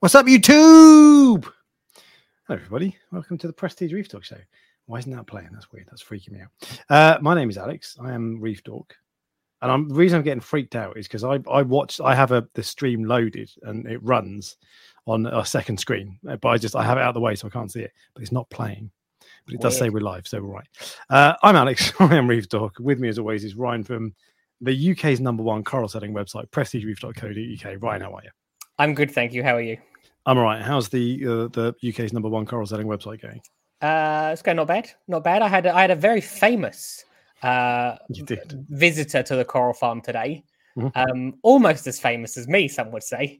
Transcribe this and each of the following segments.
What's up, YouTube? Hello, everybody. Welcome to the Prestige Reef Talk Show. Why isn't that playing? That's weird. That's freaking me out. My name is Alex. I am Reef Dork. And the reason I'm getting freaked out is because I have the stream loaded and it runs on a second screen, but I have it out of the way so I can't see it, but it's not playing. But it does say we're live, so we're right. I'm Alex. I am Reef Dork. With me, as always, is Ryan from the UK's #1 coral setting website, prestigereef.co.uk. Ryan, how are you? I'm good, thank you. How are you? I'm all right. How's the UK's #1 coral setting website going? It's going not bad. Not bad. I had a very famous visitor to the coral farm today. Mm-hmm. Almost as famous as me, some would say.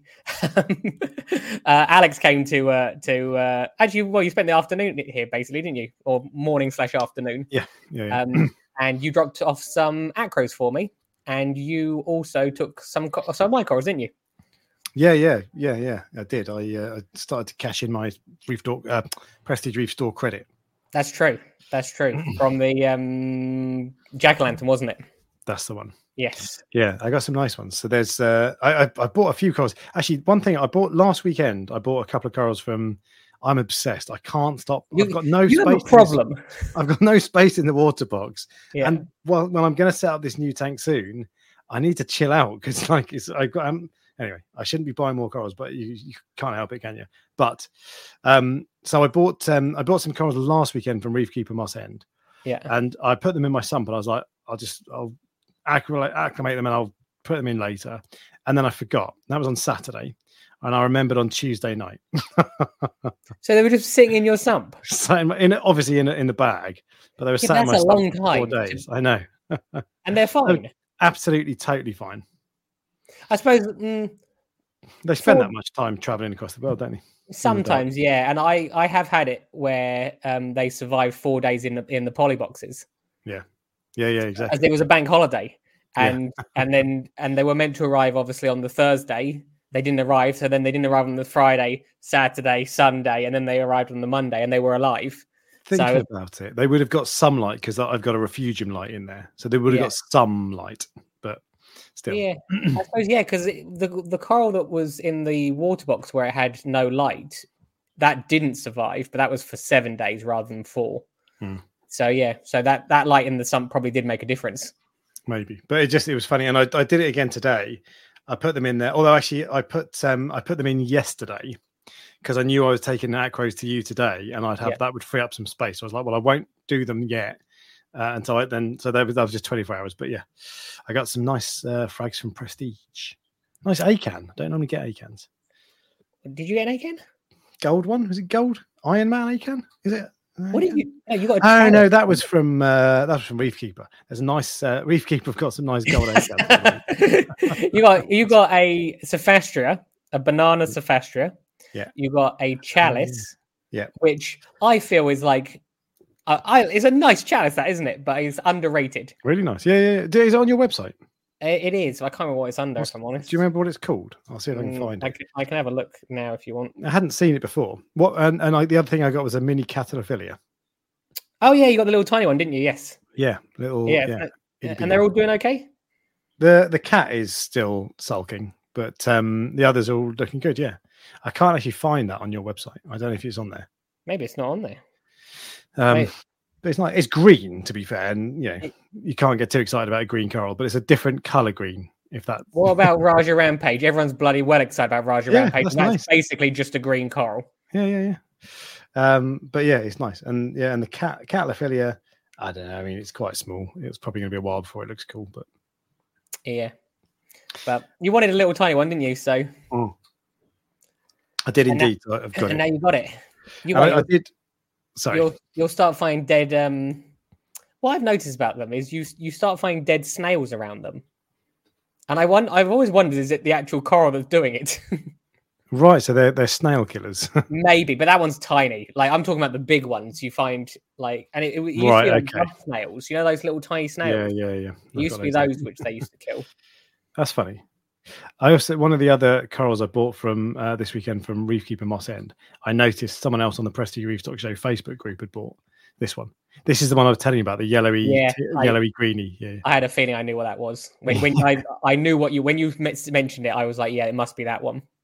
Alex came to actually. Well, you spent the afternoon here, basically, didn't you? Or morning/afternoon? Yeah. And you dropped off some acros for me, and you also took some of my corals, didn't you? Yeah. I did. I started to cash in my Reef Dork, Prestige Reef Store credit. That's true. From the Jack-o'-lantern, wasn't it? That's the one. Yes. Yeah, I got some nice ones. So there's I bought a few corals. Actually, one thing I bought last weekend, I bought a couple of corals from. I'm obsessed. I can't stop. I've got no space. Have a problem. I've got no space in the water box. Yeah. And when I'm going to set up this new tank soon, I need to chill out because anyway, I shouldn't be buying more corals, but you can't help it, can you? But so I bought some corals last weekend from Reefkeeper Moss End. Yeah. And I put them in my sump, and I was like, I'll acclimate them and I'll put them in later. And then I forgot. That was on Saturday. And I remembered on Tuesday night. So they were just sitting in your sump? Obviously in the bag, but they were sat in my sump for 4 days. I know. And they're fine? Absolutely, totally fine. I suppose... they spend that much time travelling across the world, don't they? Sometimes, yeah. And I have had it where they survived 4 days in the poly boxes. Yeah, exactly. As it was a bank holiday. And they were meant to arrive, obviously, on the Thursday. They didn't arrive, so then they didn't arrive on the Friday, Saturday, Sunday, and then they arrived on the Monday, and they were alive. Thinking about it, they would have got some light because I've got a refugium light in there, so they would have got some light, but still. Yeah, I suppose, because the coral that was in the water box where it had no light, that didn't survive, but that was for 7 days rather than 4. So that light in the sump probably did make a difference. Maybe, but it was funny, and I did it again today. I put them in there. Although actually, I put them in yesterday because I knew I was taking the acros to you today, and that would free up some space. So I was like, well, I won't do them yet until that was just 24 hours. But yeah, I got some nice frags from Prestige. Nice Acan. I don't normally get Acans. Did you get an Acan? Gold one? Was it gold? Iron Man Acan? Is it? What did you? Oh, you got. No, that was from Reefkeeper. There's a nice Reefkeeper. Have got some nice gold Acans. you got a Cephastria, a banana Cephastria. Yeah. You got a chalice. Yeah. Which I feel is like, it's a nice chalice, that isn't it? But it's underrated. Really nice. Yeah. Is it on your website? It is. I can't remember what it's under, if I'm honest. Do you remember what it's called? I'll see if I can find it. I can have a look now if you want. I hadn't seen it before. What? And the other thing I got was a mini Catulophilia. Oh, yeah, you got the little tiny one, didn't you? Yes. Yeah, little. Yeah. And they're all doing okay? The cat is still sulking, but the others are all looking good, yeah. I can't actually find that on your website. I don't know if it's on there. Maybe it's not on there. But it's green, to be fair, and you can't get too excited about a green coral, but it's a different colour green. What about Raja Rampage? Everyone's bloody well excited about Raja Rampage. That's nice. Basically just a green coral. Yeah. But yeah, it's nice, and the Catulophilia, I don't know. I mean, it's quite small. It's probably going to be a while before it looks cool, but yeah. But you wanted a little tiny one, didn't you? So I did indeed. I've got and it. now you got it. I did. Sorry. You'll start finding dead. What I've noticed about them is you start finding dead snails around them, and I've always wondered, is it the actual coral that's doing it? Right, so they're snail killers. Maybe, but that one's tiny. Like I'm talking about the big ones. You find it used to be like snails. You know those little tiny snails. Yeah. It used to be those which they used to kill. That's funny. I also, one of the other corals I bought from this weekend from Reefkeeper Moss End, I noticed someone else on the Prestige Reef Talk Show Facebook group had bought this one. This is the one I was telling you about, the yellowy greeny. Yeah. I had a feeling I knew what that was. When I knew when you mentioned it, I was like, yeah, it must be that one.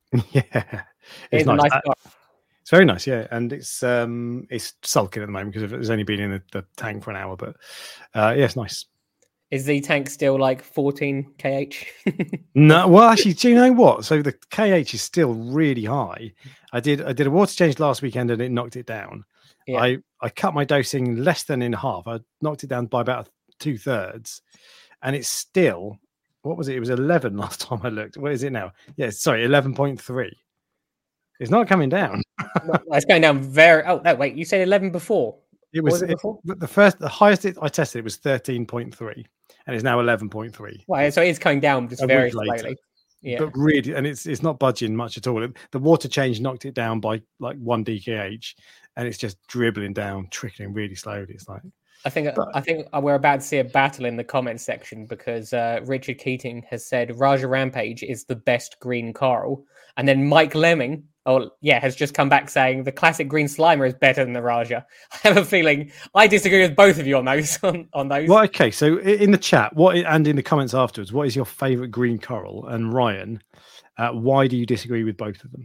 Yeah, It's nice. a nice car. It's very nice, yeah, and it's sulking at the moment because it's only been in the tank for an hour, but yeah, it's nice. Is the tank still like 14 kh? No, well, actually, do you know what? So the kh is still really high. I did a water change last weekend and it knocked it down. Yeah. I cut my dosing less than in half. I knocked it down by about 2/3, and it's still, what was it? It was 11 last time I looked. What is it now? Yeah, sorry, 11.3. It's not coming down. It's going down very. Oh no, wait! You said 11 before. It was before? The highest I tested it was 13.3, and it's now 11.3. Well, so it's coming down just very slowly. Yeah, but really, and it's not budging much at all. The water change knocked it down by like 1 DKH, and it's just dribbling down, trickling really slowly. It's like I think we're about to see a battle in the comments section because Richard Keating has said Raja Rampage is the best green coral, and then Mike Lemming, has just come back saying the classic green Slimer is better than the Raja. I have a feeling I disagree with both of you on those. On those. Well, okay. So in the chat, and in the comments afterwards, what is your favourite green coral? And Ryan, why do you disagree with both of them?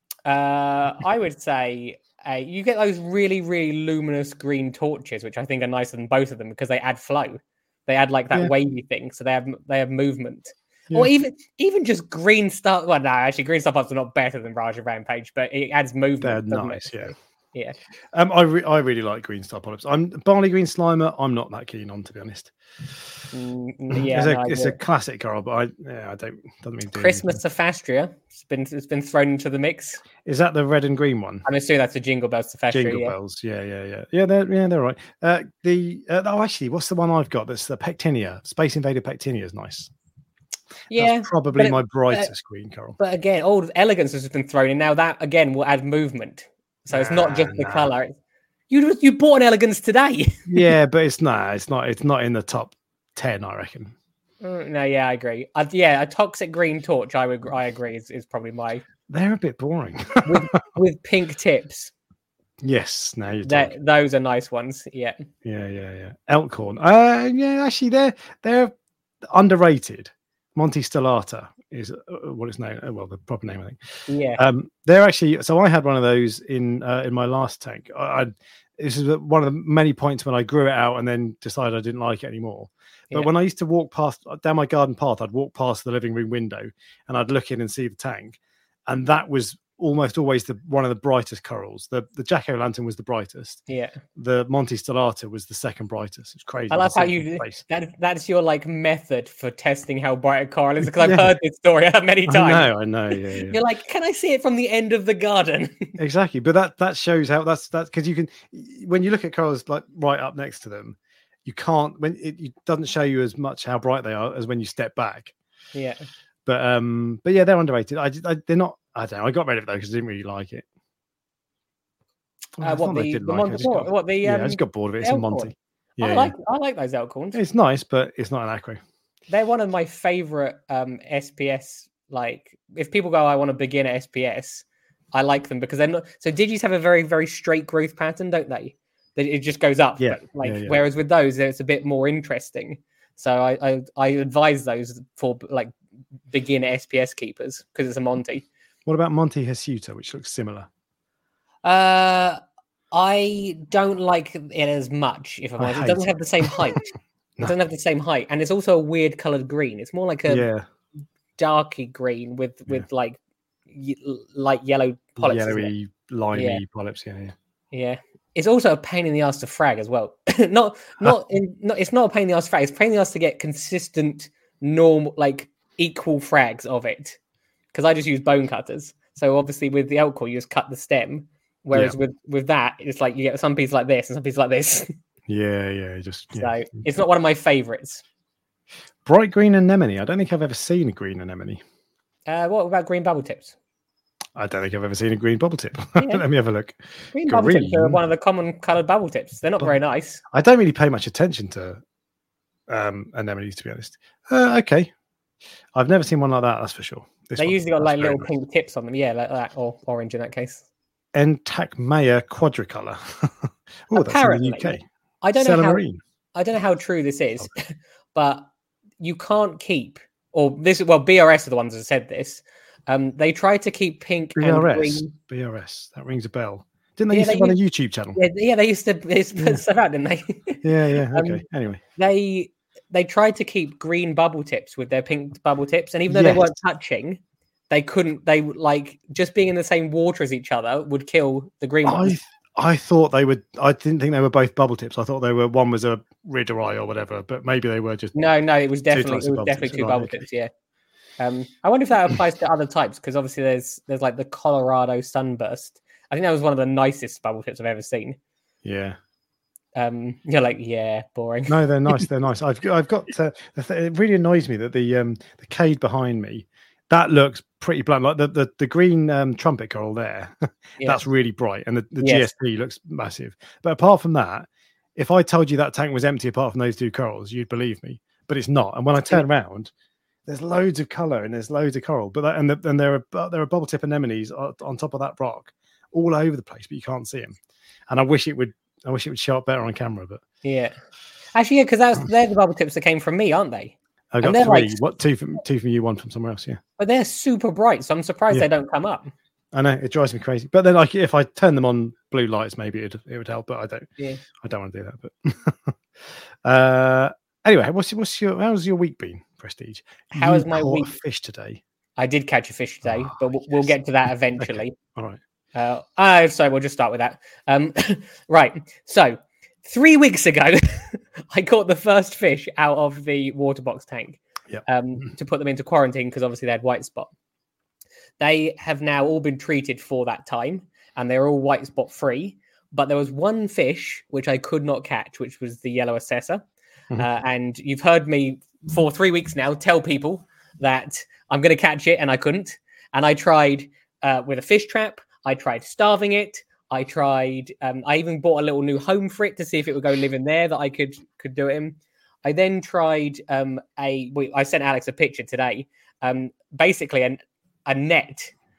I would say. You get those really, really luminous green torches, which I think are nicer than both of them because they add flow. They add like that wavy thing, so they have movement. Yeah. Or even just green stuff. Well, no, actually, green stuff are not better than Raja Rampage, but it adds movement. They're nice, yeah. Yeah. I really like green star polyps. I'm Barley Green Slimer. I'm not that keen on, to be honest. It's a classic coral, but I don't mean Christmas Sophastria. It's been thrown into the mix. Is that the red and green one? I'm assuming that's the Jingle Bells Sophastria. Jingle Bells, yeah. They're right. Actually, what's the one I've got? That's the Pectinia. Space Invader Pectinia is nice. Yeah, that's probably my brightest green coral. But again, all the elegance has been thrown in. Now that again will add movement. So it's not just the color. You bought an elegance today. Yeah, but it's not in the top 10, I reckon. No, yeah, I agree. A toxic green torch, I agree, is probably my. They're a bit boring with pink tips. Yes, now you. Those are nice ones. Yeah. Elkhorn. Actually, they're underrated. Monte Stellata is what it's known. Well, the proper name, I think. Yeah. They're actually. So I had one of those in my last tank. This is one of the many points when I grew it out and then decided I didn't like it anymore. But when I used to walk down my garden path, I'd walk past the living room window and I'd look in and see the tank, and that was almost always one of the brightest corals. The jack-o'-lantern was the brightest. Yeah. The Monte Stellata was the second brightest. It's crazy. I love how you that's your like method for testing how bright a coral is, because I've heard this story many times. I know. Yeah. You're like, can I see it from the end of the garden? Exactly, but that shows how that's because you can, when you look at corals like right up next to them, you can't, when it doesn't show you as much how bright they are as when you step back. Yeah. But yeah, they're underrated. They're not. I don't know. I got rid of it though because I didn't really like it. I just got bored of it. It's a Monty. Yeah, I like those Elkhorns. It's nice, but it's not an acro. They're one of my favorite SPS. Like, if people go, I want to begin at SPS, I like them because they're not. So Digis have a very, very straight growth pattern, don't they? That it just goes up. Yeah. Whereas with those, it's a bit more interesting. So I advise those for like beginner SPS keepers because it's a Monty. What about Monte Hirsuta, which looks similar? I don't like it as much, if I'm honest. It doesn't have the same height. No. It doesn't have the same height. And it's also a weird coloured green. It's more like a darky green with like light yellow polyps. Yellowy, limey polyps, Yeah. It's also a pain in the ass to frag as well. It's not a pain in the ass to frag. It's a pain in the ass to get consistent, normal, like equal frags of it. Because I just use bone cutters. So obviously with the Elkhorn, you just cut the stem. Whereas with that, it's like you get some pieces like this and some pieces like this. Yeah. So it's not one of my favorites. Bright green anemone. I don't think I've ever seen a green anemone. What about green bubble tips? I don't think I've ever seen a green bubble tip. Let me have a look. Green bubble tips are one of the common coloured bubble tips. They're not very nice. I don't really pay much attention to anemones, to be honest. Okay. I've never seen one like that, that's for sure. They usually got like little pink tips on them, like that, or orange in that case. Entacmea quadricolor. Apparently, that's in the UK. I don't know how true this is, but you can't keep, BRS are the ones that said this. They tried to keep pink and BRS. green. BRS. That rings a bell. Didn't they used to run a YouTube channel? Yeah, they used to put stuff out, didn't they? Yeah. Okay. Anyway, they tried to keep green bubble tips with their pink bubble tips, and even though they weren't touching, they couldn't. They like just being in the same water as each other would kill the green ones. I thought they would. I didn't think they were both bubble tips. I thought they were. One was a red or eye or whatever, but maybe they were just. No, it was definitely two bubble tips. Yeah. I wonder if that applies to other types, because obviously there's like the Colorado Sunburst. I think that was one of the nicest bubble tips I've ever seen. Yeah. You're like, yeah, boring. No, they're nice. They're nice. I've got. It really annoys me that the Cade behind me, that looks pretty blunt. Like the green trumpet coral there, that's really bright, and the GSP looks massive. But apart from that, if I told you that tank was empty apart from those two corals, you'd believe me. But it's not. And when I turn around, there's loads of color and there's loads of coral. But there are bubble tip anemones on top of that rock, all over the place, but you can't see them. And I wish it would show up better on camera. But actually, because they're the bubble tips that came from me, aren't they? I got three. What two from you, one from somewhere else? Yeah, but they're super bright, so I'm surprised they don't come up. I know, it drives me crazy. But then, like, if I turn them on blue lights, maybe it would help. But I don't. Yeah. I don't want to do that. But anyway, how's your week been, Prestige? How has my week? Fish today. I did catch a fish today, but we'll get to that eventually. Okay. All right. So we'll just start with that. Right. So 3 weeks ago, I caught the first fish out of the water box tank to put them into quarantine, because obviously they had white spot. They have now all been treated for that time, and they're all white spot free. But there was one fish which I could not catch, which was the yellow assessor. And you've heard me for 3 weeks now tell people that I'm going to catch it, and I couldn't. And I tried with a fish trap. I tried starving it. I tried. I even bought a little new home for it to see if it would go live in there that I could do it in. I then tried I sent Alex a picture today. Basically, a net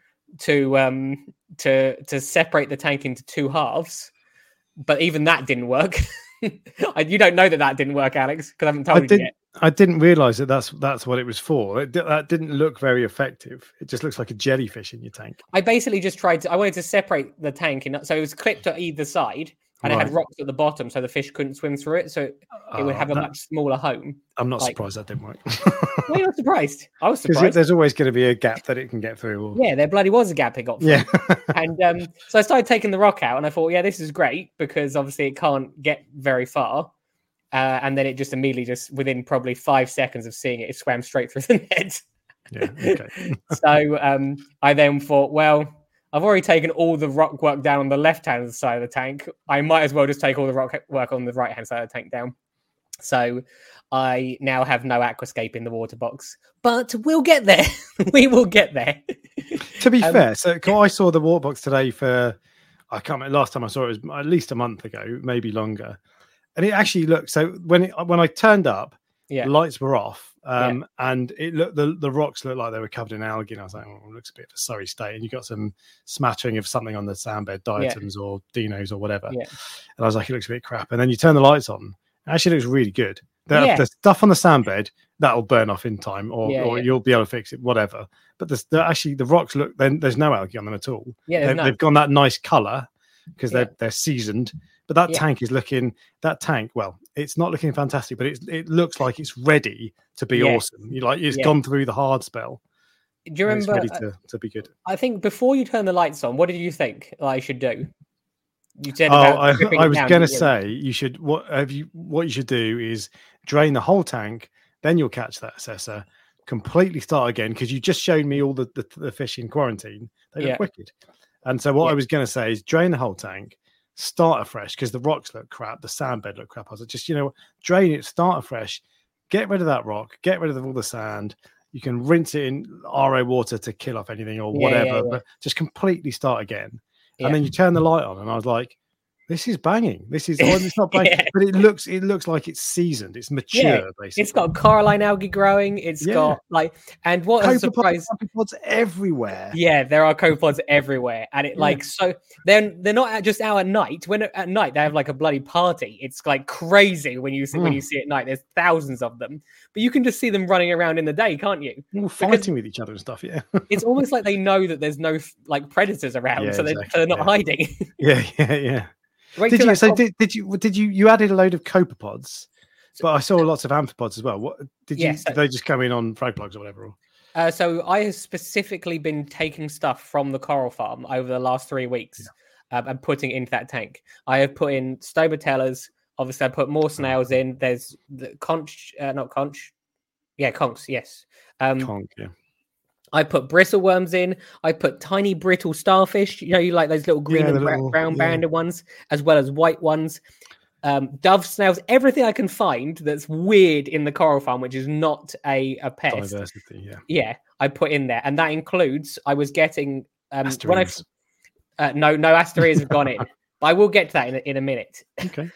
to separate the tank into two halves, but even that didn't work. You don't know that didn't work, Alex, because I haven't told you yet. I didn't realize that's what it was for. That didn't look very effective. It just looks like a jellyfish in your tank. I basically just I wanted to separate the tank, so it was clipped at either side, and it had rocks at the bottom, so the fish couldn't swim through it, so it would have a much smaller home. I'm not surprised that didn't work. Why are you not surprised? I was surprised. There's always going to be a gap that it can get through. Yeah, there bloody was a gap it got through. Yeah. And so I started taking the rock out, and I thought, this is great, because obviously it can't get very far. And then it just immediately, within probably 5 seconds of seeing it, it swam straight through the net. Yeah, okay. So I then thought, well, I've already taken all the rock work down on the left-hand side of the tank. I might as well just take all the rock work on the right-hand side of the tank down. So I now have no aquascape in the water box. But we'll get there. We will get there. To be fair, so I saw the water box today I can't remember, last time I saw it was at least a month ago, maybe longer. And it actually looked, so when I turned up, the lights were off, and it looked, the rocks looked like they were covered in algae. And I was like, it looks a bit of a sorry state. And you got some smattering of something on the sandbed, diatoms or dinos or whatever. Yeah. And I was like, it looks a bit crap. And then you turn the lights on, it actually looks really good. The stuff on the sandbed, that'll burn off in time, or you'll be able to fix it, whatever. But the rocks look, then there's no algae on them at all. Yeah, they've gone that nice color because they're seasoned. But that tank is looking. Well, it's not looking fantastic, but it looks like it's ready to be awesome. It's gone through the hard spell. Do you remember? It's ready to be good. I think before you turn the lights on, what did you think I should do? You said. I was going to say you should. What you should do is drain the whole tank. Then you'll catch that assessor. Completely start again, because you just showed me all the fish in quarantine. They look wicked. And so what I was going to say is drain the whole tank. Start afresh, because the rocks look crap, the sandbed look crap. I was like, just drain it, start afresh, get rid of that rock, get rid of all the sand. You can rinse it in RO water to kill off anything or whatever, but just completely start again. And then you turn the light on, and I was like, This is banging. This is it's not banging, but it looks like it's seasoned. It's mature, basically. It's got coralline algae growing. It's got and what a surprise! Copepods everywhere. Yeah, there are copepods everywhere, and so they're not just out at night. When at night they have like a bloody party. It's like crazy when you see at night. There's thousands of them, but you can just see them running around in the day, can't you? Fighting with each other and stuff. Yeah, it's almost like they know that there's no like predators around, so they're not hiding. Yeah. Did you added a load of copepods, but I saw lots of amphipods as well. What did they just come in on frag plugs or whatever? So I have specifically been taking stuff from the coral farm over the last 3 weeks and putting it into that tank. I have put in Stomatellas. Obviously, I put more snails in. There's the conch, not conch. Yeah, conchs. Yes. Conch, yeah. I put bristleworms in. I put tiny brittle starfish. You like those little green and brown banded ones, as well as white ones. Dove snails, everything I can find that's weird in the coral farm, which is not a pest. Diversity, yeah. I put in there, and that includes. I was getting Asterias. No asterias have gone in, but I will get to that in a minute. Okay.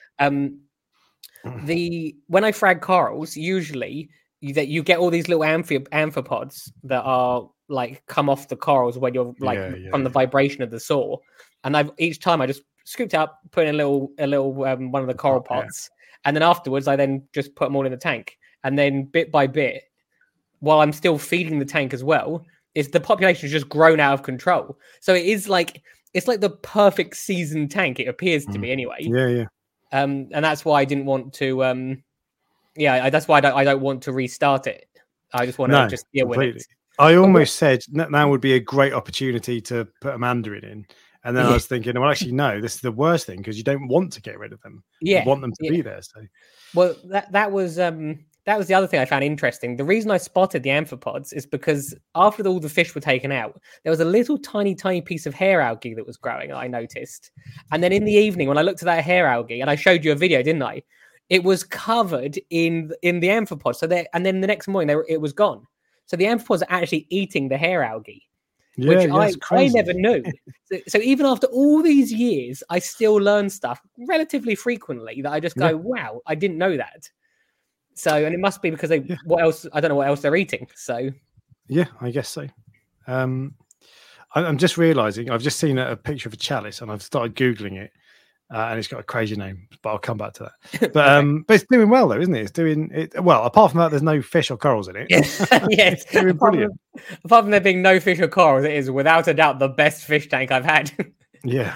When I frag corals, usually that you get all these little amphipods that are like come off the corals when you're from the vibration of the saw, and each time I just scooped up, put in a little one of the coral pots, and then afterwards I then just put them all in the tank, and then bit by bit, while I'm still feeding the tank as well, the population has just grown out of control. So it's like the perfect seasoned tank. It appears to be anyway. Yeah. And that's why I didn't want to. That's why I don't want to restart it. I just want to just deal with it. I almost said now would be a great opportunity to put a mandarin in. And then I was thinking, well, actually, no, this is the worst thing because you don't want to get rid of them. Yeah. You want them to be there. So, well, that was the other thing I found interesting. The reason I spotted the amphipods is because after all the fish were taken out, there was a little tiny piece of hair algae that was growing. I noticed. And then in the evening, when I looked at that hair algae, and I showed you a video, didn't I? It was covered in the amphipods. And then the next morning, it was gone. So the amphipods are actually eating the hair algae, which I never knew. So even after all these years, I still learn stuff relatively frequently that I just go, wow, I didn't know that. So, and it must be because what else? I don't know what else they're eating. So, yeah, I guess so. I'm just realizing I've just seen a picture of a chalice and I've started Googling it. And it's got a crazy name, but I'll come back to that. But it's doing well, though, isn't it? It's doing it well. Apart from that, there's no fish or corals in it. Yes, it's doing brilliant. Apart from there being no fish or corals, it is without a doubt the best fish tank I've had. Yeah.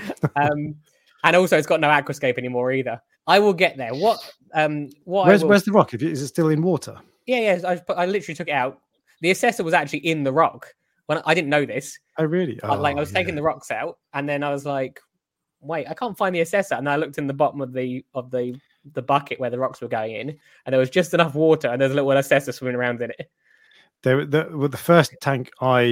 And also, it's got no aquascape anymore either. I will get there. Where's the rock? Is it still in water? Yeah. I literally took it out. The assessor was actually in the rock when I didn't know this. Oh, really? I was taking the rocks out, and then I was like, wait, I can't find the assessor. And I looked in the bottom of the bucket where the rocks were going in, and there was just enough water, and there's a little assessor swimming around in it. The first tank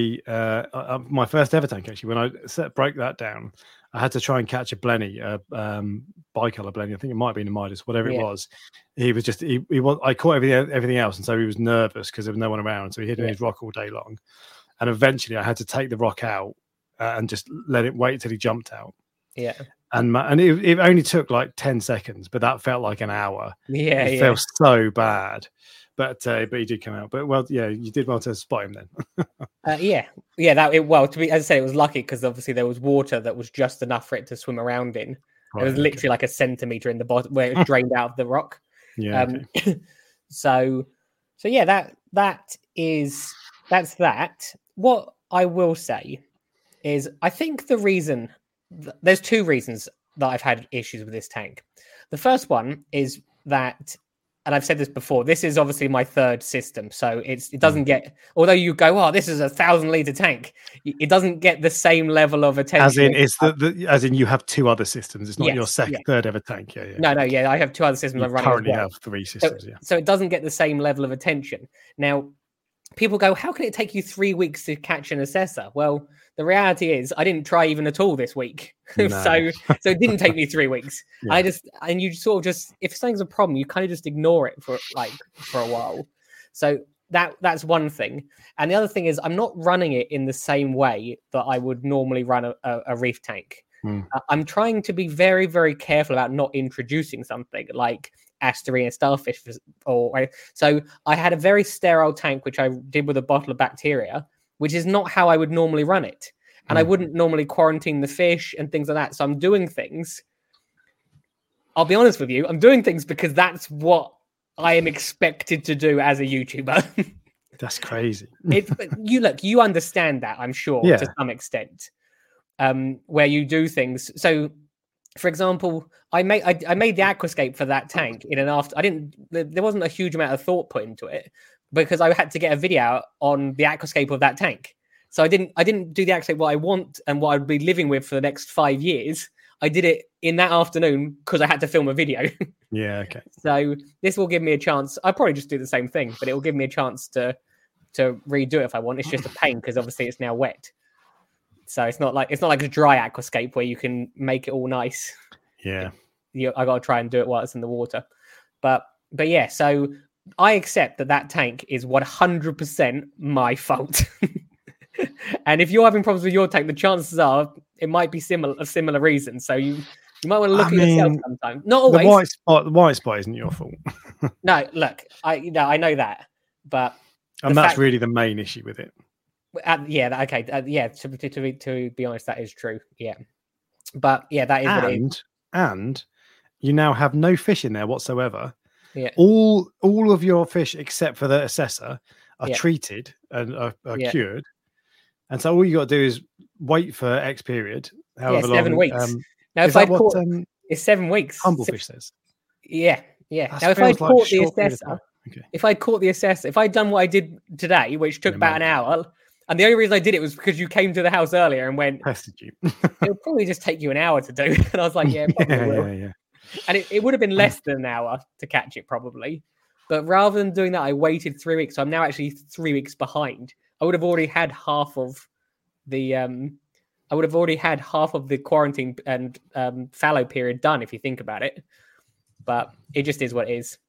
my first ever tank, actually, when I broke that down, I had to try and catch a blenny, bicolor blenny. I think it might have been a Midas, whatever it was. He was just, I caught everything else. And so he was nervous because there was no one around. So he hid in his rock all day long. And eventually I had to take the rock out and just let it wait till he jumped out. Yeah. And it only took like 10 seconds, but that felt like an hour. Yeah. It felt so bad. But he did come out. But you did well to spot him then. As I said, it was lucky because obviously there was water that was just enough for it to swim around in. Right, it was literally like a centimeter in the bottom where it was drained out of the rock. Yeah. So that's that. What I will say is, I think the reason there's two reasons that I've had issues with this tank. The first one is that, and I've said this before, this is obviously my third system. So it doesn't get, although you go, oh, this is a 1,000-liter tank, it doesn't get the same level of attention. As in you have two other systems. It's not your third ever tank. Yeah. No. I have two other systems. I currently have three systems. So it doesn't get the same level of attention. Now, people go, how can it take you 3 weeks to catch an assessor? Well, the reality is I didn't try even at all this week. No. so it didn't take me 3 weeks. Yeah. You sort of just, if something's a problem, you kind of just ignore it for a while. So that's one thing. And the other thing is I'm not running it in the same way that I would normally run a reef tank. I'm trying to be very, very careful about not introducing something like Asterina starfish. So I had a very sterile tank, which I did with a bottle of bacteria, which is not how I would normally run it. And I wouldn't normally quarantine the fish and things like that. So I'm doing things. I'll be honest with you. I'm doing things because that's what I am expected to do as a YouTuber. That's crazy. You understand that, I'm sure, to some extent, where you do things. So, for example, I made the aquascape for that tank in an after. There wasn't a huge amount of thought put into it because I had to get a video out on the aquascape of that tank. So I didn't do the aquascape what I want and what I'd be living with for the next 5 years. I did it in that afternoon because I had to film a video. Yeah, okay. So this will give me a chance. I'll probably just do the same thing, but it will give me a chance to redo it if I want. It's just a pain because obviously it's now wet. So it's not like a dry aquascape where you can make it all nice. Yeah. I got to try and do it while it's in the water. But yeah, so I accept that tank is 100% my fault. And if you're having problems with your tank, the chances are it might be a similar reason. So you might want to look at yourself sometime. Not always. The white spot isn't your fault. No, look, I know that, but that's really the main issue with it. Okay. To be honest, that is true. Yeah, but yeah, that is what it is. And you now have no fish in there whatsoever. Yeah. All of your fish except for the assessor are treated and are cured. And so all you got to do is wait for X period. However 7 long, weeks. Now, if I'd caught, it's 7 weeks. Humblefish says. Yeah. Now, if I'd caught the assessor, if I'd done what I did today, which took about an hour, and the only reason I did it was because you came to the house earlier and went, pestered you. It'll probably just take you an hour to do. And I was like, yeah, probably will. Yeah. And it would have been less than an hour to catch it, probably. But rather than doing that, I waited 3 weeks. So I'm now actually 3 weeks behind. I would have already had half of the quarantine and fallow period done, if you think about it. But it just is what it is.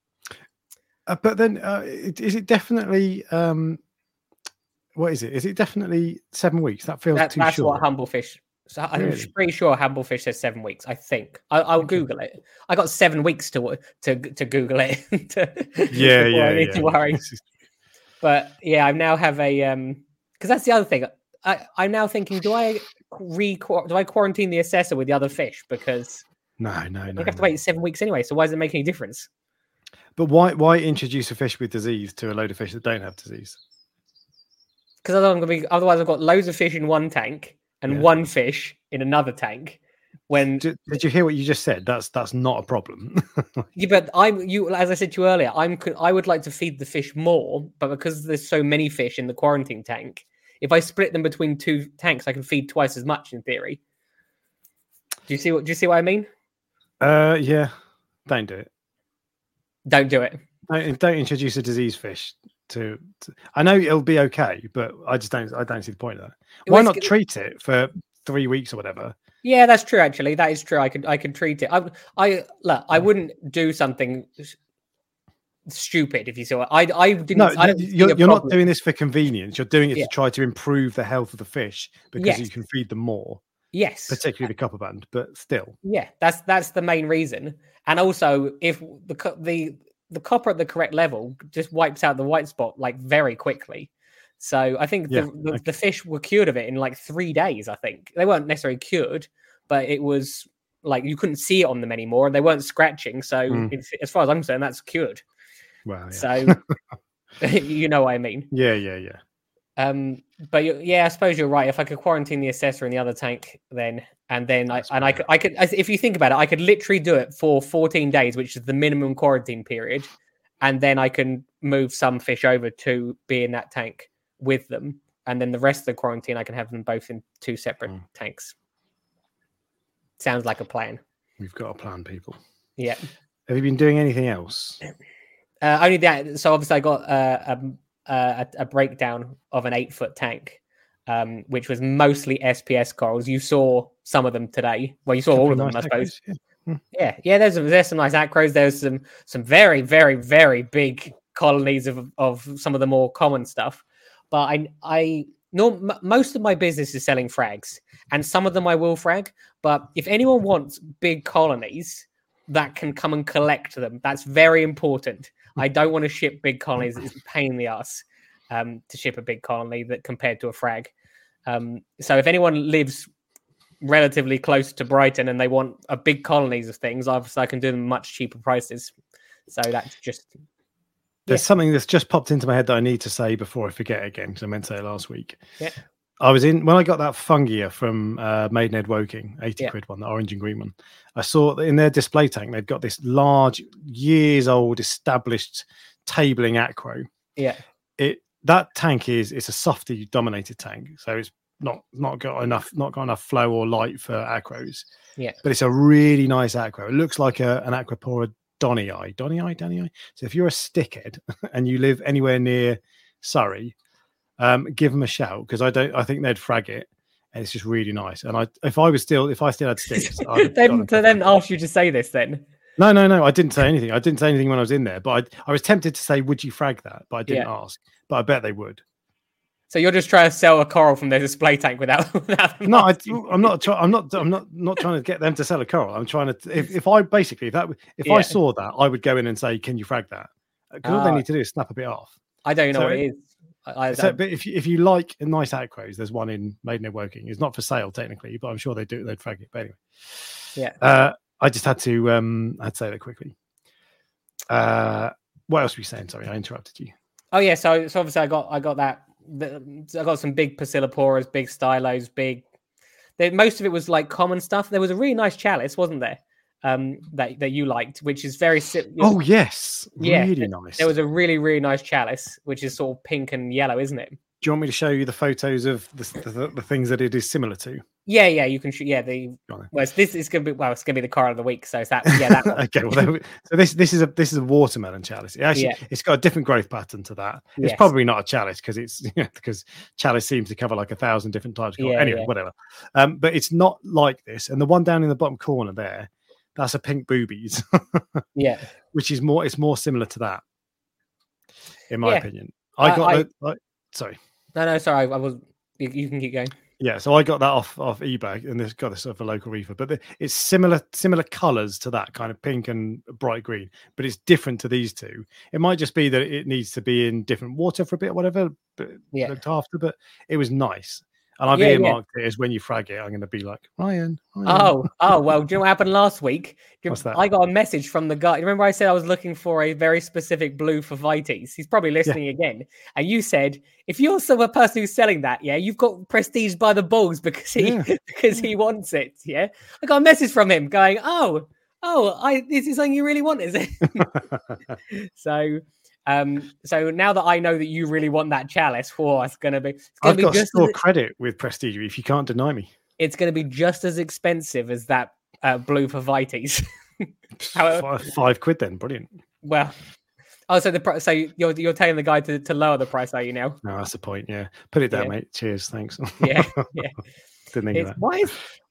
But then, is it definitely? What is it? Is it definitely 7 weeks? That feels too short. That's what Humblefish. So I'm pretty sure Humblefish says 7 weeks. I think I'll Google it. I got 7 weeks to Google it. I need to worry. But yeah, I now have a because that's the other thing. I'm now thinking, do I quarantine the assessor with the other fish? Because no. I have to wait 7 weeks anyway. So why does it make any difference? But why introduce a fish with disease to a load of fish that don't have disease? Because otherwise I've got loads of fish in one tank and one fish in another tank. When did you hear what you just said? That's not a problem. Yeah, but as I said to you earlier, I would like to feed the fish more, but because there's so many fish in the quarantine tank, if I split them between two tanks, I can feed twice as much in theory. Do you see what I mean? Yeah. Don't do it. Don't do it. Don't introduce a diseased fish to. I know it'll be okay, but I don't see the point of that. Why not treat it for 3 weeks or whatever? Yeah, that's true. Actually, that is true. I could treat it. I wouldn't do something stupid if you saw it. I didn't. No, you're not doing this for convenience. You're doing it to try to improve the health of the fish because you can feed them more. Yes, particularly the copper band, but still. Yeah, that's the main reason. And also, if the copper at the correct level just wipes out the white spot like very quickly. So I think the fish were cured of it in like 3 days. I think they weren't necessarily cured, but it was like you couldn't see it on them anymore, and they weren't scratching. So as far as I'm concerned, that's cured. Wow. Yeah. So you know what I mean? Yeah. But I suppose you're right. If I could quarantine the assessor in the other tank, then I could, if you think about it, I could literally do it for 14 days, which is the minimum quarantine period, and then I can move some fish over to be in that tank with them, and then the rest of the quarantine I can have them both in 2 separate tanks. Sounds like a plan. We've got a plan, people. Yeah. Have you been doing anything else? Only that. So obviously I got a breakdown of an 8-foot tank, which was mostly SPS corals. You saw some of them today. Well, you saw all of them, I suppose. Yeah. There's some nice acros. There's some very, very, very big colonies of some of the more common stuff. But No, most of my business is selling frags, and some of them I will frag. But if anyone wants big colonies that can come and collect them, that's very important. I don't want to ship big colonies. It's a pain in the ass to ship a big colony that compared to a frag. So if anyone lives relatively close to Brighton and they want a big colonies of things, obviously I can do them much cheaper prices. So that's just... There's something that's just popped into my head that I need to say before I forget again, because I meant to say it last week. Yeah. When I got that Fungia from Maidenhead Woking, 80 quid one, the orange and green one. I saw that in their display tank, they've got this large, years old, established tabling acro. Yeah. That tank it's a softy dominated tank. So it's not got enough flow or light for acros. Yeah. But it's a really nice acro. It looks like an Aquapora Donny Eye. So if you're a stickhead and you live anywhere near Surrey, give them a shout, because I think they'd frag it, and it's just really nice. And if I still had sticks, then ask you to say this then. No, I didn't say anything. I didn't say anything when I was in there, but I was tempted to say, would you frag that? But I didn't ask. But I bet they would. So you're just trying to sell a coral from their display tank without no, I'm not trying to get them to sell a coral. I'm trying to if I saw that, I would go in and say, can you frag that? Because all they need to do is snap a bit off. I don't know what it is. But if you like nice acros, there's one in Maidenhead Woking. It's not for sale technically, but I'm sure they'd frag it. But anyway, I just had to say that quickly. What else were you saying? Sorry, I interrupted you. Oh yeah, so obviously I got that. I got some big Pasiliporas, big Stylos, most of it was like common stuff. There was a really nice chalice, wasn't there? That you liked, which is very oh yes, really nice. There was a really, really nice chalice, which is sort of pink and yellow, isn't it? Do you want me to show you the photos of the things that it is similar to? Yeah, you can shoot. Yeah, it's gonna be the coral of the week. So it's that. Yeah, that one. Okay. Well, so this is a watermelon chalice. It's got a different growth pattern to that. It's probably not a chalice because chalice seems to cover like 1,000 different types. Whatever. But it's not like this. And the one down in the bottom corner there, that's a pink boobies. Which is more. It's more similar to that, in my opinion. Sorry. No, sorry. You can keep going. Yeah, so I got that off eBay, and got this off a local reefer. But it's similar colours to that, kind of pink and bright green, but it's different to these two. It might just be that it needs to be in different water for a bit, whatever. But looked after, but it was nice. And I've earmarked it as when you frag it, I'm going to be like, Ryan. Oh, well, do you know what happened last week? What's that? I got a message from the guy. Remember I said I was looking for a very specific blue for Vites? He's probably listening again. And you said, if you're a person who's selling that, you've got prestige by the balls because he wants it. Yeah. I got a message from him going, this is something you really want, is it? So now that I know that you really want that chalice, it's going to be. I've got to store credit with Prestige if you can't deny me. It's going to be just as expensive as that blue for Vites. £5 then, brilliant. Well, so you're telling the guy to lower the price, are you now? No, that's the point. Yeah, put it down, mate. Cheers, thanks. Yeah. Didn't think of that. Why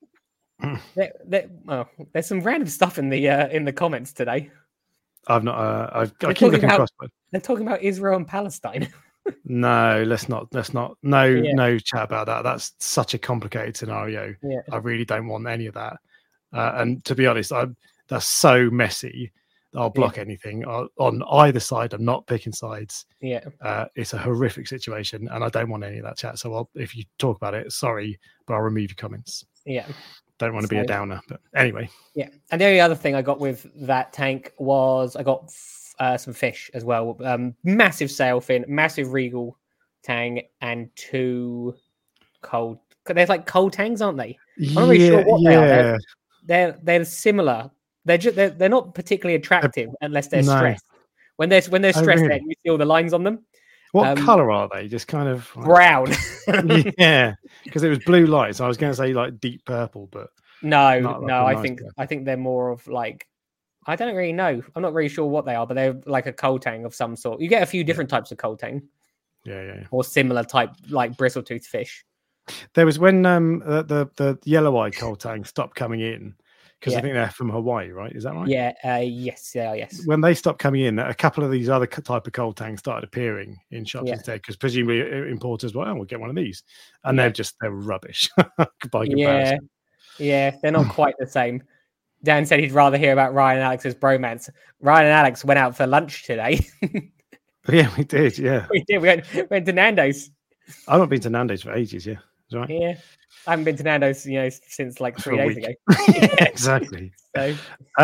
is there's some random stuff in the comments today. I've not. I keep looking across. They're talking about Israel and Palestine. No, let's not. No chat about that. That's such a complicated scenario. Yeah. I really don't want any of that. And to be honest, that's so messy. I'll block anything on either side. I'm not picking sides. Yeah. It's a horrific situation, and I don't want any of that chat. So if you talk about it, sorry, but I'll remove your comments. Yeah. Don't want to be a downer, but anyway. Yeah. And the only other thing I got with that tank was I got some fish as well. Massive sailfin, massive regal tang, and 2 cold. They're like cold tangs, aren't they? I'm not really sure what they are. They're similar. They're not particularly attractive unless they're stressed. When they're stressed, really? You see all the lines on them. What colour are they? Just kind of brown. Yeah, because it was blue lights. I was going to say like deep purple, but no. I think they're more of like, I don't really know. I'm not really sure what they are, but they're like a cold tang of some sort. You get a few different types of cold tang. Yeah. Or similar type like bristletooth fish. There was when the yellow-eyed cold tang stopped coming in because I think they're from Hawaii, right? Is that right? Yeah. Yes. Yeah. Yes. When they stopped coming in, a couple of these other type of cold tanks started appearing in shops instead, because presumably importers were, we'll get one of these, and they're rubbish by comparison. Yeah, they're not quite the same. Dan said he'd rather hear about Ryan and Alex's bromance. Ryan and Alex went out for lunch today. Yeah, we did. Yeah, we did. We went to Nando's. I've not been to Nando's for ages. Yeah, that's right. Yeah. I haven't been to Nando's, since like 3 days ago. Exactly. So,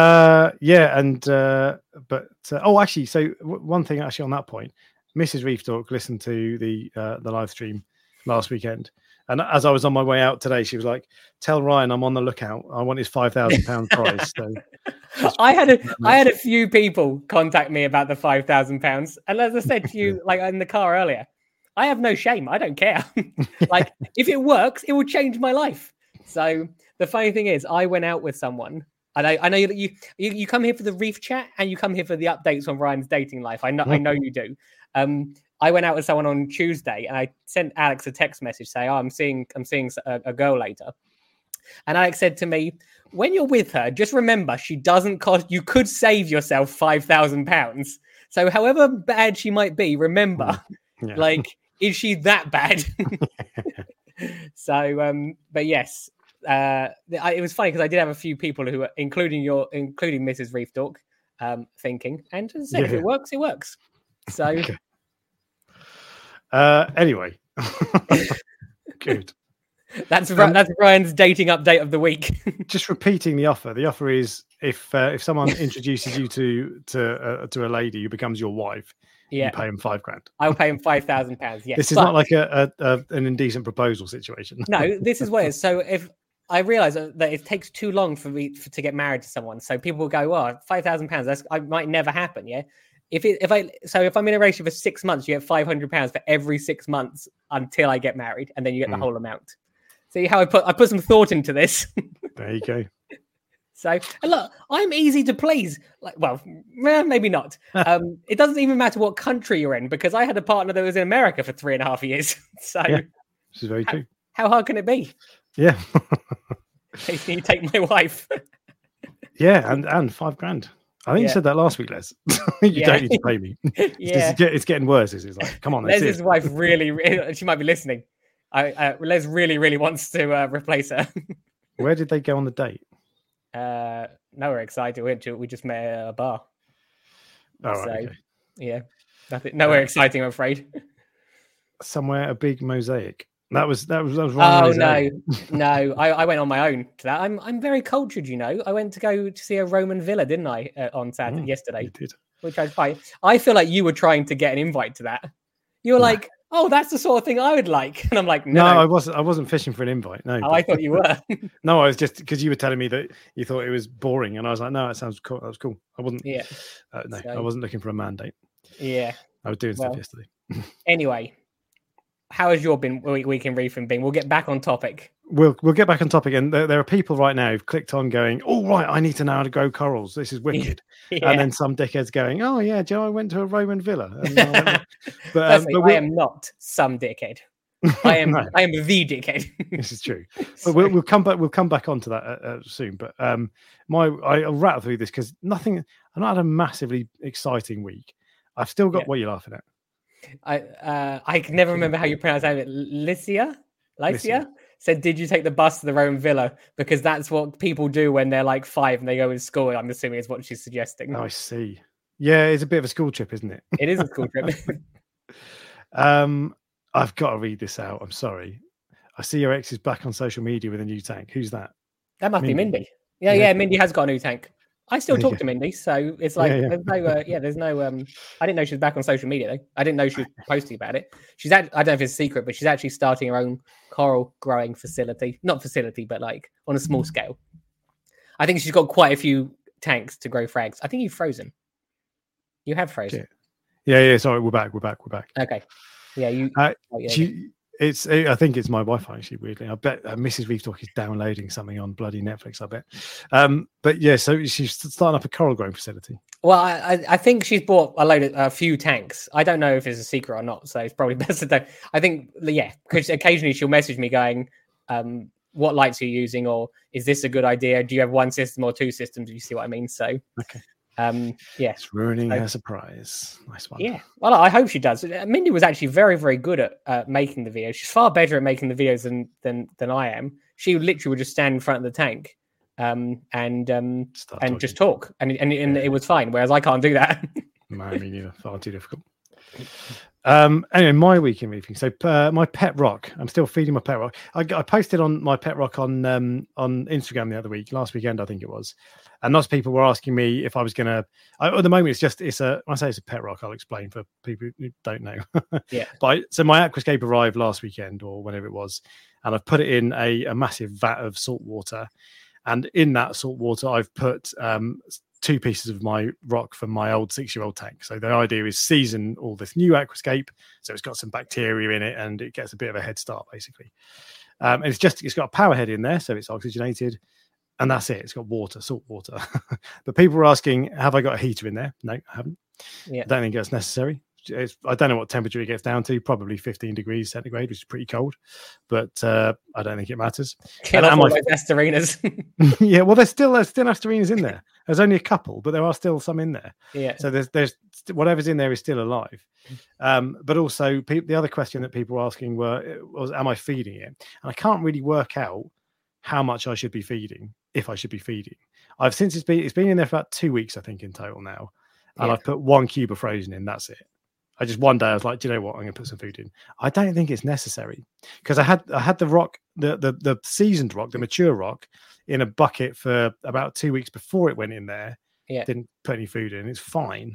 actually, so one thing actually on that point, Mrs. Reef Talk listened to the live stream last weekend, and as I was on my way out today, she was like, "Tell Ryan I'm on the lookout. I want his £5,000 prize." So I had a few people contact me about the £5,000, and as I said to you, like in the car earlier, I have no shame. I don't care. Like, if it works, it will change my life. So the funny thing is, I went out with someone. I know that you come here for the Reef Chat, and you come here for the updates on Ryan's dating life. I know you do. I went out with someone on Tuesday, and I sent Alex a text message saying, I'm seeing a girl later. And Alex said to me, when you're with her, just remember she doesn't cost. You could save yourself £5,000. So however bad she might be, remember, like, is she that bad? So, but yes, it was funny because I did have a few people who were, including Mrs. Reef Talk, thinking, and as I said, if it works, it works. So, anyway, good. That's Ryan's dating update of the week. Just repeating the offer. The offer is if someone introduces you to a lady who becomes your wife, you pay him £5,000. I'll pay him £5,000. Yes, this is not like an indecent proposal situation. No, this is weird. So if I realize that it takes too long for me to get married to someone, so people will go, "Well, £5,000. That might never happen." Yeah. If I'm in a relationship for 6 months, you get £500 for every 6 months until I get married, and then you get the whole amount. See how I put some thought into this. There you go. So, and look, I'm easy to please. Like, well, maybe not. It doesn't even matter what country you're in, because I had a partner that was in America for 3.5 years. So, this is very true. How hard can it be? Yeah. Can you take my wife? Yeah, and £5,000. I think you said that last week, Les. You don't need to pay me. It's getting worse. It's like, come on. Les's wife really, she might be listening. Les really wants to replace her. Where did they go on the date? Nowhere exciting. We just met at a bar. Oh, so, right, okay. Yeah, nothing. Nowhere exciting, I'm afraid. Somewhere a big mosaic. That was wrong. Oh no! I went on my own to that. I'm very cultured, you know. I went to go to see a Roman villa, didn't I, on Saturday yesterday? You did. Which I feel like you were trying to get an invite to that. You were like, "Oh, that's the sort of thing I would like," and I'm like, "No, I wasn't fishing for an invite. No, I thought you were. No, I was just because you were telling me that you thought it was boring, and I was like, "No, it sounds cool. That was cool." I wasn't. Yeah. I wasn't looking for a mandate. Yeah. I was doing stuff yesterday. Anyway, how has your week in Reefing been? We'll get back on topic. We'll get back on topic, and there are people right now who've clicked on going, "Oh right, I need to know how to grow corals. This is wicked." And then some dickheads going, "Oh yeah, Joe, I went to a Roman villa." But I am not some dickhead. I am the dickhead. This is true. But we'll come back. We'll come back onto that soon. But I'll rattle through this because I've not had a massively exciting week. I've still got what you're laughing at. I can never remember how you pronounce it. Lycia said, "Did you take the bus to the Roman villa?" Because that's what people do when they're like 5 and they go to school. I'm assuming is what she's suggesting. Oh, I see. Yeah, it's a bit of a school trip, isn't it? It is a school trip. I've got to read this out. I'm sorry. I see your ex is back on social media with a new tank. Who's that? That must be Mindy. Yeah, Mindy has got a new tank. I still talk to Mindy, so it's like there's no. I didn't know she was back on social media though. I didn't know she was posting about it. I don't know if it's a secret, but she's actually starting her own coral growing facility. Not facility, but like on a small scale. I think she's got quite a few tanks to grow frags. I think you've frozen. You have frozen. Yeah. Sorry, we're back. Okay. Yeah, you. I think it's my Wi-Fi actually. Weirdly, I bet Mrs. Reef Talk is downloading something on bloody Netflix. I bet. But yeah, so she's starting up a coral growing facility. Well, I think she's bought a few tanks. I don't know if it's a secret or not, so it's probably best to know. I think because occasionally she'll message me going, what lights you're using, or is this a good idea? Do you have one system or two systems? You see what I mean? So, okay. Yeah, it's ruining her surprise. Nice one. Yeah, well, I hope she does. Mindy was actually very, very good at making the videos. She's far better at making the videos than I am. She literally would just stand in front of the tank, and just talk, and it was fine. Whereas I can't do that. No, I mean, you're far too difficult. Anyway, my week in reefing. So my pet rock. I'm still feeding my pet rock. I posted on my pet rock on Instagram the other week, last weekend I think it was, and lots of people were asking me if I was gonna. At the moment, when I say it's a pet rock, I'll explain for people who don't know. Yeah. So my Aquascape arrived last weekend or whenever it was, and I've put it in a massive vat of salt water, and in that salt water I've put 2 pieces of my rock from my old 6-year-old tank. So the idea is season all this new Aquascape, so it's got some bacteria in it and it gets a bit of a head start basically. And it's got a power head in there, so it's oxygenated, and that's it. It's got water, salt water. But people were asking, have I got a heater in there? No, I haven't. Yeah. I don't think that's necessary. I don't know what temperature it gets down to, probably 15 degrees centigrade, which is pretty cold, but I don't think it matters. Kill off all those Asterinas. Yeah, well, there's still Asterinas in there. There's only a couple, but there are still some in there. Yeah. So there's whatever's in there is still alive. But also the other question that people were asking was, am I feeding it? And I can't really work out how much I should be feeding, if I should be feeding. It's been in there for about 2 weeks, I think, in total now. And I've put 1 cube of frozen in, that's it. One day I was like, do you know what? I'm going to put some food in. I don't think it's necessary, because I had the rock, the seasoned rock, the mature rock, in a bucket for about 2 weeks before it went in there. Yeah. Didn't put any food in. It's fine.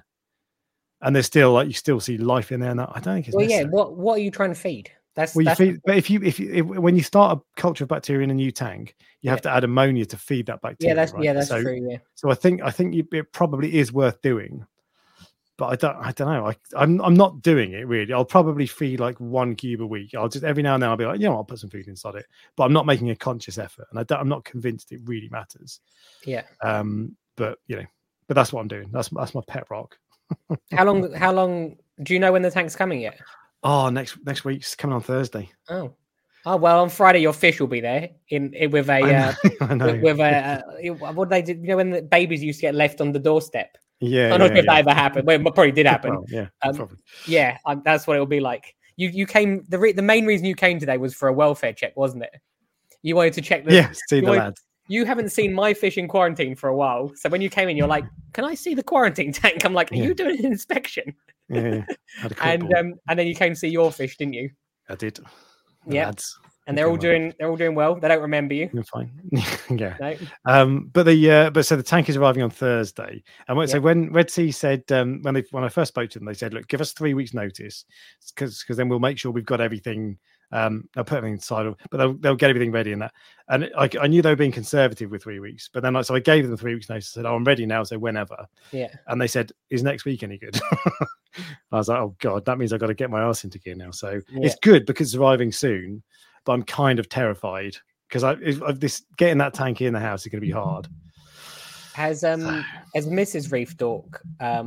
And there's still you still see life in there. And I don't think it's necessary. Yeah. What are you trying to feed? Feed, but when you start a culture of bacteria in a new tank, you have to add ammonia to feed that bacteria. That's true. Yeah. So I think it probably is worth doing. But I don't know. I'm not doing it really. I'll probably feed like 1 cube a week. I'll just every now and then I'll be like, I'll put some food inside it. But I'm not making a conscious effort, and I'm not convinced it really matters. Yeah. But that's what I'm doing. That's my pet rock. How long do you know when the tank's coming yet? Oh, next week's coming on Thursday. Oh, well, on Friday your fish will be there with a I know. with a what they did. When the babies used to get left on the doorstep. Yeah, I'm not sure if that ever happened. Well, it probably did happen. Well, probably. Yeah, that's what it will be like. You came. The main reason you came today was for a welfare check, wasn't it? You wanted to check see the lads. You haven't seen my fish in quarantine for a while, so when you came in, you're like, "Can I see the quarantine tank?" I'm like, "Are you doing an inspection?" Yeah. And then you came to see your fish, didn't you? I did. Yeah. And they're all doing well. They don't remember you. You're fine. Yeah. No. But so the tank is arriving on Thursday. And so when Red Sea said when I first spoke to them, they said, look, give us 3 weeks notice, because then we'll make sure we've got everything. They'll put everything inside, but they'll get everything ready in that. And I knew they were being conservative with 3 weeks, but then so I gave them 3 weeks notice. I said, I'm ready now, so whenever. Yeah. And they said, is next week any good? I was like, oh God, that means I've got to get my arse into gear now. So it's good because it's arriving soon. But I'm kind of terrified because getting that tank in the house is going to be hard. Has Mrs. Reef Dork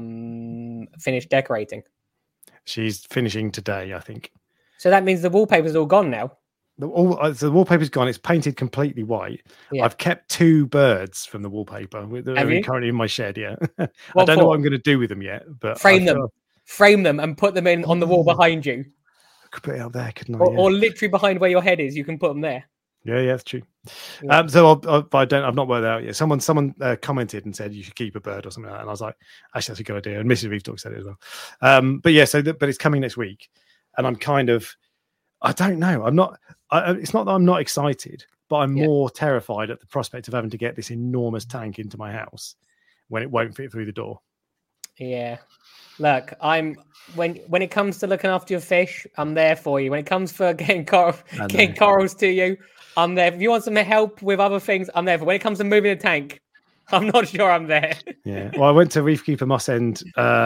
finished decorating? She's finishing today, I think. So that means the wallpaper's all gone now. The wallpaper's gone. It's painted completely white. Yeah. I've kept 2 birds from the wallpaper. They're currently in my shed. Yeah, I don't know what I'm going to do with them yet. But frame them, and put them in on the wall behind you. I could put it out there, couldn't I? Or literally behind where your head is, you can put them there. Yeah, that's true. Yeah. So I've not worked that out yet. Someone commented and said you should keep a bird or something like that, and I was like, actually, that's a good idea. And Mrs. Reef Dog said it as well. But yeah, but it's coming next week, and I'm kind of, I don't know. It's not that I'm not excited, but I'm more terrified at the prospect of having to get this enormous tank into my house when it won't fit through the door. Yeah. Look, when it comes to looking after your fish, I'm there for you. When it comes for getting corals to you, I'm there. If you want some help with other things, I'm there. But when it comes to moving a tank, I'm not sure I'm there. Yeah. Well, I went to Reefkeeper Moss End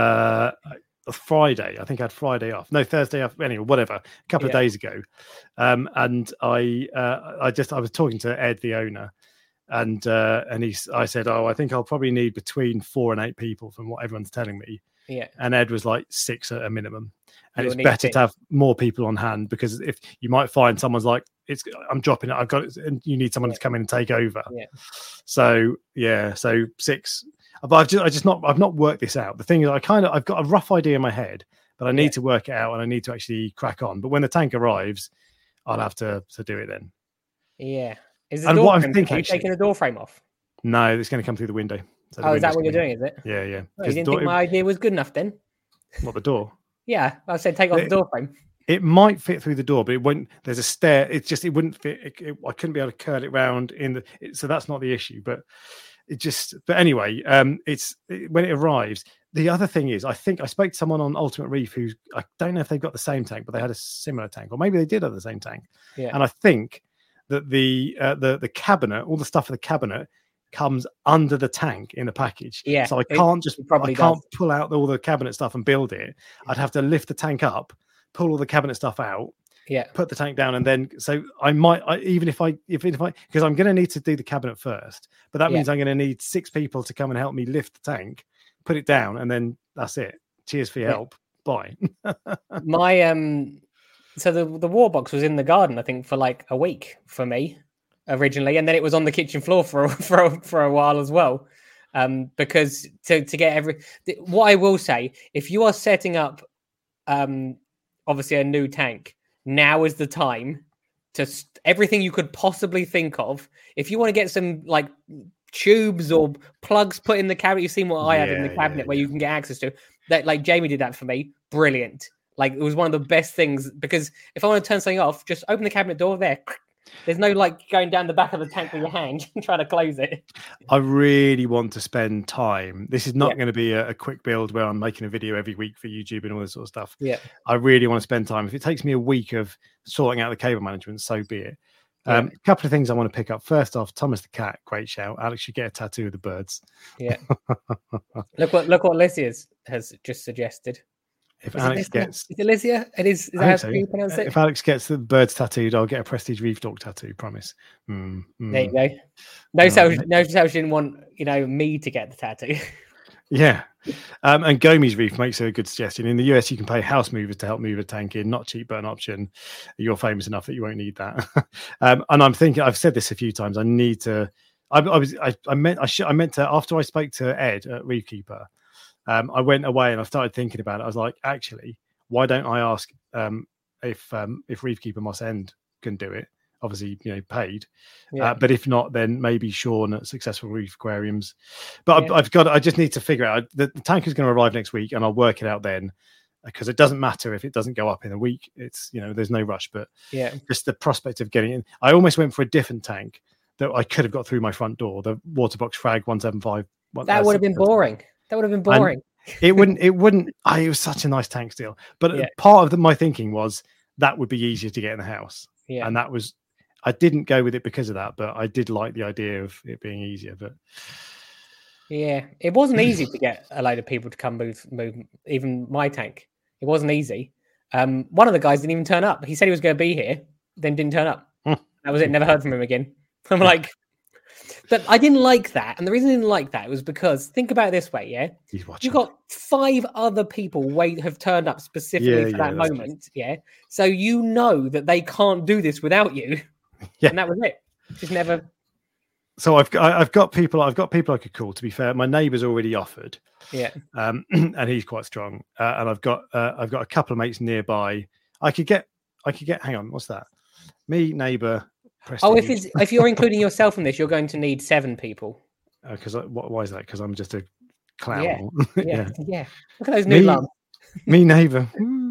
Friday. I think I had Friday off. No, Thursday off. Anyway, whatever. A couple of days ago, and I was talking to Ed, the owner, And I said, oh, I think I'll probably need between 4 and 8 people from what everyone's telling me. Yeah. And Ed was like 6 at a minimum. And You'll it's better 6. to have more people on hand, because if you might find someone's like, I'm dropping it, I've got it, and you need someone to come in and take over. Yeah. So 6. But I've not worked this out. The thing is, I've got a rough idea in my head, but I need to work it out, and I need to actually crack on. But when the tank arrives, I'll have to do it then. Yeah. Is and what I'm thinking, are you taking the door frame off? No, it's going to come through the window. So is that what you're doing? Is it? Yeah, yeah. Oh, you didn't think my idea was good enough then? What, the door? Yeah, I said take off the door frame. It might fit through the door, but it won't. There's a stair. It wouldn't fit. I couldn't be able to curl it round so that's not the issue. But but anyway, when it arrives. The other thing is, I think I spoke to someone on Ultimate Reef who, I don't know if they've got the same tank, but they had a similar tank, or maybe they did have the same tank. Yeah. And I think that the cabinet, all the stuff in the cabinet, comes under the tank in the package. Yeah. So I can't pull out all the cabinet stuff and build it. I'd have to lift the tank up, pull all the cabinet stuff out, put the tank down, and then because I'm going to need to do the cabinet first, but that means I'm going to need 6 people to come and help me lift the tank, put it down, and then that's it. Cheers for your help. Bye. So the war box was in the garden, I think, for like a week for me originally, and then it was on the kitchen floor for a while as well. Because to get what I will say, if you are setting up obviously a new tank, now is the time to everything you could possibly think of. If you want to get some like tubes or plugs put in the cabinet, you've seen what I have in the cabinet where you can get access to that. Like Jamie did that for me. Brilliant. Like it was one of the best things, because if I want to turn something off, just open the cabinet door there. There's no like going down the back of the tank with your hand and trying to close it. I really want to spend time. This is not going to be a quick build where I'm making a video every week for YouTube and all this sort of stuff. Yeah. I really want to spend time. If it takes me a week of sorting out the cable management, so be it. A couple of things I want to pick up. First off, Thomas the cat, great shout. Alex should get a tattoo of the birds. Yeah. look what Lysias has just suggested. If Alex gets, is it Lysia? It is. Is that how you pronounce it? If Alex gets the birds tattooed, I'll get a Prestige Reef Dog tattoo. Promise. There you go. No, so she didn't want me to get the tattoo. Yeah. And Gomi's Reef makes a good suggestion. In the US, you can pay house movers to help move a tank in. Not cheap, but an option. You're famous enough that you won't need that. And I'm thinking, I've said this a few times, I need to. I meant to, after I spoke to Ed at Reefkeeper. I went away and I started thinking about it. I was like, actually, why don't I ask if Reefkeeper Moss End can do it? Obviously, paid. But if not, then maybe Sean at Successful Reef Aquariums. But I just need to figure out. The tank is going to arrive next week, and I'll work it out then. Because it doesn't matter if it doesn't go up in a week. It's there's no rush. But just the prospect of getting in. I almost went for a different tank that I could have got through my front door. The Waterbox Frag 175. That would have been boring. That would have been boring. It wouldn't. It was such a nice tank still. But part of my thinking was that would be easier to get in the house. Yeah. And that was, I didn't go with it because of that, but I did like the idea of it being easier. But yeah, it wasn't easy to get a load of people to come move even my tank. It wasn't easy. One of the guys didn't even turn up. He said he was going to be here, then didn't turn up. That was it. Never heard from him again. I'm like, but I didn't like that. And the reason I didn't like that was because, think about it this way, yeah? You've got 5 other people have turned up specifically for that moment, So that they can't do this without you. Yeah. And that was it. Just never. So I've got people I could call. To be fair, my neighbour's already offered. Yeah. And he's quite strong. And I've got a couple of mates nearby. I could get. Hang on, what's that? Me, neighbour. Prestige. If you're including yourself in this, you're going to need 7 people. Because why is that? Because I'm just a clown. Yeah. Look at those new lamps. Me, neighbour,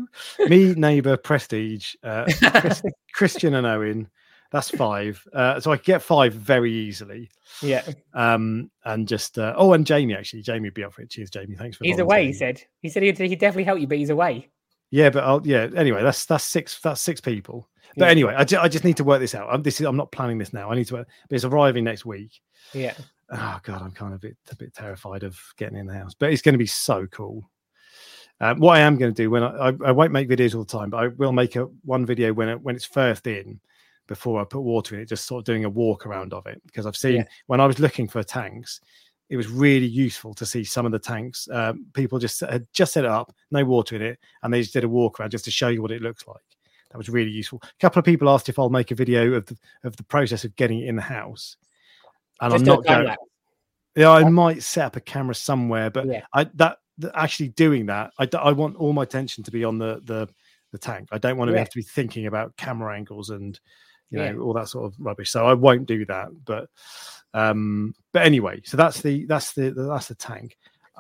Prestige, Christian and Owen. That's 5. So I can get 5 very easily. Yeah. And just and Jamie, actually. Jamie would be up for it. Cheers, Jamie. Thanks for He's away, he said. He said he'd definitely help you, but he's away. Yeah, but anyway, that's 6 people. But anyway, I just need to work this out. I'm not planning this now. I need to work, but it's arriving next week. Yeah. Oh God, I'm kind of a bit terrified of getting in the house, but it's going to be so cool. What I am going to do when I won't make videos all the time, but I will make one video when it's first in, before I put water in it, just sort of doing a walk around of it, because I've seen when I was looking for tanks, it was really useful to see some of the tanks. People had just set it up, no water in it, and they just did a walk around just to show you what it looks like. That was really useful. A couple of people asked if I'll make a video of the process of getting it in the house, and just I'm not going. Yeah, I might set up a camera somewhere, but actually doing that, I want all my attention to be on the tank. I don't want to have to be thinking about camera angles and all that sort of rubbish. So I won't do that. But anyway, so that's the tank.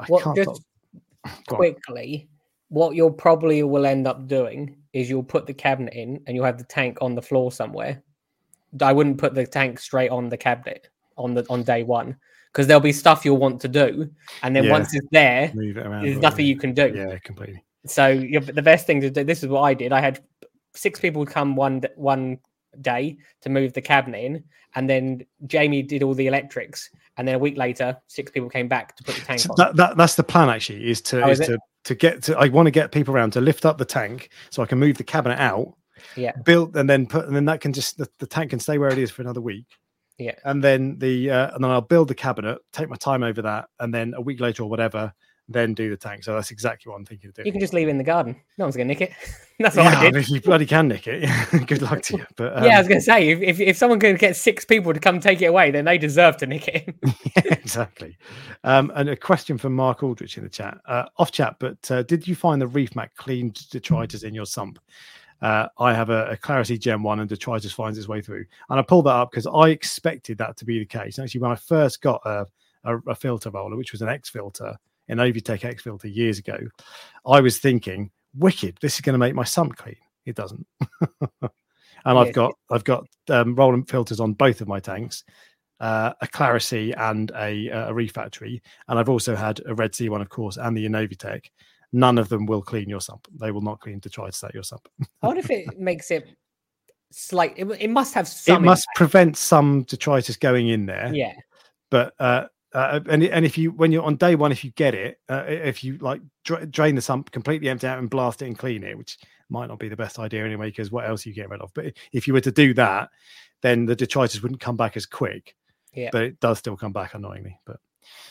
Quickly, what you'll probably will end up doing is you'll put the cabinet in and you'll have the tank on the floor somewhere. I wouldn't put the tank straight on the cabinet on day one, because there'll be stuff you'll want to do, and then once it's there, there's nothing you can do. Yeah, completely. So the best thing to do, this is what I did. I had 6 people come one day to move the cabinet in, and then Jamie did all the electrics, and then a week later 6 people came back to put the tank on. That's the plan, actually, is to I want to get people around to lift up the tank so I can move the cabinet out, build, and then that can just the tank can stay where it is for another week. Yeah, and then and then I'll build the cabinet, take my time over that, and then a week later or whatever, then do the tank. So that's exactly what I'm thinking of doing. You can just leave it in the garden. No one's gonna nick it. That's what I did. If you bloody can nick it, good luck to you. But I was gonna say, if someone can get 6 people to come take it away, then they deserve to nick it. Exactly. And a question from Mark Aldrich in the chat, off chat. But did you find the Reef Mac cleaned detritus in your sump? I have a Clarity Gen 1 and detritus finds its way through. And I pulled that up because I expected that to be the case. Actually, when I first got a filter roller, which was an X filter, an Ovitech X filter years ago, I was thinking, wicked, this is going to make my sump clean. It doesn't. And I've got rolling filters on both of my tanks, a Clarity and a Reef Factory. And I've also had a Red Sea one, of course, and the Innovitech. None of them will clean your sump. They will not clean detritus out your sump. I wonder if it makes it slight. It must have some. It must prevent some detritus going in there. Yeah. But and if you, when you're on day one, if you get it, if you like drain the sump, completely empty out and blast it and clean it, which might not be the best idea anyway, because what else are you getting rid of? But if you were to do that, then the detritus wouldn't come back as quick. Yeah. But it does still come back annoyingly. But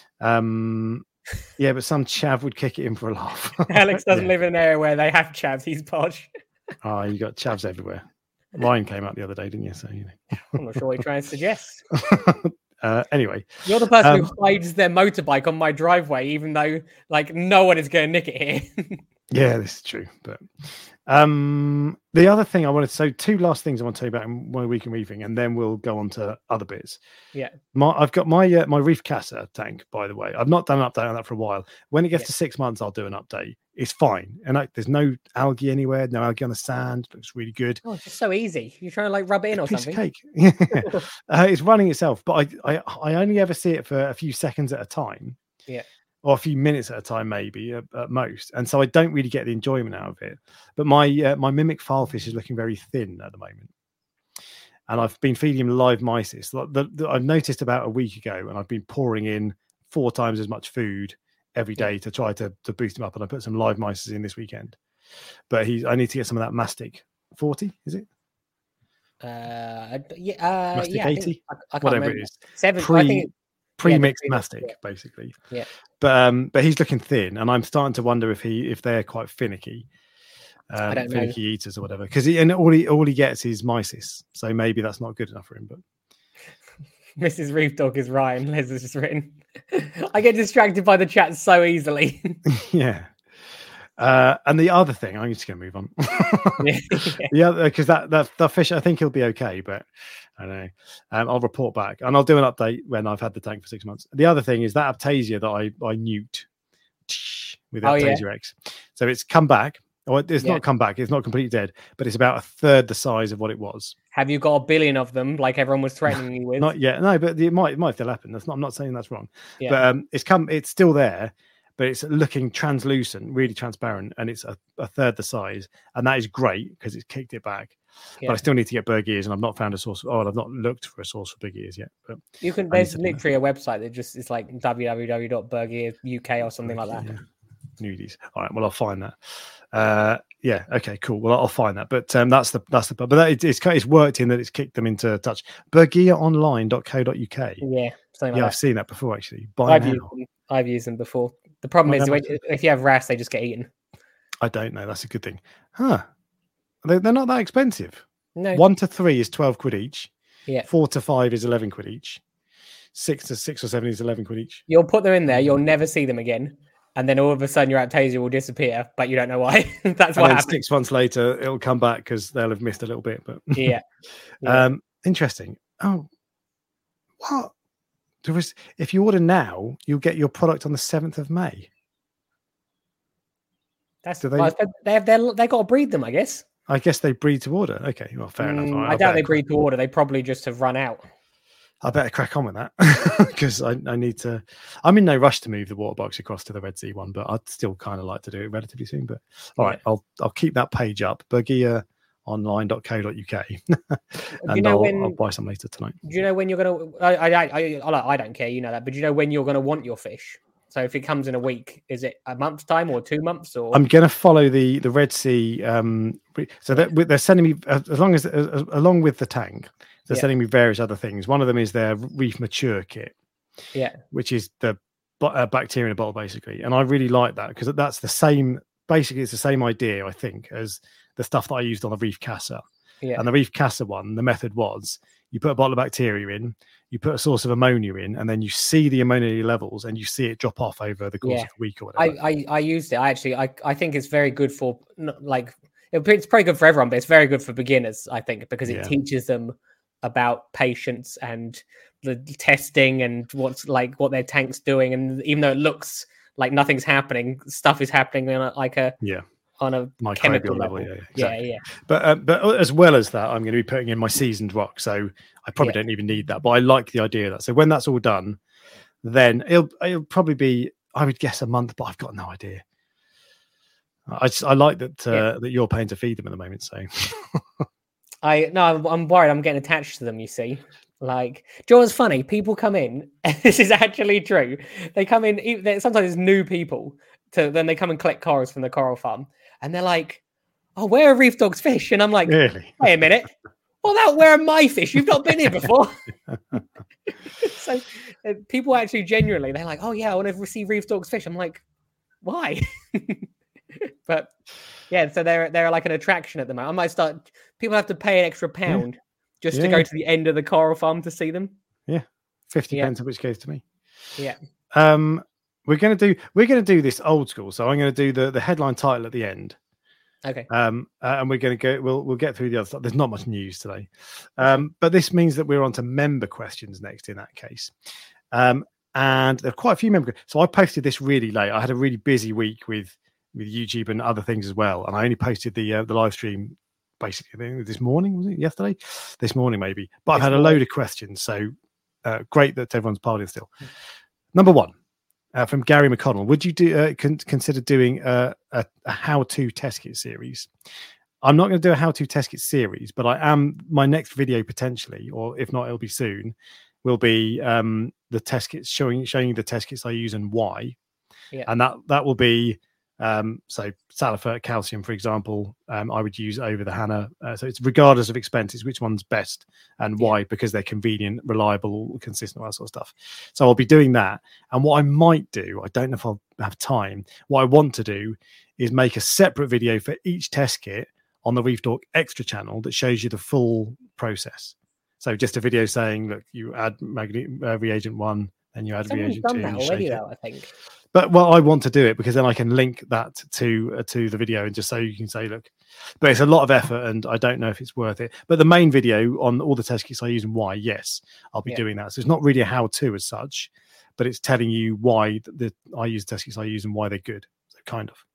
yeah, but some chav would kick it in for a laugh. Alex doesn't live in an area where they have chavs. He's posh. Oh, you got chavs everywhere. Ryan came out the other day, didn't you? So I'm not sure what you're trying to suggest. Anyway, you're the person who hides their motorbike on my driveway, even though like no one is going to nick it here. Yeah, this is true. But the other thing I wanted, so 2 last things I want to tell you about in my week in reefing, and then we'll go on to other bits. Yeah, I've got my Reef Casa tank, by the way. I've not done an update on that for a while. When it gets to 6 months, I'll do an update. It's fine, and there's no algae anywhere, no algae on the sand. Looks really good. Oh, it's just so easy. You're trying to like rub it in or piece something. Of cake. It's running itself, but I only ever see it for a few seconds at a time. Yeah. Or a few minutes at a time, maybe at most, and so I don't really get the enjoyment out of it. But my mimic filefish is looking very thin at the moment, and I've been feeding him live mysis. I've noticed about a week ago, and I've been pouring in 4 times as much food every day to try to boost him up. And I put some live mysis in this weekend, but I need to get some of that mastic 40. Is it? Mastic 80, I can't whatever remember. it is. 7. I think Pre-mixed mastic, basically. Yeah. But he's looking thin, and I'm starting to wonder if they're quite finicky. I don't finicky know. eaters or whatever. Because all he gets is mysis, so maybe that's not good enough for him. But Mrs. Reef Dog is Ryan. Liz has just written. I get distracted by the chat so easily. Yeah. And the other thing, I'm just going to move on. The other, because that fish, I think he'll be okay, but I don't know. I'll report back, and I'll do an update when I've had the tank for 6 months. The other thing is that Aptasia that I nuked with Aptasia X. So it's come back. Or it's not come back. It's not completely dead, but it's about a third the size of what it was. Have you got a billion of them, like everyone was threatening you with? Not yet. No, but it might still happen. I'm not saying that's wrong. Yeah. But it's still there, but it's looking translucent, really transparent, and it's a third the size, and that is great because it's kicked it back. Yeah. But I still need to get Berg ears, and I've not found a source. I've not looked for a source for big ears yet. But you can. There's literally a website that just it's like www.bergearuk or something like that. Yeah. Nudies. All right. Well, I'll find that. Yeah. Okay. Cool. Well, I'll find that. But it's worked in that it's kicked them into touch. Bergiaonline.co.uk. Yeah, something like I've that. seen that before actually. I've used them before. The problem is if you have RAS, they just get eaten. I don't know. That's a good thing. Huh? They're not that expensive. No. 1 to 3 is 12 quid each. Yeah. 4 to 5 is 11 quid each. 6 to 6 or 7 is 11 quid each. You'll put them in there. You'll never see them again. And then all of a sudden your Aptasia will disappear, but you don't know why. That's what happens. 6 months later, it'll come back because they'll have missed a little bit. But yeah. Interesting. Oh, what? If you order now, you'll get your product on the 7th of May. They've got to breed them, I guess. I guess they breed to order. Okay, well, fair enough. I doubt they breed to order. They probably just have run out. I better crack on with that because I need to. I'm in no rush to move the water box across to the Red Sea one, but I'd still kind of like to do it relatively soon. But all right, I'll keep that page up. Bergiaonline.co.uk, and I'll buy some later tonight. Do you know when you're gonna? I don't care, you know that, but do you know when you're gonna want your fish? So if it comes in a week, is it a month's time or 2 months? Or I'm going to follow the Red Sea. So they're sending me along with the tank. They're sending me various other things. One of them is their Reef Mature kit, which is the bacteria in a bottle, basically. And I really like that because that's the same. Basically, it's the same idea, I think, as the stuff that I used on the Reef Casa. Yeah. And the Reef Casa one, the method was you put a bottle of bacteria in, you put a source of ammonia in, and then you see the ammonia levels and you see it drop off over the course of a week or whatever. I used it. I think it's very good for it's pretty good for everyone, but it's very good for beginners, I think, because it teaches them about patience and the testing and what their tank's doing. And even though it looks like nothing's happening, stuff is happening on a chemical level. Exactly. But as well as that, I'm going to be putting in my seasoned rock, so I probably don't even need that. But I like the idea of that. So when that's all done, then it'll probably be, I would guess, a month, but I've got no idea. I like that that you're paying to feed them at the moment. So I'm worried I'm getting attached to them. You see. Like, do you know what's funny? People come in, and this is actually true. They come in, sometimes it's new people, then they come and collect corals from the coral farm, and they're like, oh, where are Reef Dog's fish? And I'm like, really? Wait a minute. Well, where are my fish? You've not been here before. So people actually genuinely, they're like, oh yeah, I want to see Reef Dog's fish. I'm like, why? But yeah, so they're like an attraction at the moment. I might start, people have to pay an extra £1 just to go to the end of the coral farm to see them. Yeah. 50 pence, which goes to me. Yeah. We're gonna do this old school. So I'm gonna do the headline title at the end. Okay. And we're gonna go. We'll get through the other stuff. There's not much news today, but this means that we're on to member questions next. In that case, and there are quite a few member. So I posted this really late. I had a really busy week with YouTube and other things as well, and I only posted the live stream basically this morning. Was it yesterday? This morning maybe. But I've had a load of questions. So great that everyone's partying still. Number one. From Gary McConnell, would you consider doing a how-to test kit series? I'm not going to do a how-to test kit series, but my next video potentially, or if not, it'll be soon, will be the test kits showing you the test kits I use and why. Yeah. And that will be so Salifert calcium, for example, I would use over the Hanna. So it's regardless of expenses, which one's best and why, because they're convenient, reliable, consistent, all that sort of stuff. So I'll be doing that. And what I might do, I don't know if I'll have time. What I want to do is make a separate video for each test kit on the Reef Dork Extra channel that shows you the full process. So just a video saying, look, you add reagent 1, then you add reagent 2. Done that already, though, I think. But I want to do it because then I can link that to the video, and just so you can say, look, but it's a lot of effort and I don't know if it's worth it. But the main video on all the test kits I use and why, yes, I'll be doing that. So it's not really a how-to as such, but it's telling you why I use test kits I use and why they're good. So kind of.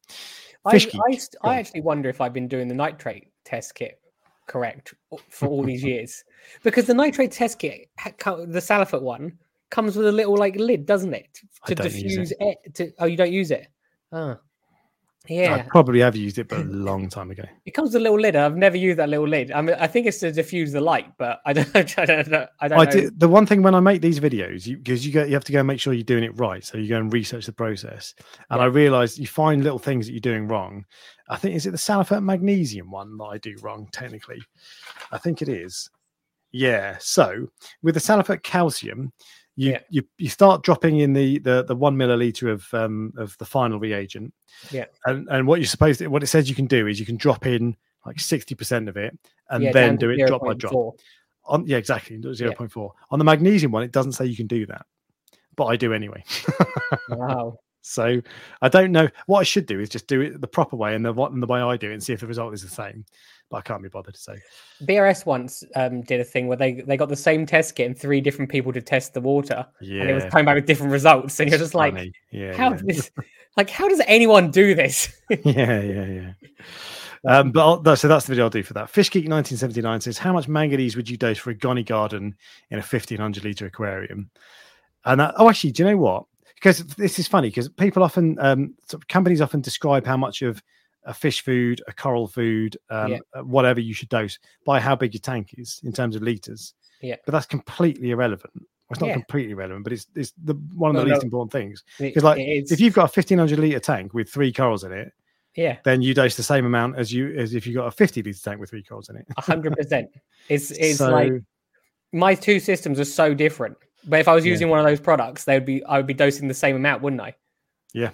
I actually wonder if I've been doing the nitrate test kit correct for all these years, because the nitrate test kit, the Salifert one, comes with a little lid, doesn't it, to diffuse it? You don't use it? Yeah, I probably have used it, but a long time ago. it comes with a little lid. I've never used that little lid. I mean, I think it's to diffuse the light, but I don't. I don't know. I don't know. The one thing when I make these videos, because you have to go and make sure you're doing it right, so you go and research the process. And I realised you find little things that you're doing wrong. I think is it the Salifert magnesium one that I do wrong technically? I think it is. Yeah. So with the Salifert calcium, you start dropping in the 1 milliliter of the final reagent. Yeah. And what it says you can do is you can drop in like 60% of it and then do it 0. drop by drop. Exactly. 0.4. On the magnesium one, it doesn't say you can do that, but I do anyway. Wow. So I don't know. What I should do is just do it the proper way and the way I do it and see if the result is the same. But I can't be bothered to say. BRS once did a thing where they got the same test kit and 3 different people to test the water. Yeah. And it was coming back with different results. And you're just like, how does anyone do this? Yeah. But so that's the video I'll do for that. Fishgeek 1979 says, how much manganese would you dose for a Gonny garden in a 1,500 litre aquarium? And actually, do you know what? Because this is funny because people often, companies often describe how much of a fish food, a coral food, whatever you should dose by how big your tank is in terms of litres. Yeah. But that's completely irrelevant. Well, it's not completely irrelevant, but it's one of the least important things. Because if you've got a 1,500 litre tank with 3 corals in it, then you dose the same amount as if you got a 50 litre tank with 3 corals in it. 100%. It's so, like my 2 systems are so different. But if I was using one of those products, I would be dosing the same amount, wouldn't I? Yeah.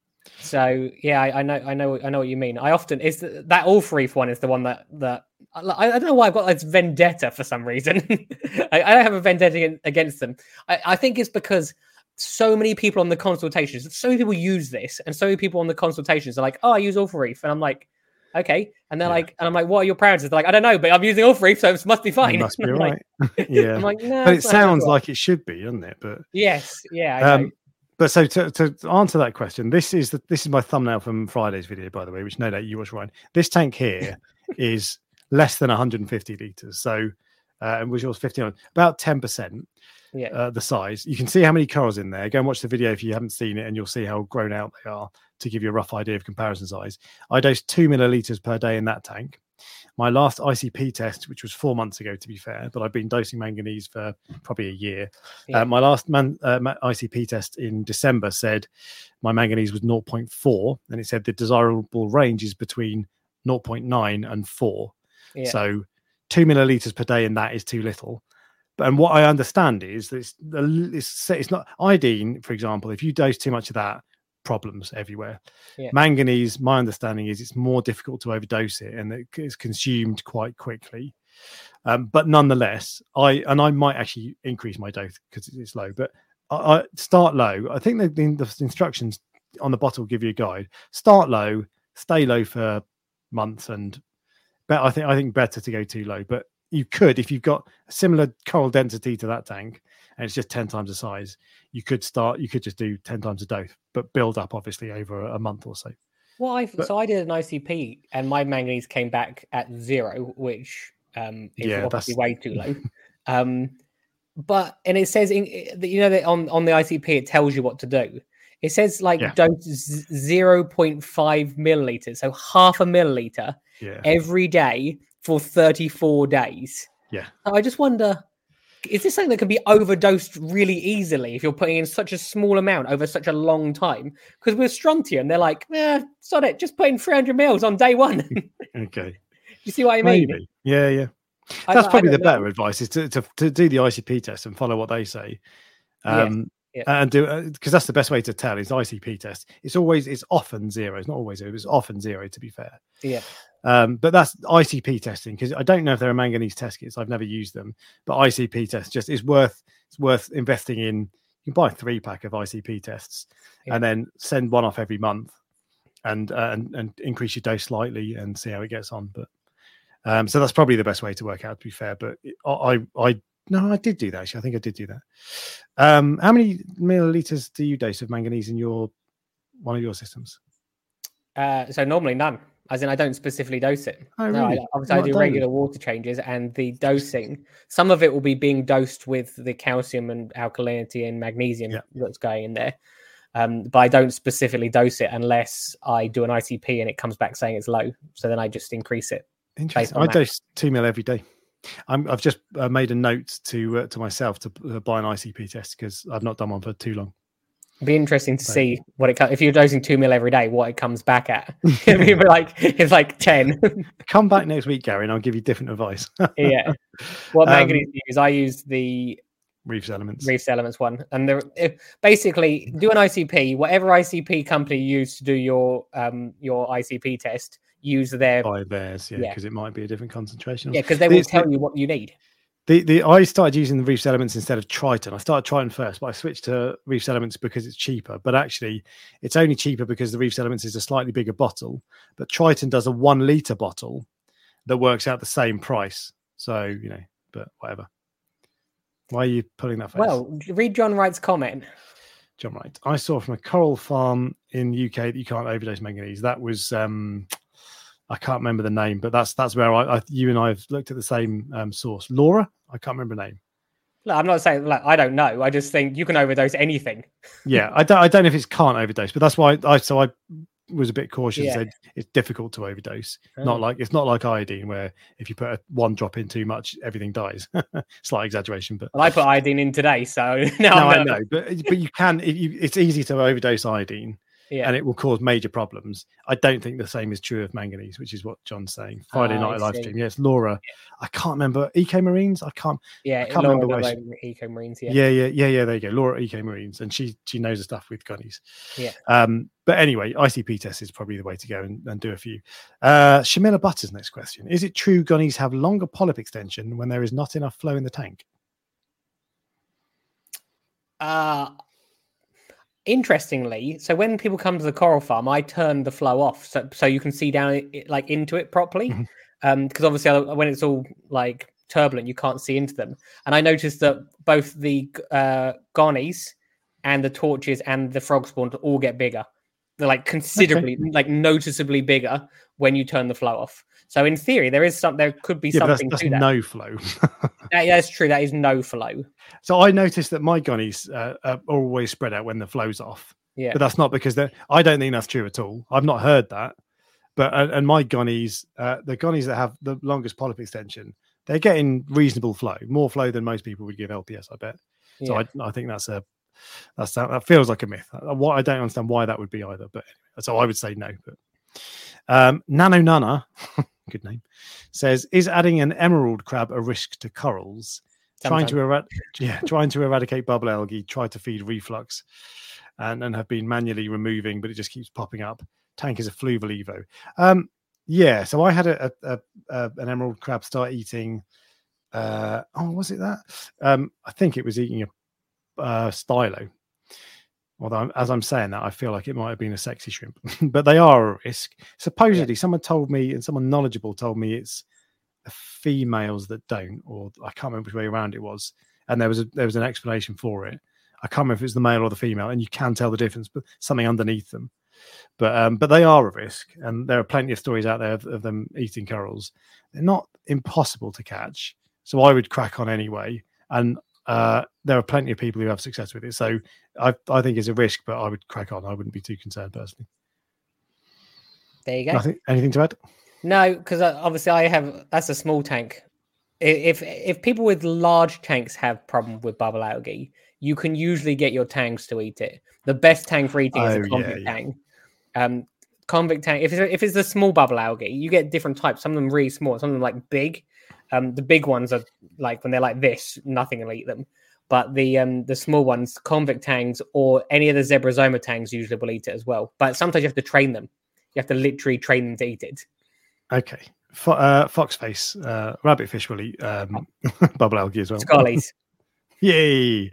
So I know what you mean. I often that Ulfreef one is the one that I don't know why I've got this vendetta for some reason. I don't have a vendetta against them. I think it's because so many people on the consultations, so many people use this, and so many people on the consultations are like, "Oh, I use Ulfreef," and I'm like, "Okay," and they're like, and I'm like, "What are your parameters?" They're like, "I don't know, but I'm using Ulfreef, so it must be fine." It must be right. I'm like, no, but it sounds like it should be, doesn't it? But yes, I know. But so to answer that question, this is my thumbnail from Friday's video, by the way, which no doubt you watched, Ryan. This tank here is less than 150 litres. So, which was 50, about 10%. The size. You can see how many corals in there. Go and watch the video if you haven't seen it, and you'll see how grown out they are to give you a rough idea of comparison size. I dosed 2 milliliters per day in that tank. My last ICP test, which was 4 months ago, to be fair, but I've been dosing manganese for probably a year. My last ICP test in December said my manganese was 0.4, and it said the desirable range is between 0.9 and 4. So 2 milliliters per day in that is too little. And what I understand is that it's not iodine, for example. If you dose too much of that, problems everywhere. Manganese, my understanding is it's more difficult to overdose it, and it is consumed quite quickly. But nonetheless, I might actually increase my dose because it's low. But I start low. I think the instructions on the bottle give you a guide. Start low, stay low for months, and I think better to go too low. But you could, if you've got a similar coral density to that tank and it's just 10 times the size, you could just do 10 times a dose, but build up obviously over a month or so. Well, so I did an ICP and my manganese came back at 0, which is obviously way too low. And it says that on the ICP it tells you what to do. It says dose 0.5 milliliters, so half a milliliter every day for 34 days. I just wonder, is this something that can be overdosed really easily if you're putting in such a small amount over such a long time? Because with strontium, they're like, sod it, just put in 300 mils on day 1. Okay. You see what I mean? Maybe. Yeah. That's probably the better advice, is to do the ICP test and follow what they say. And do, because that's the best way to tell is ICP test. It's often 0. It's not always 0. It's often 0, to be fair. But that's ICP testing, because I don't know if there are manganese test kits. I've never used them, but ICP test just is worth investing in. You can buy a 3-pack of ICP tests and then send one off every month and increase your dose slightly and see how it gets on. But so that's probably the best way to work out, to be fair. But I did do that. Actually, I think I did do that. How many milliliters do you dose of manganese in one of your systems? So normally none. As in, I don't specifically dose it. Oh, really? No, I do regular water changes, and the dosing, some of it will be being dosed with the calcium and alkalinity and magnesium that's going in there. But I don't specifically dose it unless I do an ICP and it comes back saying it's low. So then I just increase it. Interesting. I dose 2 mil every day. I've just made a note to myself to buy an ICP test because I've not done one for too long. It'd be interesting to see what if you're dosing 2 mil every day, what it comes back at. It's like 10. Come back next week, Gary, and I'll give you different advice. Yeah. What manganese do you use? I use the Reef's Elements one, and basically do an ICP. Whatever ICP company you use to do your ICP test, use buy theirs, because it might be a different concentration. Yeah, because they will tell you what you need. I started using the Reef's Elements instead of Triton. I started Triton first, but I switched to Reef's Elements because it's cheaper. But actually, it's only cheaper because the Reef's Elements is a slightly bigger bottle. But Triton does a 1 litre bottle that works out the same price. So, but whatever. Why are you putting that face? Well, read John Wright's comment. John Wright. I saw from a coral farm in the UK that you can't overdose manganese. That was... I can't remember the name, but that's where you and I have looked at the same source. Laura, I can't remember her name. No, I'm not saying I don't know. I just think you can overdose anything. Yeah, I don't know if it's can't overdose, but that's why I was a bit cautious and said it's difficult to overdose. It's not like iodine where if you put one drop in too much, everything dies. Slight exaggeration, but I put iodine in today, so now I know. But you can. It's easy to overdose iodine. Yeah. And it will cause major problems. I don't think the same is true of manganese, which is what John's saying. Friday night live stream. Yes, Laura. Yeah. I can't remember. Eco Marines. I can't remember where Eco Marines. Yeah. There you go. Laura Eco Marines, and she knows the stuff with gunnies. Yeah. But anyway, ICP test is probably the way to go and do a few. Shamila Butters' next question: is it true gunnies have longer polyp extension when there is not enough flow in the tank? Interestingly, so when people come to the coral farm, I turn the flow off so you can see down into it properly. Because obviously when it's all like turbulent, you can't see into them. And I noticed that both the gonnies and the torches and the frog spawn all get bigger. They're like considerably, noticeably bigger when you turn the flow off. So in theory, there could be something that's to that. No flow. That's true. That is no flow. So I noticed that my gunnies are always spread out when the flow's off. Yeah, but that's not because I don't think that's true at all. I've not heard that. But and my gunnies, the gunnies that have the longest polyp extension, they're getting reasonable flow, more flow than most people would give LPS, I bet. So I think that feels like a myth. I don't understand why that would be either. But anyway, so I would say no. But Nano Nana, good name, says, is adding an emerald crab a risk to corals? Trying to eradicate bubble algae, try to feed reflux, and have been manually removing, but it just keeps popping up. Tank is a fluval evo. So I had an emerald crab start eating. Was it that? I think it was eating a stylo. Although, as I'm saying that, I feel like it might have been a sexy shrimp. But they are a risk. Supposedly, someone told me, and someone knowledgeable told me it's the females that don't, or I can't remember which way around it was. And there was an explanation for it. I can't remember if it was the male or the female, and you can tell the difference, but something underneath them. But they are a risk, and there are plenty of stories out there of them eating corals. They're not impossible to catch, so I would crack on anyway. And there are plenty of people who have success with it, so I think it's a risk, but I would crack on. I wouldn't be too concerned personally. There you go. Anything to add? No, because obviously that's a small tank. If people with large tanks have problem with bubble algae, you can usually get your tanks to eat it. The best tank for eating is a convict tank. Convict tank. If it's the small bubble algae, you get different types. Some of them really small. Some of them like big. The big ones are like when they're like this, nothing will eat them. But the small ones, convict tangs or any of the zebrasoma tangs usually will eat it as well. But sometimes you have to train them. You have to literally train them to eat it. Okay. Foxface, rabbitfish will eat bubble algae as well. Scullies. Yay.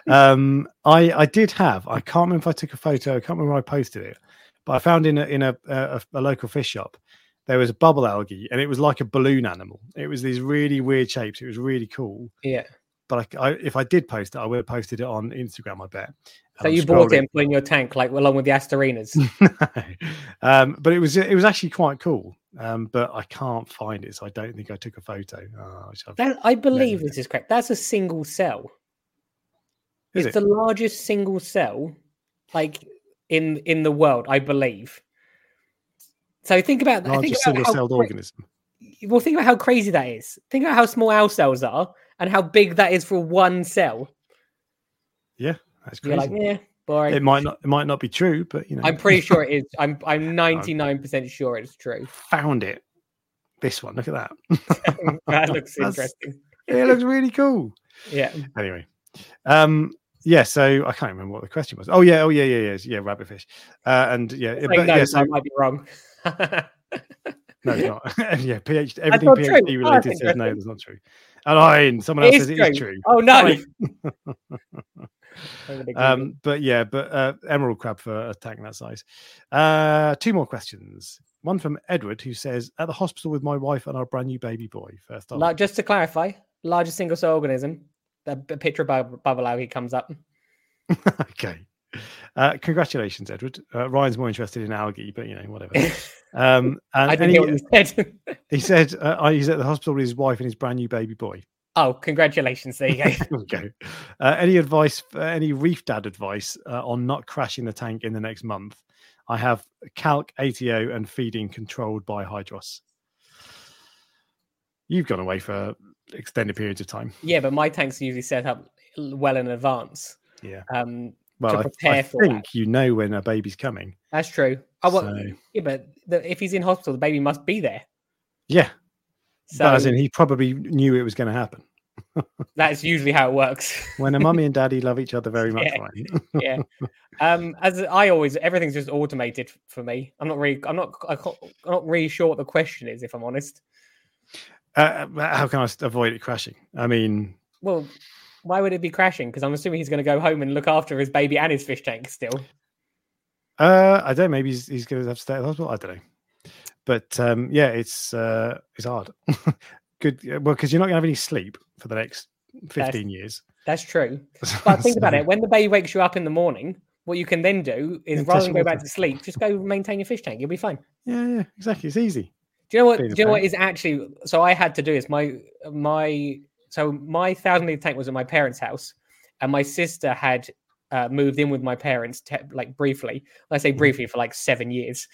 I did have, I can't remember if I took a photo, I can't remember where I posted it, but I found in a local fish shop, there was a bubble algae and it was like a balloon animal. It was these really weird shapes. It was really cool. Yeah. But if I did post it, I would have posted it on Instagram, I bet. So you bought it and put in your tank, like along with the Astorinas. But it was actually quite cool. But I can't find it, so I don't think I took a photo. I believe this is correct. That's a single cell. It's the largest single cell. Like in the world, I believe. So think about that. Largest single-celled organism. Well, think about how crazy that is. Think about how small our cells are and how big that is for one cell. Yeah, that's crazy. You're like, yeah, boring. It might not be true, but I'm pretty sure it is. I'm 99% sure it's true. Found it. This one. Look at that. That looks interesting. It looks really cool. Yeah. Anyway, yeah. So I can't remember what the question was. Oh yeah, rabbitfish. And yeah, but no, yeah. So I might be wrong. No, it's not. Yeah, everything PhD related says no, that's not true. And someone else says it is true. Oh no. But emerald crab for a tank that size. 2 more questions. One from Edward, who says, at the hospital with my wife and our brand new baby boy. First off. Just to clarify, largest single cell organism. The picture of bubble algae comes up. Okay. Congratulations, Edward. Ryan's more interested in algae, but whatever. And I didn't hear what you said. He said he's at the hospital with his wife and his brand new baby boy. Oh, congratulations. There you go. Okay. Any advice, any Reef Dad advice on not crashing the tank in the next month? I have calc, ATO, and feeding controlled by Hydros. You've gone away for extended periods of time. Yeah, but my tank's usually set up well in advance. Yeah. Well, I think you know when a baby's coming. That's true. Oh, well, yeah, but if he's in hospital, the baby must be there. Yeah. So, but as in, he probably knew it was going to happen. That's usually how it works. When a mummy and daddy love each other very much, yeah. As I always, everything's just automated for me. I'm not really sure what the question is, if I'm honest. How can I avoid it crashing? I mean, well, why would it be crashing? Because I'm assuming he's going to go home and look after his baby and his fish tank still. I don't know. Maybe he's going to have to stay at the hospital. I don't know. But yeah, it's hard. Good. Well, because you're not going to have any sleep for the next 15 years. That's true. But think about it. When the baby wakes you up in the morning, what you can then do is rather than go back to sleep, just go maintain your fish tank. You'll be fine. Yeah, exactly. It's easy. Do you know what? Do you know what is actually? So I had to do is my 1,000-litre tank was at my parents' house, and my sister had moved in with my parents briefly. I say briefly for 7 years,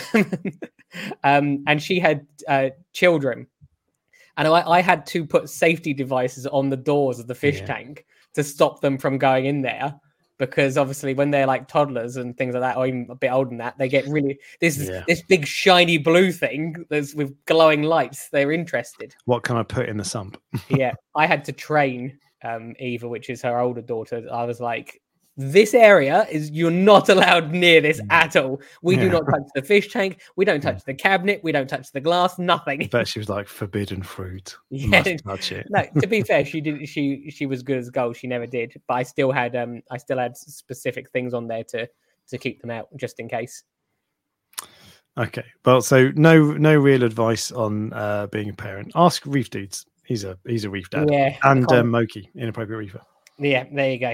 and she had children, and I had to put safety devices on the doors of the fish tank to stop them from going in there. Because obviously, when they're like toddlers and things like that, or even a bit older than that, they get really this big shiny blue thing that's with glowing lights. They're interested. What can I put in the sump? Yeah, I had to train Eva, which is her older daughter. I was like, this area you're not allowed near this at all. We do not touch the fish tank. We don't touch the cabinet. We don't touch the glass. Nothing. But she was like, forbidden fruit. Yeah, must touch it. No, to be fair, she did. She was good as gold. She never did. But I still had specific things on there to keep them out just in case. Okay, well, so no real advice on being a parent. Ask Reef Dudes. He's a reef dad. Yeah, and Moki, inappropriate reefer. Yeah, there you go.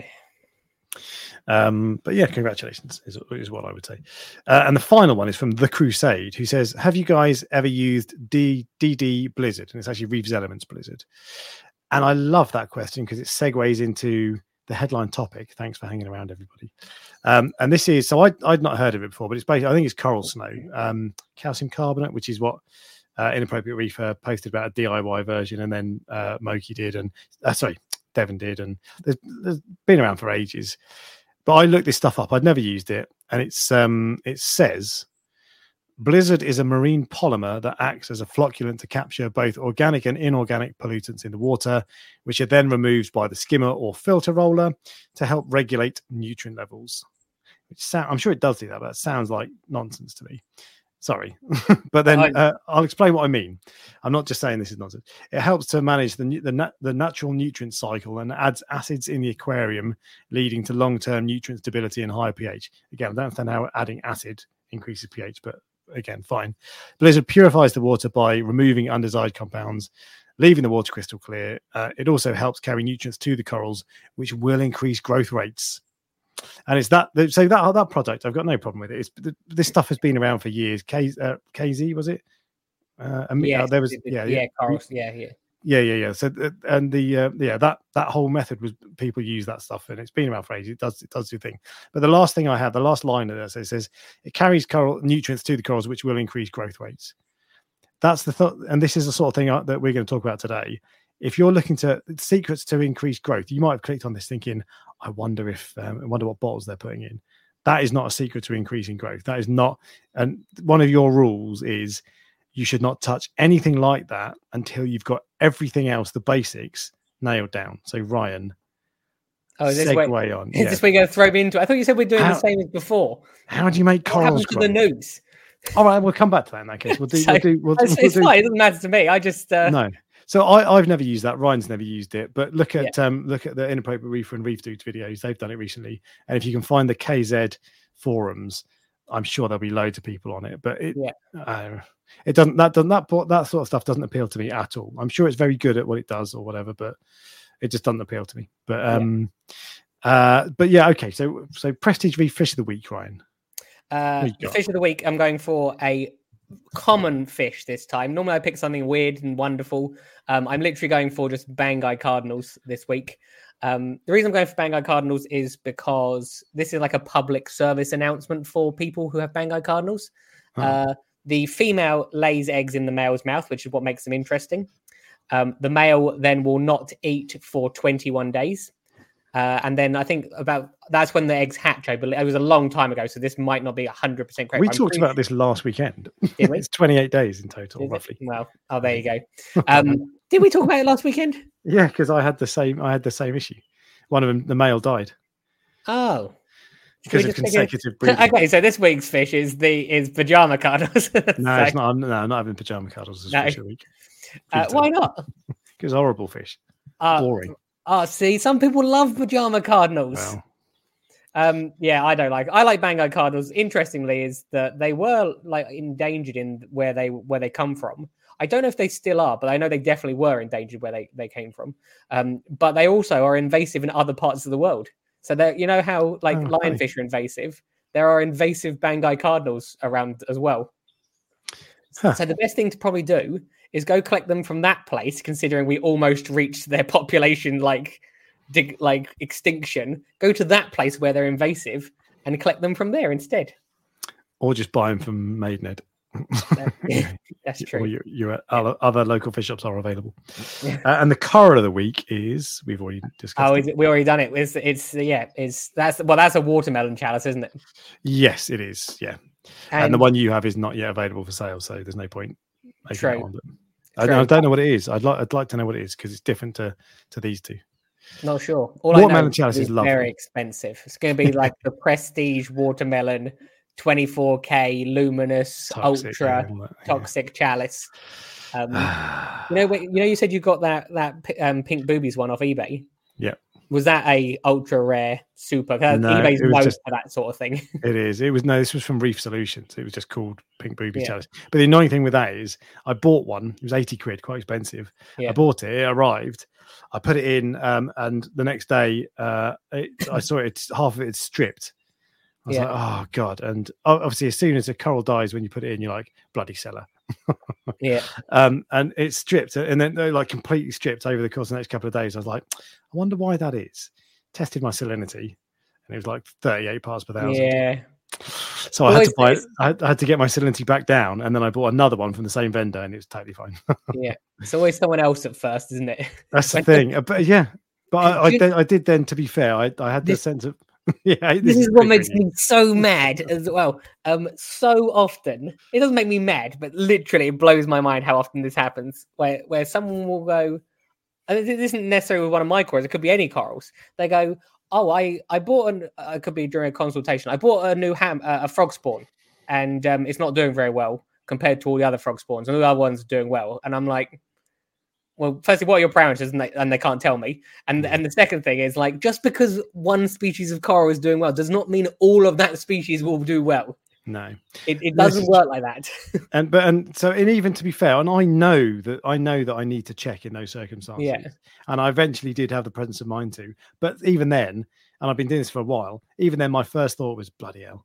But yeah, congratulations is what I would say. And the final one is from The Crusade, who says, have you guys ever used DD Blizzard? And it's actually Reef's Elements Blizzard. And I love that question because it segues into the headline topic. Thanks for hanging around, everybody. And this is, so I'd not heard of it before, but it's basically, I think it's coral snow, calcium carbonate, which is what Inappropriate Reefer posted about a DIY version, and then Moki did, and Devon did, and there's been around for ages. But I looked this stuff up. I'd never used it, and it says Blizzard is a marine polymer that acts as a flocculant to capture both organic and inorganic pollutants in the water, which are then removed by the skimmer or filter roller to help regulate nutrient levels. I'm sure it does do that, but it sounds like nonsense to me. Sorry. But then I'll explain what I mean. I'm not just saying this is nonsense. It helps to manage the natural nutrient cycle and adds acids in the aquarium, leading to long-term nutrient stability and higher pH. Again, I don't understand how adding acid increases pH, but again, fine. Blizzard purifies the water by removing undesired compounds, leaving the water crystal clear. It also helps carry nutrients to the corals, which will increase growth rates. And it's that product, I've got no problem with it. This stuff has been around for years. KZ, was it? Corals, yeah. Yeah. So and that whole method was people use that stuff, and it's been around for ages. It does the thing. But the last thing I had, the last line of this, it says it carries coral nutrients to the corals, which will increase growth rates. That's the thought, and this is the sort of thing that we're going to talk about today. If you're looking to secrets to increase growth, you might have clicked on this thinking, I wonder what bottles they're putting in. That is not a secret to increasing growth. That is not, and one of your rules is you should not touch anything like that until you've got everything else, the basics, nailed down. So Ryan, segue on. Is this where you're going to throw me into? I thought you said we're doing the same as before. How do you make corals grow? To the news? All right, we'll come back to that in that case. It's fine. It doesn't matter to me. I just no. So I've never used that. Ryan's never used it. But look at the Inappropriate Reefer and Reef Dudes videos. They've done it recently. And if you can find the KZ forums, I'm sure there'll be loads of people on it. But it doesn't. That sort of stuff doesn't appeal to me at all. I'm sure it's very good at what it does or whatever, but it just doesn't appeal to me. But yeah, okay. So Prestige Reef Fish of the Week, Ryan. The fish of the week, I'm going for a common fish this time. Normally I pick something weird and wonderful. I'm literally going for just Banggai cardinals this week. The reason I'm going for Banggai cardinals is because this is like a public service announcement for people who have Banggai cardinals. The female lays eggs in the male's mouth, which is what makes them interesting. The male then will not eat for 21 days. And then I think that's when the eggs hatch. I believe it was a long time ago, so this might not be 100% correct. We talked about this last weekend. It's 28 days in total, roughly. Well, there you go. Did we talk about it last weekend? Yeah, because I had the same issue. One of them, the male died. Oh, because of consecutive breeding. Okay, so this week's fish is pajama cardinals. No, it's not. No, I'm not having pajama cardinals this fish of the week. Why not? Because horrible fish. Boring. See, some people love pajama cardinals. Wow. I don't like. I like Banggai cardinals. Interestingly, is that they were like endangered in where they come from. I don't know if they still are, but I know they definitely were endangered where they came from. But they also are invasive in other parts of the world. So you know how lionfish are invasive. There are invasive Banggai cardinals around as well. So the best thing to probably do is go collect them from that place, considering we almost reached their population extinction. Go to that place where they're invasive and collect them from there instead. Or just buy them from Maidenhead. That's true. Or other local fish shops are available. And the coral of the week is, we've already discussed. We already done it. That's a watermelon chalice, isn't it? Yes, it is. Yeah. And the one you have is not yet available for sale, so there's no point. True. I don't know what it is. I'd like to know what it is because it's different to these two. Not sure. Watermelon chalice is lovely. Very expensive. It's going to be like the Prestige watermelon 24K luminous ultra toxic chalice. You said you got that pink boobies one off eBay. Yeah. Was that a ultra rare super? No, eBay's known for that sort of thing. It is. This was from Reef Solutions. It was just called Pink Booby Chalice. But the annoying thing with that is I bought one. It was 80 quid, quite expensive. Yeah. I bought it. It arrived. I put it in, and the next day I saw it. Half of it's stripped. I was like, oh god! And obviously, as soon as a coral dies, when you put it in, you're like, bloody seller. And it's stripped, and then they're like completely stripped over the course of the next couple of days. I was like, I wonder why that is. Tested my salinity, and it was like 38 parts per thousand. Yeah. So I had to buy it. I had to get my salinity back down, and then I bought another one from the same vendor, and it was totally fine. Yeah, it's always someone else at first, isn't it? That's the thing. But I did then. To be fair, I had the sense of. This is what makes me so mad as well. So often, it doesn't make me mad, but literally it blows my mind how often this happens. Where someone will go, and it isn't necessarily one of my corals; it could be any corals. They go, "Oh, I bought it could be during a consultation. I bought a new a frog spawn, and it's not doing very well compared to all the other frog spawns, and all the other ones are doing well." And I'm like, well, firstly, what are your parameters? And they can't tell me. And the second thing is like, just because one species of coral is doing well does not mean all of that species will do well. No, it doesn't work like that. and even to be fair, and I know that I need to check in those circumstances. Yeah. And I eventually did have the presence of mind to. But even then, and I've been doing this for a while, even then my first thought was bloody hell.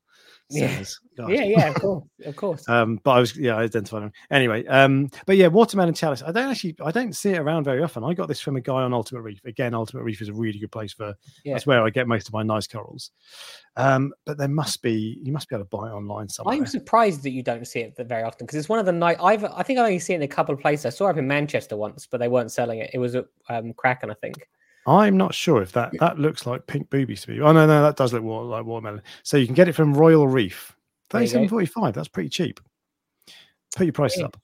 Sinners. Yeah, of course. But I identified them anyway. But yeah, Watermelon Chalice. I don't see it around very often. I got this from a guy on Ultimate Reef. Again, Ultimate Reef is a really good place for. That's where I get most of my nice corals. But you must be able to buy it online somewhere. I'm surprised that you don't see it very often because it's one of the night. I think I only see it in a couple of places. I saw it up in Manchester once, but they weren't selling it. It was at Kraken, I think. I'm not sure if that looks like pink boobies to me. Oh no, that does look like watermelon. So you can get it from Royal Reef, $37.45. That's pretty cheap. Put your prices up.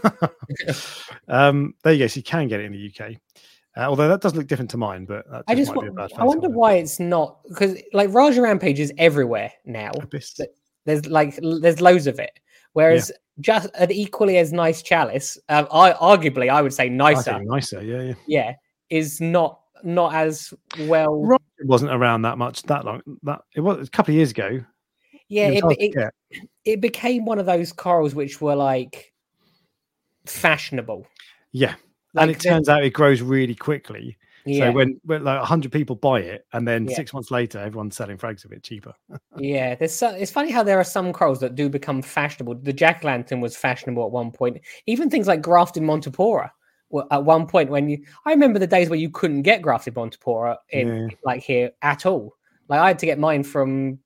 There you go. So you can get it in the UK. Although that does look different to mine, but that might be a bad I wonder why it's not, because like Raja Rampage is everywhere now. Abyss. There's loads of it. Whereas just an equally as nice chalice, arguably I would say nicer. Yeah, is not as well. Raja wasn't around that long. That it was a couple of years ago. Yeah, it became one of those corals which were like fashionable. Yeah. And it turns out it grows really quickly. Yeah. So when like 100 people buy it, and then 6 months later, everyone's selling frags a bit cheaper. Yeah, it's funny how there are some corals that do become fashionable. The jack-o'-lantern was fashionable at one point. Even things like grafted Montipora. At one point, I remember the days where you couldn't get grafted Montipora like here at all. Like I had to get mine from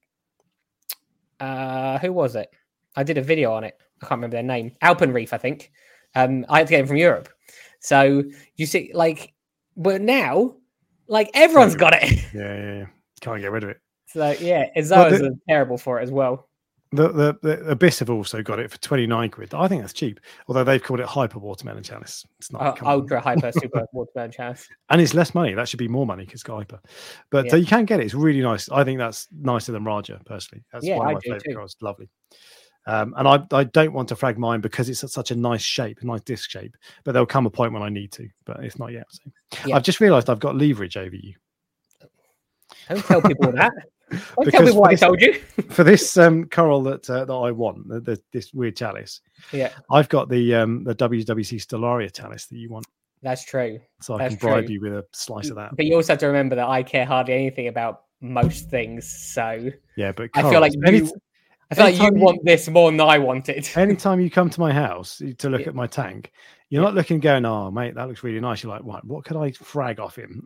who was it? I did a video on it. I can't remember their name. Alpenreef, I think. I had to get it from Europe. So you see, like, but now, like everyone's got it. Yeah. Can't get rid of it. So yeah, Azoas are terrible for it as well. The Abyss have also got it for £29. I think that's cheap. Although they've called it Hyper Watermelon Chalice. It's not Ultra Hyper Super Watermelon Chalice. And it's less money. That should be more money because it's got Hyper. But you can get it. It's really nice. I think that's nicer than Raja, personally. That's one of my favourite corals. Lovely. And I don't want to frag mine because it's such a nice shape, a nice disc shape. But there'll come a point when I need to, but it's not yet. So I've just realised I've got leverage over you. Don't tell people that. Don't tell people what I told you. For this coral that I want, this weird chalice. Yeah, I've got the WWC Stellaria chalice that you want. That's true. So I can bribe you with a slice of that. But you also have to remember that I care hardly anything about most things. So yeah, but I feel like you want this more than I want it. Anytime you come to my house to look at my tank, you're not looking going, oh, mate, that looks really nice. You're like, what could I frag off him?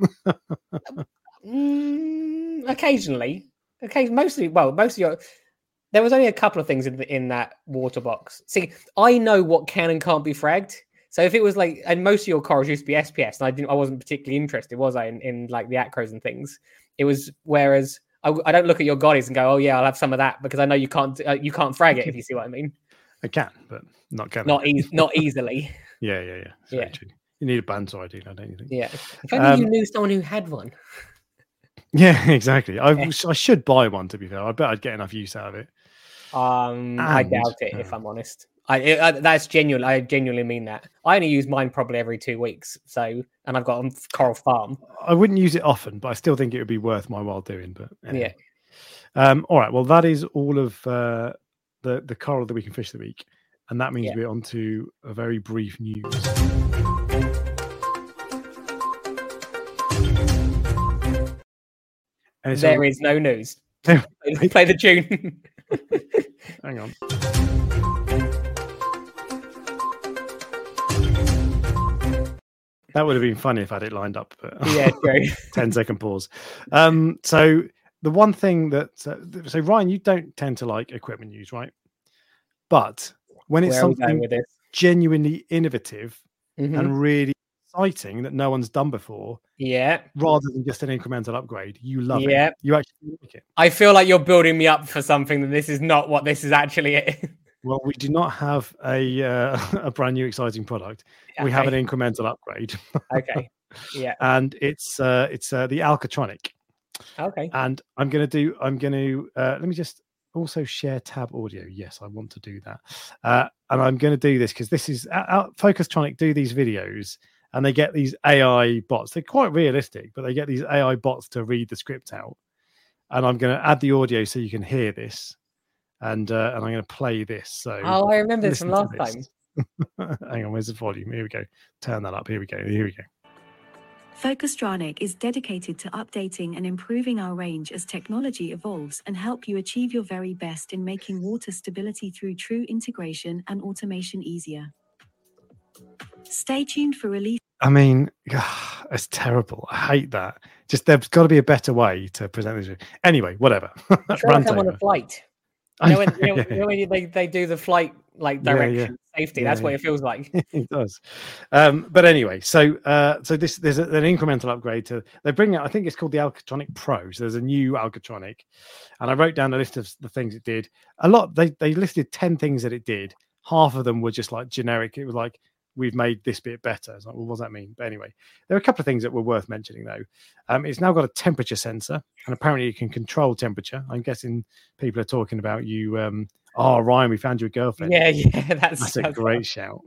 Occasionally, mostly your. There was only a couple of things in that water box. See, I know what can and can't be fragged. So if it was like, and most of your corals used to be SPS, and I wasn't particularly interested, was I, in like the acros and things? It was, whereas I don't look at your goddies and go, oh yeah, I'll have some of that, because I know you can't frag it, if you see what I mean. I can, but not easily. Yeah. True. You need a bandsaw, ideally, don't you think? Yeah. If only you knew someone who had one. Yeah, exactly. I should buy one, to be fair. I bet I'd get enough use out of it. I doubt it, if I'm honest. That's genuine. I genuinely mean that. I only use mine probably every 2 weeks. And I've got a coral farm. I wouldn't use it often, but I still think it would be worth my while doing. But anyway. All right. Well, that is all of the coral that we can fish the week, and that means we're on to a very brief news. There is no news. Play the tune. Hang on. That would have been funny if I had it lined up. But yeah, true. 10-second pause. So the one thing that so Ryan, you don't tend to like equipment news, right? But when it's something genuinely innovative and really exciting that no one's done before, rather than just an incremental upgrade, you love it. You actually like it. I feel like you're building me up for something that this is not what this is actually. Well, we do not have a brand new exciting product. We have an incremental upgrade. Okay. Yeah. And it's the Alcatronic. Okay. And I'm going to let me just also share tab audio. Yes, I want to do that. And I'm going to do this because this is Focustronic do these videos, and they get these AI bots. They're quite realistic, but they get these AI bots to read the script out. And I'm going to add the audio so you can hear this. And I'm going to play this. So I remember this from last time. Hang on, where's the volume? Here we go. Turn that up. Here we go. Focustronic is dedicated to updating and improving our range as technology evolves and help you achieve your very best in making water stability through true integration and automation easier. Stay tuned for release. I mean, it's terrible. I hate that. Just there's got to be a better way to present this. Anyway, whatever. I feel like I'm on a flight. You know when they do the flight like direction safety. That's what it feels like. It does. But anyway, so there's an incremental upgrade to. They bring out. I think it's called the Alkatronic Pro. So there's a new Alkatronic, and I wrote down a list of the things it did. A lot. They listed 10 things that it did. Half of them were just like generic. It was like, we've made this bit better. It's like, well, what does that mean? But anyway, there are a couple of things that were worth mentioning, though. It's now got a temperature sensor, and apparently it can control temperature. I'm guessing people are talking about you. Oh, Ryan, we found you a girlfriend. Yeah, that's a great shout.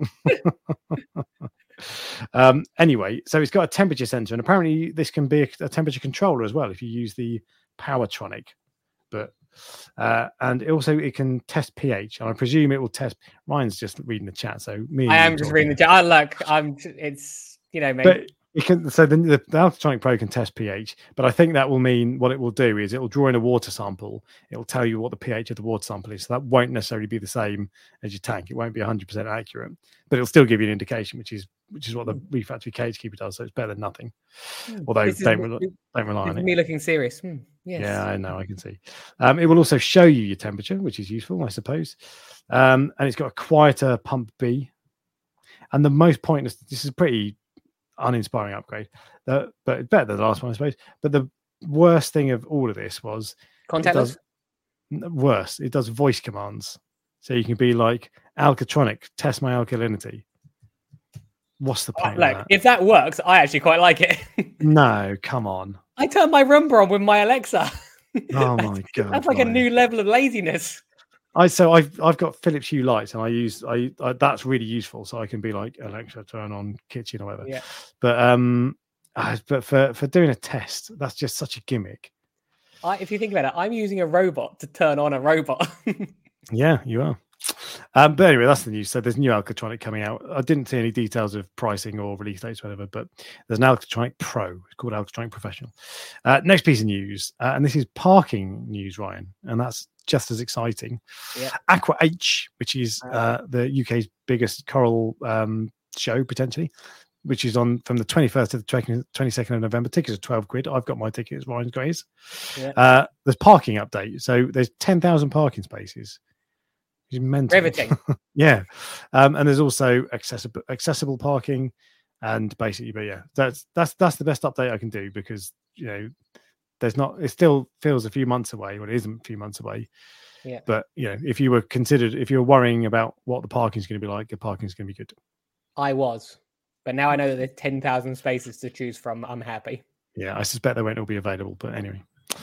Anyway, so it's got a temperature sensor, and apparently this can be a temperature controller as well if you use the Powertronic. But and it can test pH, and I presume it will test. Ryan's just reading the chat, so I am just reading the chat. Look, it's mate. But it can. So the Alkatronic Pro can test pH, but I think that will mean what it will do is it will draw in a water sample. It will tell you what the pH of the water sample is. So that won't necessarily be the same as your tank. It won't be 100% accurate, but it'll still give you an indication, which is what the refractory cage keeper does. So it's better than nothing. Although don't rely on it. Me looking serious. Yes. Yeah, I know. I can see. It will also show you your temperature, which is useful, I suppose. And it's got a quieter pump B. And the most pointless. This is a pretty uninspiring upgrade, but it's better than the last one, I suppose. But the worst thing of all of this was contactless. It does voice commands, so you can be like, Alkatronic, test my alkalinity. What's the point? Look, if that works, I actually quite like it. No, come on. I turn my Roomba on with my Alexa. Oh my god, that's like a new level of laziness. I've got Philips Hue lights, and I that's really useful. So I can be like, Alexa, turn on kitchen or whatever. Yeah. But for doing a test, that's just such a gimmick. If you think about it, I'm using a robot to turn on a robot. Yeah, you are. But anyway, that's the news. So there's new Alkatronic coming out. I didn't see any details of pricing or release dates or whatever, but there's an Alkatronic Pro. It's called Alkatronic Professional. Next piece of news, and this is parking news, Ryan, and that's just as exciting. Yeah. Aqua H, which is the UK's biggest coral show potentially, which is on from the 21st to the 22nd of November. Tickets are 12 quid. I've got my tickets. Ryan's got his. Yeah. There's parking update. So there's 10,000 parking spaces. It's mental. Riveting. Yeah. And there's also accessible parking, and basically, but yeah, that's the best update I can do, because it still feels a few months away. Well, it isn't a few months away. Yeah. But if you were worrying about what the parking is going to be like, the parking is going to be good. I was, but now I know that there's 10,000 spaces to choose from. I'm happy. Yeah, I suspect they won't all be available, but anyway.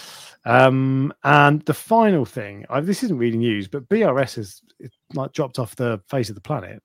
And the final thing, this isn't really news, but BRS has dropped off the face of the planet.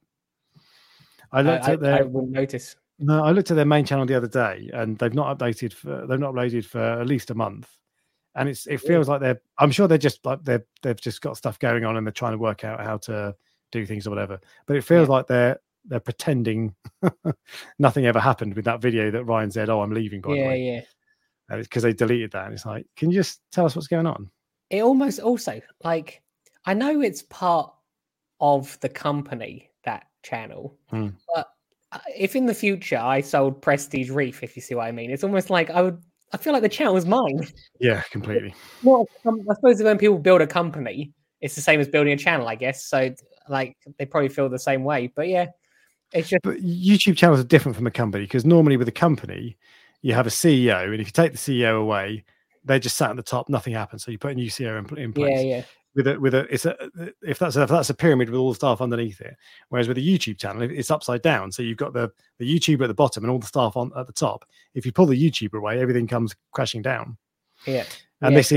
I wouldn't notice. No, I looked at their main channel the other day, and they've not updated for at least a month. And it feels like I'm sure they're just like they've just got stuff going on, and they're trying to work out how to do things or whatever. But it feels like they're pretending nothing ever happened with that video that Ryan said, "Oh, I'm leaving." By the way, yeah. And it's because they deleted that. And it's like, can you just tell us what's going on? It almost also, like, I know it's part of the company, that channel, but if in the future I sold Prestige Reef, if you see what I mean, it's almost like I feel like the channel is mine. Yeah, completely. Well, I suppose when people build a company, it's the same as building a channel, I guess. So, like, they probably feel the same way. But yeah, it's just. But YouTube channels are different from a company, because normally with a company, you have a CEO, and if you take the CEO away, they're just sat at the top, nothing happens. So you put a new CEO in place. Yeah. If that's a pyramid with all the staff underneath it. Whereas with a YouTube channel, it's upside down. So you've got the YouTuber at the bottom and all the staff at the top. If you pull the YouTuber away, everything comes crashing down. Yeah. And that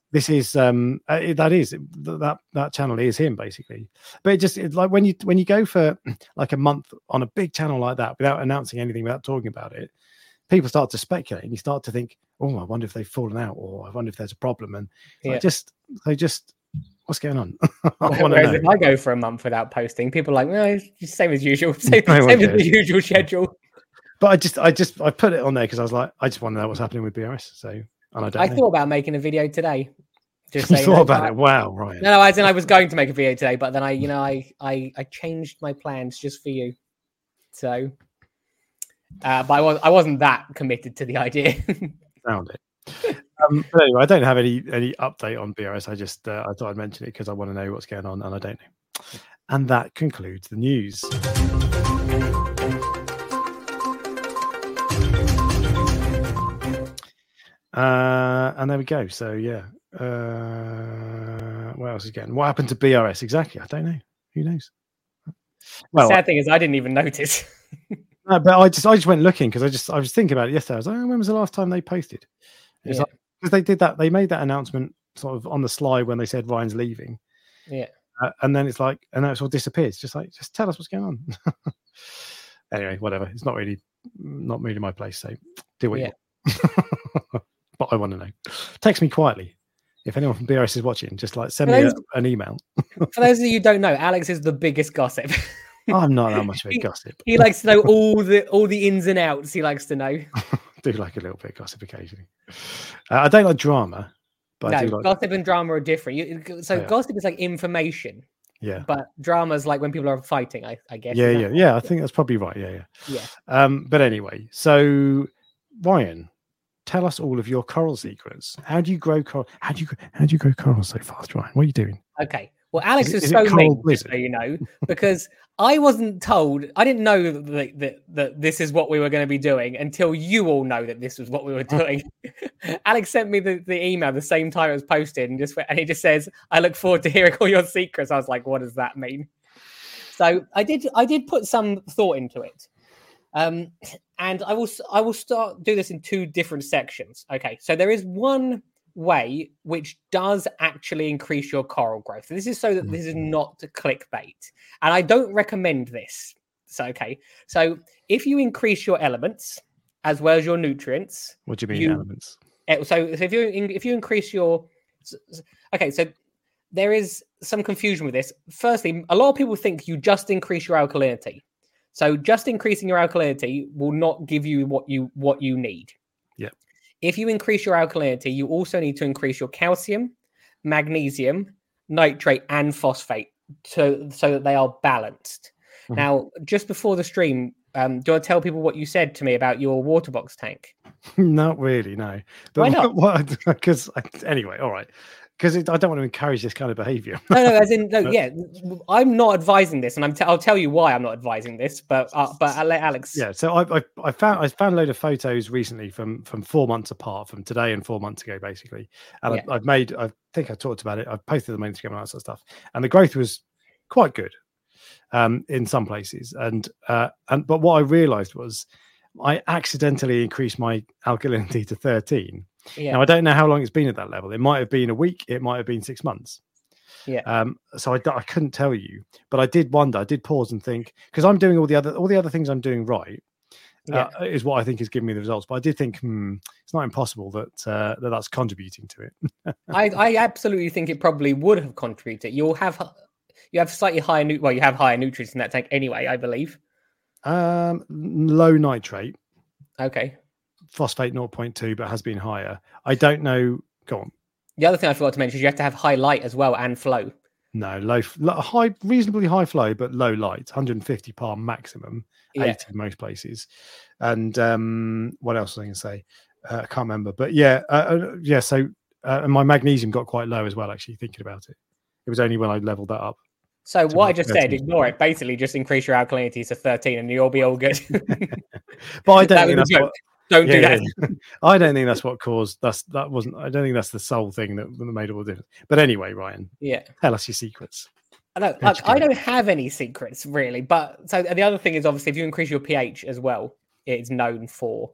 channel is him, basically. But it's like when you go for like a month on a big channel like that without announcing anything, without talking about it, people start to speculate, and you start to think, oh, I wonder if they've fallen out, or I wonder if there's a problem. And what's going on? Whereas if I go for a month without posting, people are like, well, it's just same as usual. Same as the usual schedule. But I put it on there because I was like, I just want to know what's happening with BRS. So, and I don't. I thought about making a video today. Just you saying, thought about it. Wow, Ryan. No, as in I was going to make a video today, but then I changed my plans just for you. So, but I wasn't that committed to the idea. Found it. But anyway, I don't have any update on BRS. I thought I'd mention it because I want to know what's going on, and I don't know. And that concludes the news. And there we go. So yeah, what else is getting? What happened to BRS exactly? I don't know. Who knows? Well, the sad thing is, I didn't even notice. No, but I just went looking because I was thinking about it yesterday. I was like, when was the last time they posted? It's like, because they did that. They made that announcement sort of on the slide when they said Ryan's leaving. Yeah. And then it's like, and then it all disappears. Just tell us what's going on. Anyway, whatever. It's not really my place. So do what you want. But I want to know. Text me quietly. If anyone from BRS is watching, just send me an email. For those of you who don't know, Alex is the biggest gossip. I'm not that much of a gossip. He likes to know all the ins and outs. He likes to know. Do like a little bit of gossip occasionally. I don't like drama, but no, I do like gossip and drama are different. Gossip is like information. Yeah. But drama is like when people are fighting, I guess. Yeah. I think that's probably right. Yeah. But anyway, so Ryan, tell us all of your coral secrets. How do you grow coral? How do you grow coral so fast, Ryan? What are you doing? Okay. Well, Alex is so mean, so you know, because I wasn't told. I didn't know that this is what we were going to be doing until you all know that this was what we were doing. Alex sent me the email the same time it was posted, and he just says, "I look forward to hearing all your secrets." I was like, "What does that mean?" So I did put some thought into it, and I will do this in two different sections. Okay, so there is one way which does actually increase your coral growth. This is so that this is not clickbait, and I don't recommend this. So so if you increase your elements as well as your nutrients, what do you mean elements? So if you increase your so there is some confusion with this. Firstly, a lot of people think you just increase your alkalinity. So just increasing your alkalinity will not give you what you need. Yeah. If you increase your alkalinity, you also need to increase your calcium, magnesium, nitrate, and phosphate so that they are balanced. Mm-hmm. Now, just before the stream, do you want to tell people what you said to me about your water box tank? Not really, no. But why not? Because anyway, all right. Because I don't want to encourage this kind of behavior. I'm not advising this, and I'll tell you why I'm not advising this. But I'll let Alex. Yeah, so I found a load of photos recently from 4 months apart, from today and 4 months ago, basically. And I think I talked about it. I've posted them on Instagram and that sort of stuff, and the growth was quite good in some places. But what I realised was I accidentally increased my alkalinity to 13. Yeah. Now I don't know how long it's been at that level. It might have been a week. It might have been 6 months. Yeah. So I couldn't tell you, but I did wonder. I did pause and think, because I'm doing all the other things I'm doing right. Is what I think is giving me the results. But I did think, it's not impossible that that's contributing to it. I absolutely think it probably would have contributed. You have slightly higher you have higher nutrients in that tank anyway, I believe. Low nitrate. Okay. Phosphate 0.2, but has been higher. I don't know. Go on. The other thing I forgot to mention is you have to have high light as well and flow. No, reasonably high flow, but low light. 150 par maximum, 80 in most places. And what else was I going to say? I can't remember. But So my magnesium got quite low as well. Actually, thinking about it, it was only when I leveled that up. So what I just said, ignore it. Basically, just increase your alkalinity to 13, and you'll be all good. But I don't think that's what. Don't do that. Yeah. I don't think that's what caused that. Wasn't. I don't think that's the sole thing that made all the difference. But anyway, Ryan. Yeah. Tell us your secrets. I don't have any secrets really. But so the other thing is obviously if you increase your pH as well, it's known for.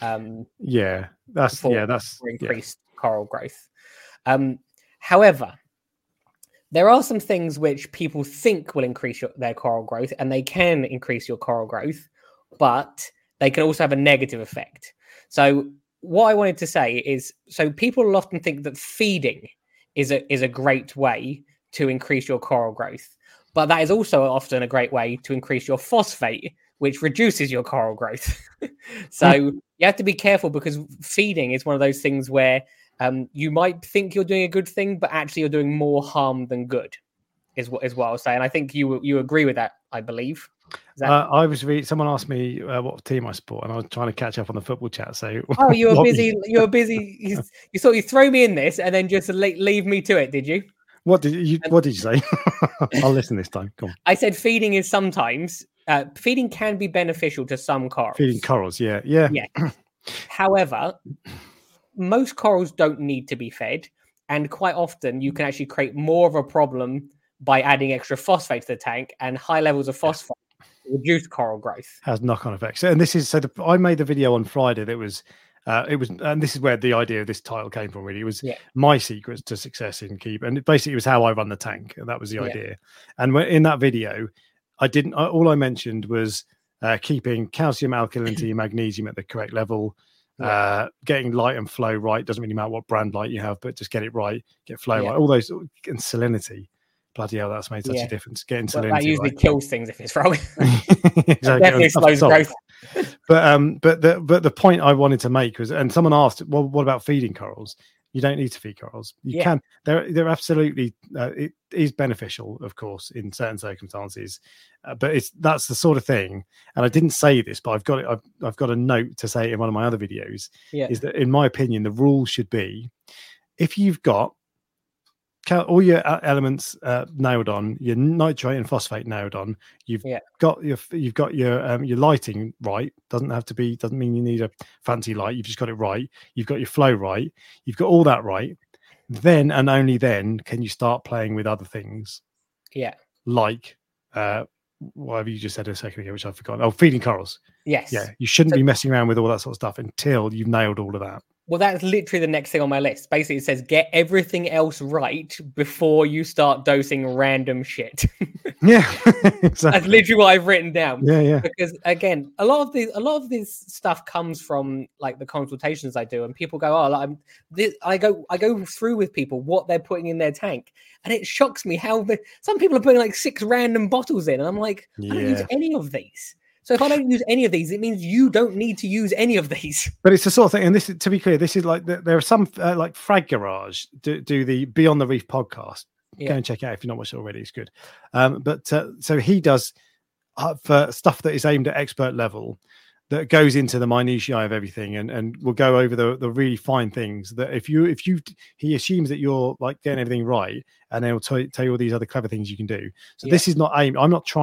That's increased coral growth. However, there are some things which people think will increase their coral growth, and they can increase your coral growth, but they can also have a negative effect. So what I wanted to say is, so people will often think that feeding is a great way to increase your coral growth, but that is also often a great way to increase your phosphate, which reduces your coral growth. So you have to be careful, because feeding is one of those things where you might think you're doing a good thing, but actually you're doing more harm than good, is what I'll say. And I think you agree with that, I believe. I was someone asked me what team I support, and I was trying to catch up on the football chat. So you were busy. You were busy. You thought you'd throw me in this and then just leave me to it, did you? What did you say? I'll listen this time. Come on. I said feeding is sometimes feeding can be beneficial to some corals. Feeding corals, yeah. However, most corals don't need to be fed, and quite often you can actually create more of a problem by adding extra phosphate to the tank, and high levels of phosphate reduce coral growth. Has knock-on effects. And this is I made the video on Friday that was and this is where the idea of this title came from, really. It was my secrets to success in keep, and it was how I run the tank, and that was the idea. And in that video, all I mentioned was keeping calcium, alkalinity, magnesium at the correct level, getting light and flow right. Doesn't really matter what brand light you have, but just get it right, get flow right. All those, and salinity. Bloody hell, that's made such a difference. Getting salinity that usually kills things if it's wrong. Exactly. Definitely slows growth. But the point I wanted to make was, and someone asked, well, what about feeding corals? You don't need to feed corals. You can. They're absolutely. It is beneficial, of course, in certain circumstances, but that's the sort of thing. And I didn't say this, but I've got it. I've got a note to say in one of my other videos. Is that, in my opinion, the rule should be, if you've got all your elements nailed on, your nitrate and phosphate nailed on, you've got your lighting right. Doesn't mean you need a fancy light. You've just got it right. You've got your flow right. You've got all that right. Then and only then can you start playing with other things. Yeah. Like whatever you just said a second ago, which I've forgotten. Oh, feeding corals. Yes. Yeah. You shouldn't be messing around with all that sort of stuff until you've nailed all of that. Well, that's literally the next thing on my list. Basically, it says get everything else right before you start dosing random shit. Yeah, exactly. That's literally what I've written down. Yeah. Because again, a lot of this stuff comes from like the consultations I do, and people go, "Oh, I go through with people what they're putting in their tank," and it shocks me how some people are putting like 6 random bottles in, and I'm like, I don't use any of these. So if I don't use any of these, it means you don't need to use any of these. But it's the sort of thing, and this, to be clear, this is like there are some like Frag Garage do the Beyond the Reef podcast. Go and check it out if you're not watched it already. It's good. So he does for stuff that is aimed at expert level, that goes into the minutiae of everything, and will go over the really fine things that he assumes that you're like getting everything right, and then he'll tell you all these other clever things you can do. So this is not aimed.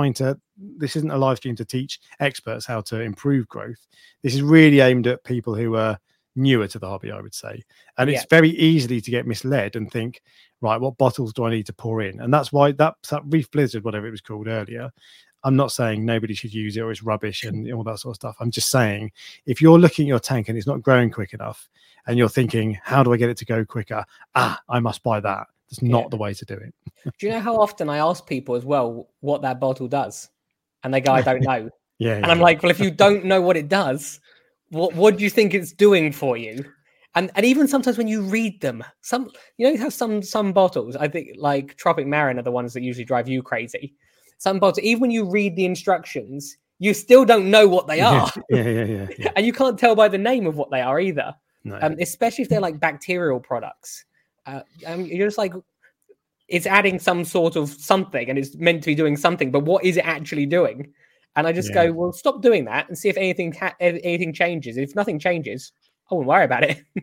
This isn't a live stream to teach experts how to improve growth. This is really aimed at people who are newer to the hobby, I would say. And it's very easily to get misled and think, right, what bottles do I need to pour in? And that's why that Reef Blizzard, whatever it was called earlier, I'm not saying nobody should use it or it's rubbish and all that sort of stuff. I'm just saying, if you're looking at your tank and it's not growing quick enough and you're thinking, how do I get it to go quicker? I must buy that. That's not the way to do it. Do you know how often I ask people as well what that bottle does? And they go, I don't know. And I'm like, well, if you don't know what it does, what do you think it's doing for you? And even sometimes when you read them, how some bottles, I think like Tropic Marin are the ones that usually drive you crazy. Some bottles, even when you read the instructions, you still don't know what they are. Yeah. And you can't tell by the name of what they are either. No. Especially if they're like bacterial products. You're just like, it's adding some sort of something and it's meant to be doing something, but what is it actually doing? And I just go, well, stop doing that and see if anything changes. If nothing changes, I wouldn't worry about it.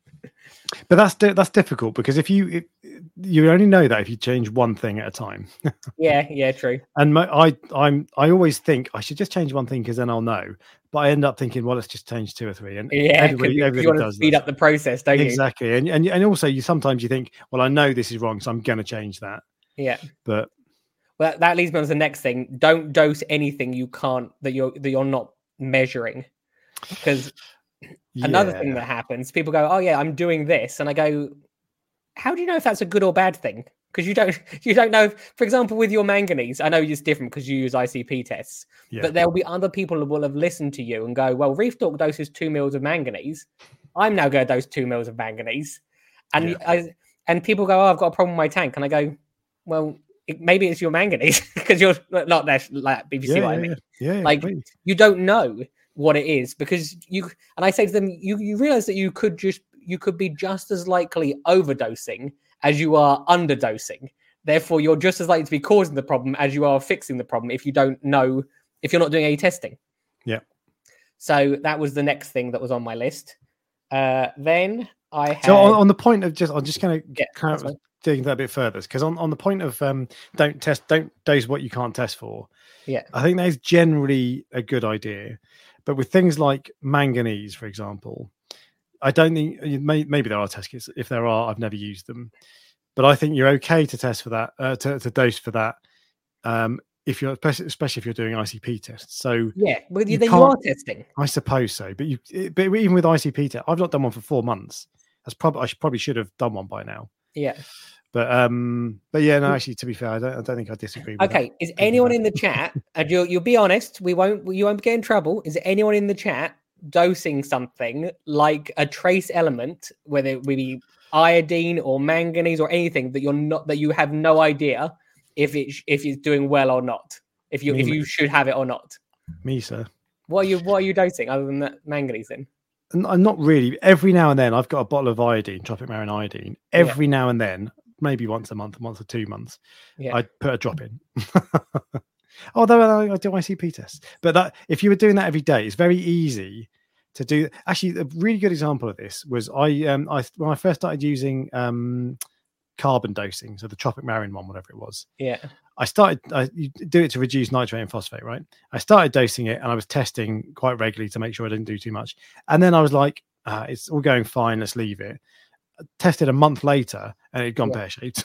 But that's difficult, because if you only know that if you change one thing at a time. Yeah, true. And I always think I should just change one thing because then I'll know. But I end up thinking, well, let's just change 2 or 3. And everybody you want to speed up the process, don't you? Exactly. And also sometimes you think, well, I know this is wrong, so I'm going to change that. Yeah. But that leads me on to the next thing. Don't dose anything that you're not measuring, because. Another thing that happens, people go, oh yeah, I'm doing this. And I go, how do you know if that's a good or bad thing? Because you don't know. For example, with your manganese, I know it's different because you use ICP tests, but there'll be other people who will have listened to you and go, well, Reef Dork doses 2 mils of manganese. I'm now going to dose 2 mils of manganese. And and people go, oh, I've got a problem with my tank. And I go, well, maybe it's your manganese because you're not there. Like, if you see what I mean, like completely. you don't know what it is because you. And I say to them, you realize that you could be just as likely overdosing as you are underdosing. Therefore, you're just as likely to be causing the problem as you are fixing the problem if you don't know, if you're not doing any testing. Yeah. So that was the next thing that was on my list. Then I had... So on the point of I'm just going to that's dig that a bit further, because on the point of don't dose what you can't test for. Yeah, I think that is generally a good idea, but with things like manganese, for example, I don't think maybe there are test kits. If there are, I've never used them, but I think you're okay to test for that, to dose for that. If you're especially if you're doing ICP tests, so yeah, well, then you are testing. I suppose so, but even with ICP test, I've not done one for 4 months. That's probably should have done one by now. Yeah, but yeah, no, actually, to be fair, I don't think I disagree with okay, is anyone in the chat, and you'll be honest, you won't get in trouble, is anyone in the chat dosing something like a trace element, whether it be iodine or manganese or anything that you have no idea if it's doing well or not, if you should have it or not? Me, sir. What are you dosing other than that manganese then? I'm not really. Every now and then, I've got a bottle of iodine, Tropic Marin iodine. Every now and then, maybe once a month, once or 2 months, I'd put a drop in. Although I do ICP tests, but if you were doing that every day, it's very easy to do. Actually, a really good example of this was when I first started using carbon dosing, so the Tropic Marin one, whatever it was. Yeah. You do it to reduce nitrate and phosphate, right? I started dosing it and I was testing quite regularly to make sure I didn't do too much. And then I was like, it's all going fine, let's leave it. I tested a month later and it had gone pear-shaped.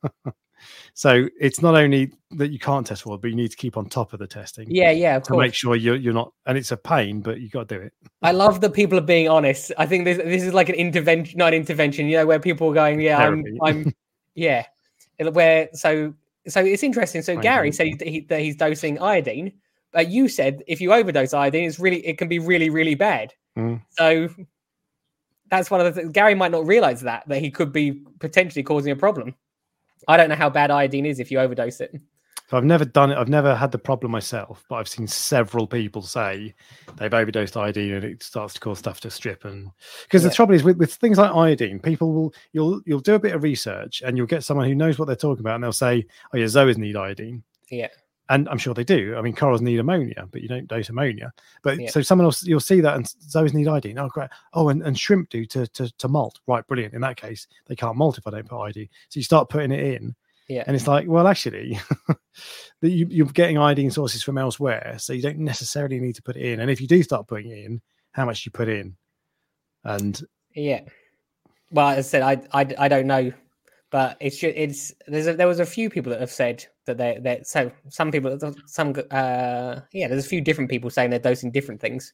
So it's not only that you can't test for it, but you need to keep on top of the testing. Yeah, of to course. make sure you're not, and it's a pain, but you got to do it. I love that people are being honest. I think this is like an intervention, not intervention, where people are going, I'm yeah. Where so it's interesting. So Gary said that he's dosing iodine, but you said if you overdose iodine, it can be really, really bad. So that's one of the things. Gary might not realize that he could be potentially causing a problem. I don't know how bad iodine is if you overdose it. So I've never done it. I've never had the problem myself, but I've seen several people say they've overdosed iodine and it starts to cause stuff to strip. And because the trouble is with things like iodine, you'll do a bit of research and you'll get someone who knows what they're talking about, and they'll say, "Oh yeah, zoas need iodine." Yeah, and I'm sure they do. I mean, corals need ammonia, but you don't dose ammonia. But so someone else, you'll see that, and zoas need iodine. Oh great. Oh, and shrimp do to molt. Right, brilliant. In that case, they can't molt if I don't put iodine. So you start putting it in. Yeah. And it's like, well, actually, you're getting iodine sources from elsewhere, so you don't necessarily need to put it in. And if you do start putting it in, how much do you put in? And well, as I said, I don't know, but there was a few people that have said that so some people there's a few different people saying they're dosing different things.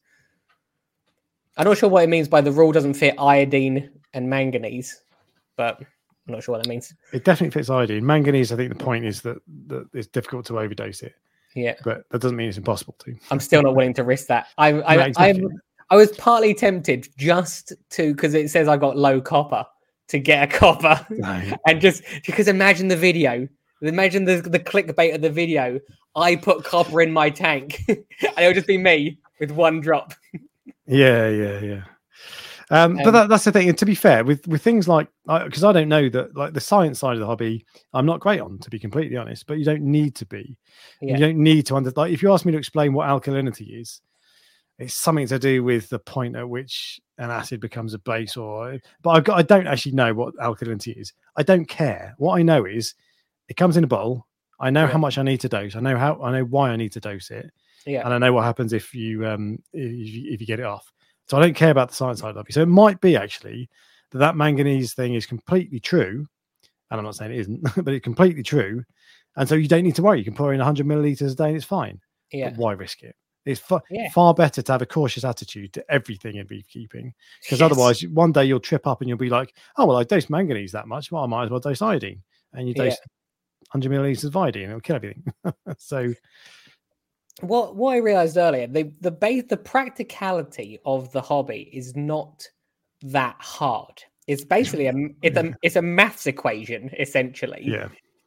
I'm not sure what it means by the rule doesn't fit iodine and manganese, but I'm not sure what that means. It definitely fits iodine. Manganese, I think the point is that it's difficult to overdose it. Yeah. But that doesn't mean it's impossible to. I'm still not willing to risk that. I was partly tempted just to, because it says I got low copper, to get a copper. Right. And just because imagine the video. Imagine the clickbait of the video. I put copper in my tank. And it would just be me with one drop. Yeah. But that's the thing. And to be fair, with things like, because I don't know that, like the science side of the hobby, I'm not great on, to be completely honest. But you don't need to be. Yeah. You don't need to understand. Like, if you ask me to explain what alkalinity is, it's something to do with the point at which an acid becomes a base. But I don't actually know what alkalinity is. I don't care. What I know is it comes in a bowl. I know how much I need to dose. I know why I need to dose it. Yeah. And I know what happens if you get it off. So I don't care about the science side of it. So it might be actually that manganese thing is completely true. And I'm not saying it isn't, but it's completely true. And so you don't need to worry. You can pour in 100 milliliters a day and it's fine. Yeah. But why risk it? It's far better to have a cautious attitude to everything in beekeeping. Because otherwise, one day you'll trip up and you'll be like, oh, well, I dosed manganese that much. Well, I might as well dose iodine. And you dose 100 milliliters of iodine. It'll kill everything. So... What I realized earlier, the practicality of the hobby is not that hard. It's basically it's a maths equation essentially. Yeah.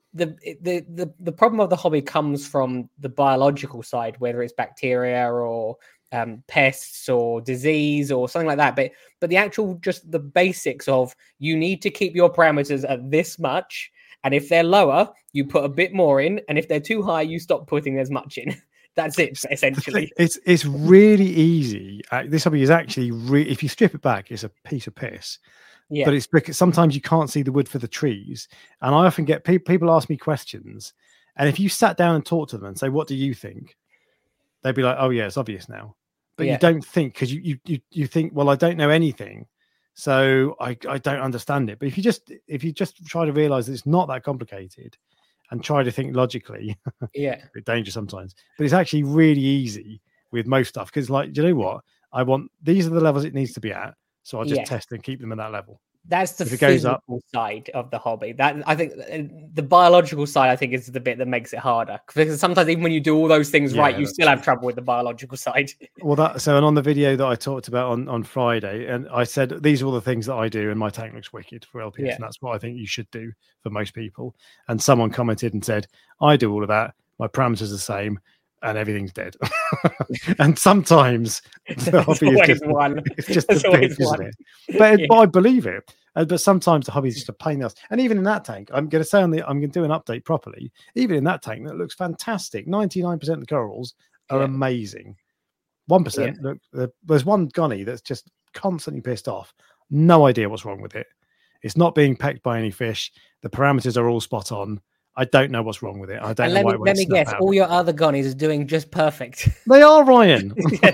the problem of the hobby comes from the biological side, whether it's bacteria or pests or disease or something like that. But the actual, just the basics of, you need to keep your parameters at this much, and if they're lower, you put a bit more in, and if they're too high, you stop putting as much in. That's it, essentially. It's really easy. This hobby is actually if you strip it back, it's a piece of piss. Yeah. But it's because sometimes you can't see the wood for the trees. And I often get people ask me questions. And if you sat down and talked to them and say, what do you think? They'd be like, oh, yeah, it's obvious now. But you don't think, because you think, well, I don't know anything. So I don't understand it. But if you just try to realize that it's not that complicated and try to think logically, it's a bit dangerous sometimes. But it's actually really easy with most stuff. Because, like, do you know what? These are the levels it needs to be at. So I'll just test and keep them at that level. That's the physical side of the hobby. That, I think, the biological side, I think, is the bit that makes it harder. Because sometimes even when you do all those things right, you still have trouble with the biological side. Well, and on the video that I talked about on Friday, and I said these are all the things that I do, and my tank looks wicked for LPS, and that's what I think you should do for most people. And someone commented and said, I do all of that. My parameters are the same. And everything's dead. And sometimes the hobby is just a bitch, isn't it? But I believe it. But sometimes the hobby is just a pain in the ass. And even in that tank, I'm going to say I'm going to do an update properly. Even in that tank, that looks fantastic. 99% of the corals are amazing. 1%. Look, there's one gunny that's just constantly pissed off. No idea what's wrong with it. It's not being pecked by any fish. The parameters are all spot on. I don't know what's wrong with it. I don't know why. Let me guess. All your other gunnies are doing just perfect. They are, Ryan. Yes,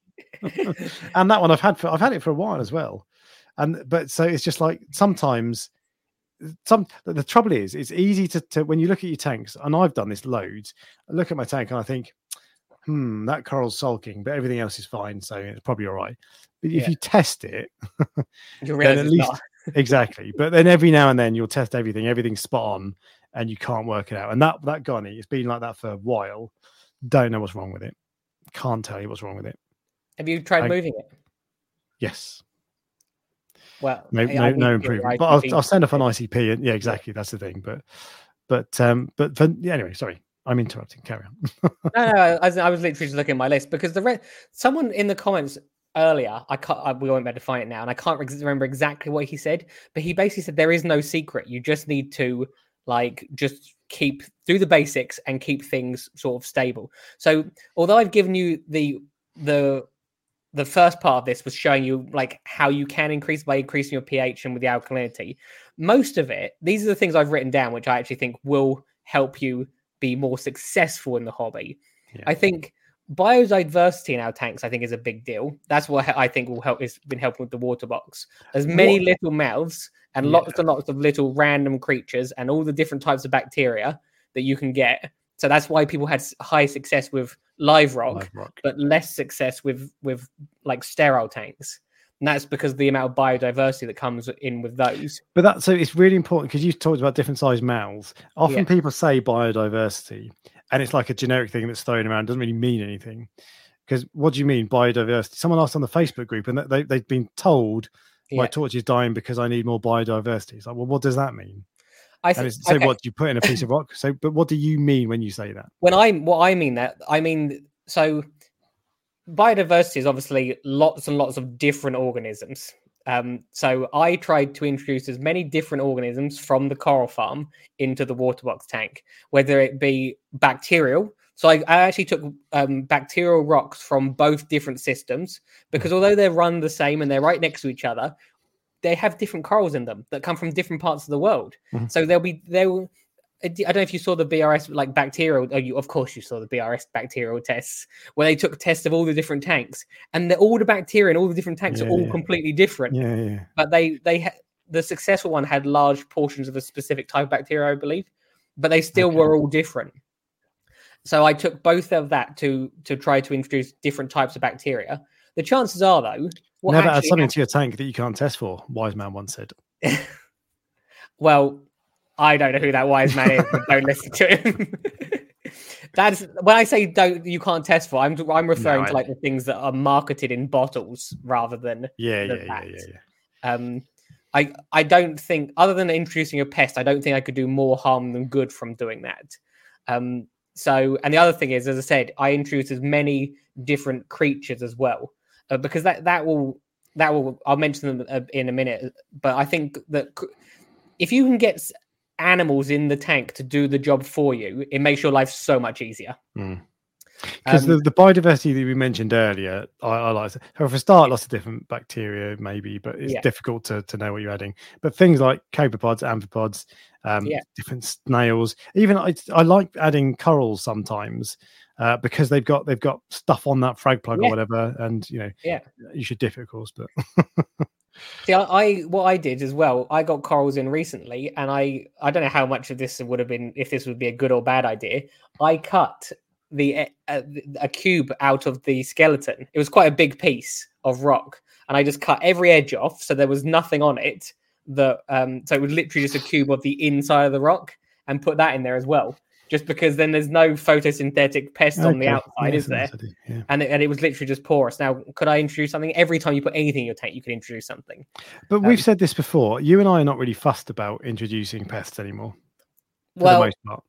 and that one I've had it for a while as well. But so it's just like sometimes the trouble is it's easy to when you look at your tanks, and I've done this loads. I look at my tank and I think, that coral's sulking, but everything else is fine, so it's probably all right. But if you test it, you realize at least exactly. But then every now and then you'll test everything's spot on. And you can't work it out. And that gunny, it's been like that for a while. Don't know what's wrong with it. Can't tell you what's wrong with it. Have you tried moving it? Yes. Well, no improvement. But I'll send off an ICP. And exactly. That's the thing. But anyway, sorry. I'm interrupting. Carry on. No. I was literally just looking at my list because someone in the comments earlier, we won't be able to find it now, and I can't remember exactly what he said, but he basically said there is no secret. You just need to just do the basics and keep things sort of stable. So although I've given you the first part of this was showing you how you can increase by increasing your pH and with the alkalinity, most of it, these are the things I've written down, which I actually think will help you be more successful in the hobby. I think biodiversity in our tanks, I think, is a big deal. That's what I think will help. It's been helping with the water box. There's many little mouths and lots and lots of little random creatures and all the different types of bacteria that you can get. So that's why people had high success with live rock. But less success with sterile tanks. And that's because of the amount of biodiversity that comes in with those. But so it's really important because you talked about different size mouths. Often people say biodiversity, and it's like a generic thing that's thrown around. It doesn't really mean anything. Because what do you mean biodiversity? Someone asked on the Facebook group, and they've been told my torch is dying because I need more biodiversity. It's like, well, what does that mean? What do you put in a piece of rock? But what do you mean when you say that? So biodiversity is obviously lots and lots of different organisms. So I tried to introduce as many different organisms from the coral farm into the water box tank, whether it be bacterial. So I actually took bacterial rocks from both different systems because although they're run the same and they're right next to each other, they have different corals in them that come from different parts of the world. Mm-hmm. So I don't know if you saw the BRS bacterial. Of course, you saw the BRS bacterial tests where they took tests of all the different tanks, and all the bacteria in all the different tanks are all completely different. Yeah. But the successful one had large portions of a specific type of bacteria, I believe, but they still were all different. So I took both of that to try to introduce different types of bacteria. The chances are, though, never add something to your tank that you can't test for. Wise man once said. Well, I don't know who that wise man is, but don't listen to him. That's when I say you can't test for. I'm referring to the things that are marketed in bottles rather than yeah. I don't think, other than introducing a pest, I don't think I could do more harm than good from doing that. So, and the other thing is, as I said, I introduce as many different creatures as well, because that will I'll mention them in a minute. But I think that if you can get animals in the tank to do the job for you, it makes your life so much easier. Because the biodiversity that we mentioned earlier, I like. So for a start, lots of different bacteria, maybe, but it's difficult to know what you're adding. But things like copepods, amphipods, different snails. Even I like adding corals sometimes because they've got stuff on that frag plug or whatever, and you should dip it, of course. But see, what I did as well, I got corals in recently, and I don't know how much of this would have been, if this would be a good or bad idea. I cut a cube out of the skeleton. It was quite a big piece of rock, and I just cut every edge off, so there was nothing on it. So it was literally just a cube of the inside of the rock, and put that in there as well. Just because then there's no photosynthetic pest on the outside, is there? Yeah. And it was literally just porous. Now, could I introduce something? Every time you put anything in your tank, you could introduce something. But we've said this before. You and I are not really fussed about introducing pests anymore. For the most part.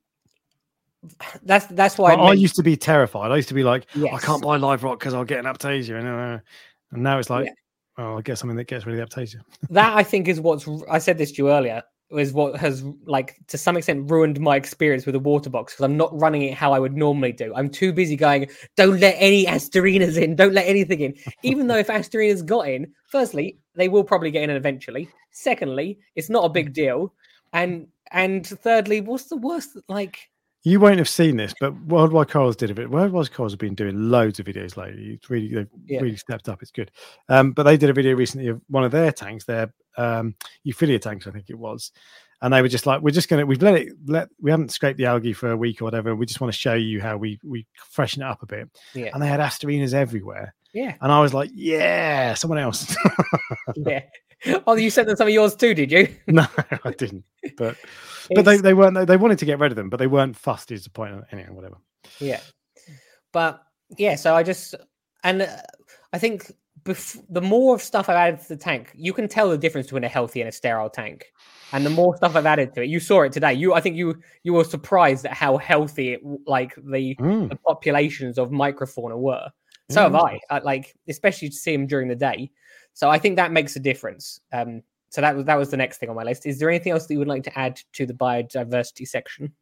That's why I used to be terrified. I used to be like, I can't buy live rock because I'll get an Aiptasia. And now it's like, I'll get something that gets rid of the Aiptasia. That, I think, is I said this to you earlier, is what has, like, to some extent ruined my experience with a water box, because I'm not running it how I would normally do. I'm too busy going, don't let any Asterinas in, don't let anything in. Even though if Asterinas got in, firstly, they will probably get in eventually. Secondly, it's not a big deal. And thirdly, what's the worst, like... You won't have seen this, but Worldwide Corals did a bit. Worldwide Corals have been doing loads of videos lately. They've really stepped up. It's good. But they did a video recently of one of their tanks, their Euphilia tanks, I think it was. And they were just like, we haven't scraped the algae for a week or whatever. We just want to show you how we freshen it up a bit. Yeah. And they had Asterinas everywhere. Yeah. And I was like, someone else. Yeah. Oh, you sent them some of yours too, did you? No, I didn't. But they weren't. They wanted to get rid of them, but they weren't fussed. Is the point? Anyway, whatever. Yeah, but so I think the more stuff I've added to the tank, you can tell the difference between a healthy and a sterile tank. And the more stuff I've added to it, you saw it today. I think you were surprised at how healthy the populations of microfauna were. So have I. Like, especially to see them during the day. So I think that makes a difference. So that was the next thing on my list. Is there anything else that you would like to add to the biodiversity section?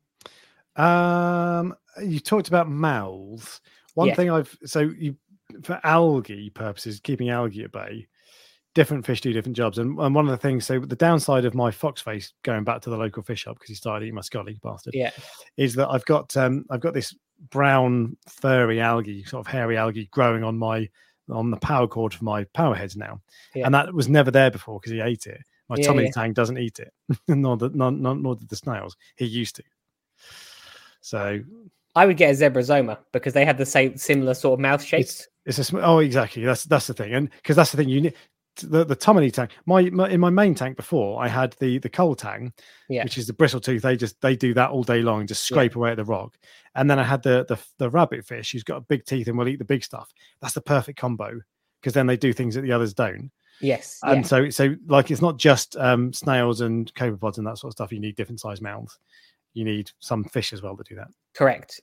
You talked about mouths. One thing for algae purposes, keeping algae at bay, different fish do different jobs. And one of the things, so the downside of my fox face, going back to the local fish shop because he started eating my scully, bastard, is that I've got this brown furry algae, sort of hairy algae growing on the power cord for my power heads now. And that was never there before because he ate it. My tummy tank doesn't eat it, nor did the snails. He used to. So I would get a Zebrasoma because they had the similar sort of mouth shapes. Exactly. That's the thing. And because that's the thing, you need the tummy tank. In my main tank before, I had the coal tang, which is the bristle tooth. They do that all day long and just scrape away at the rock. And then I had the rabbit fish who's got big teeth and will eat the big stuff. That's the perfect combo because then they do things that the others don't. Yes. And so like it's not just snails and copepods and that sort of stuff. You need different size mouths. You need some fish as well to do that. Correct.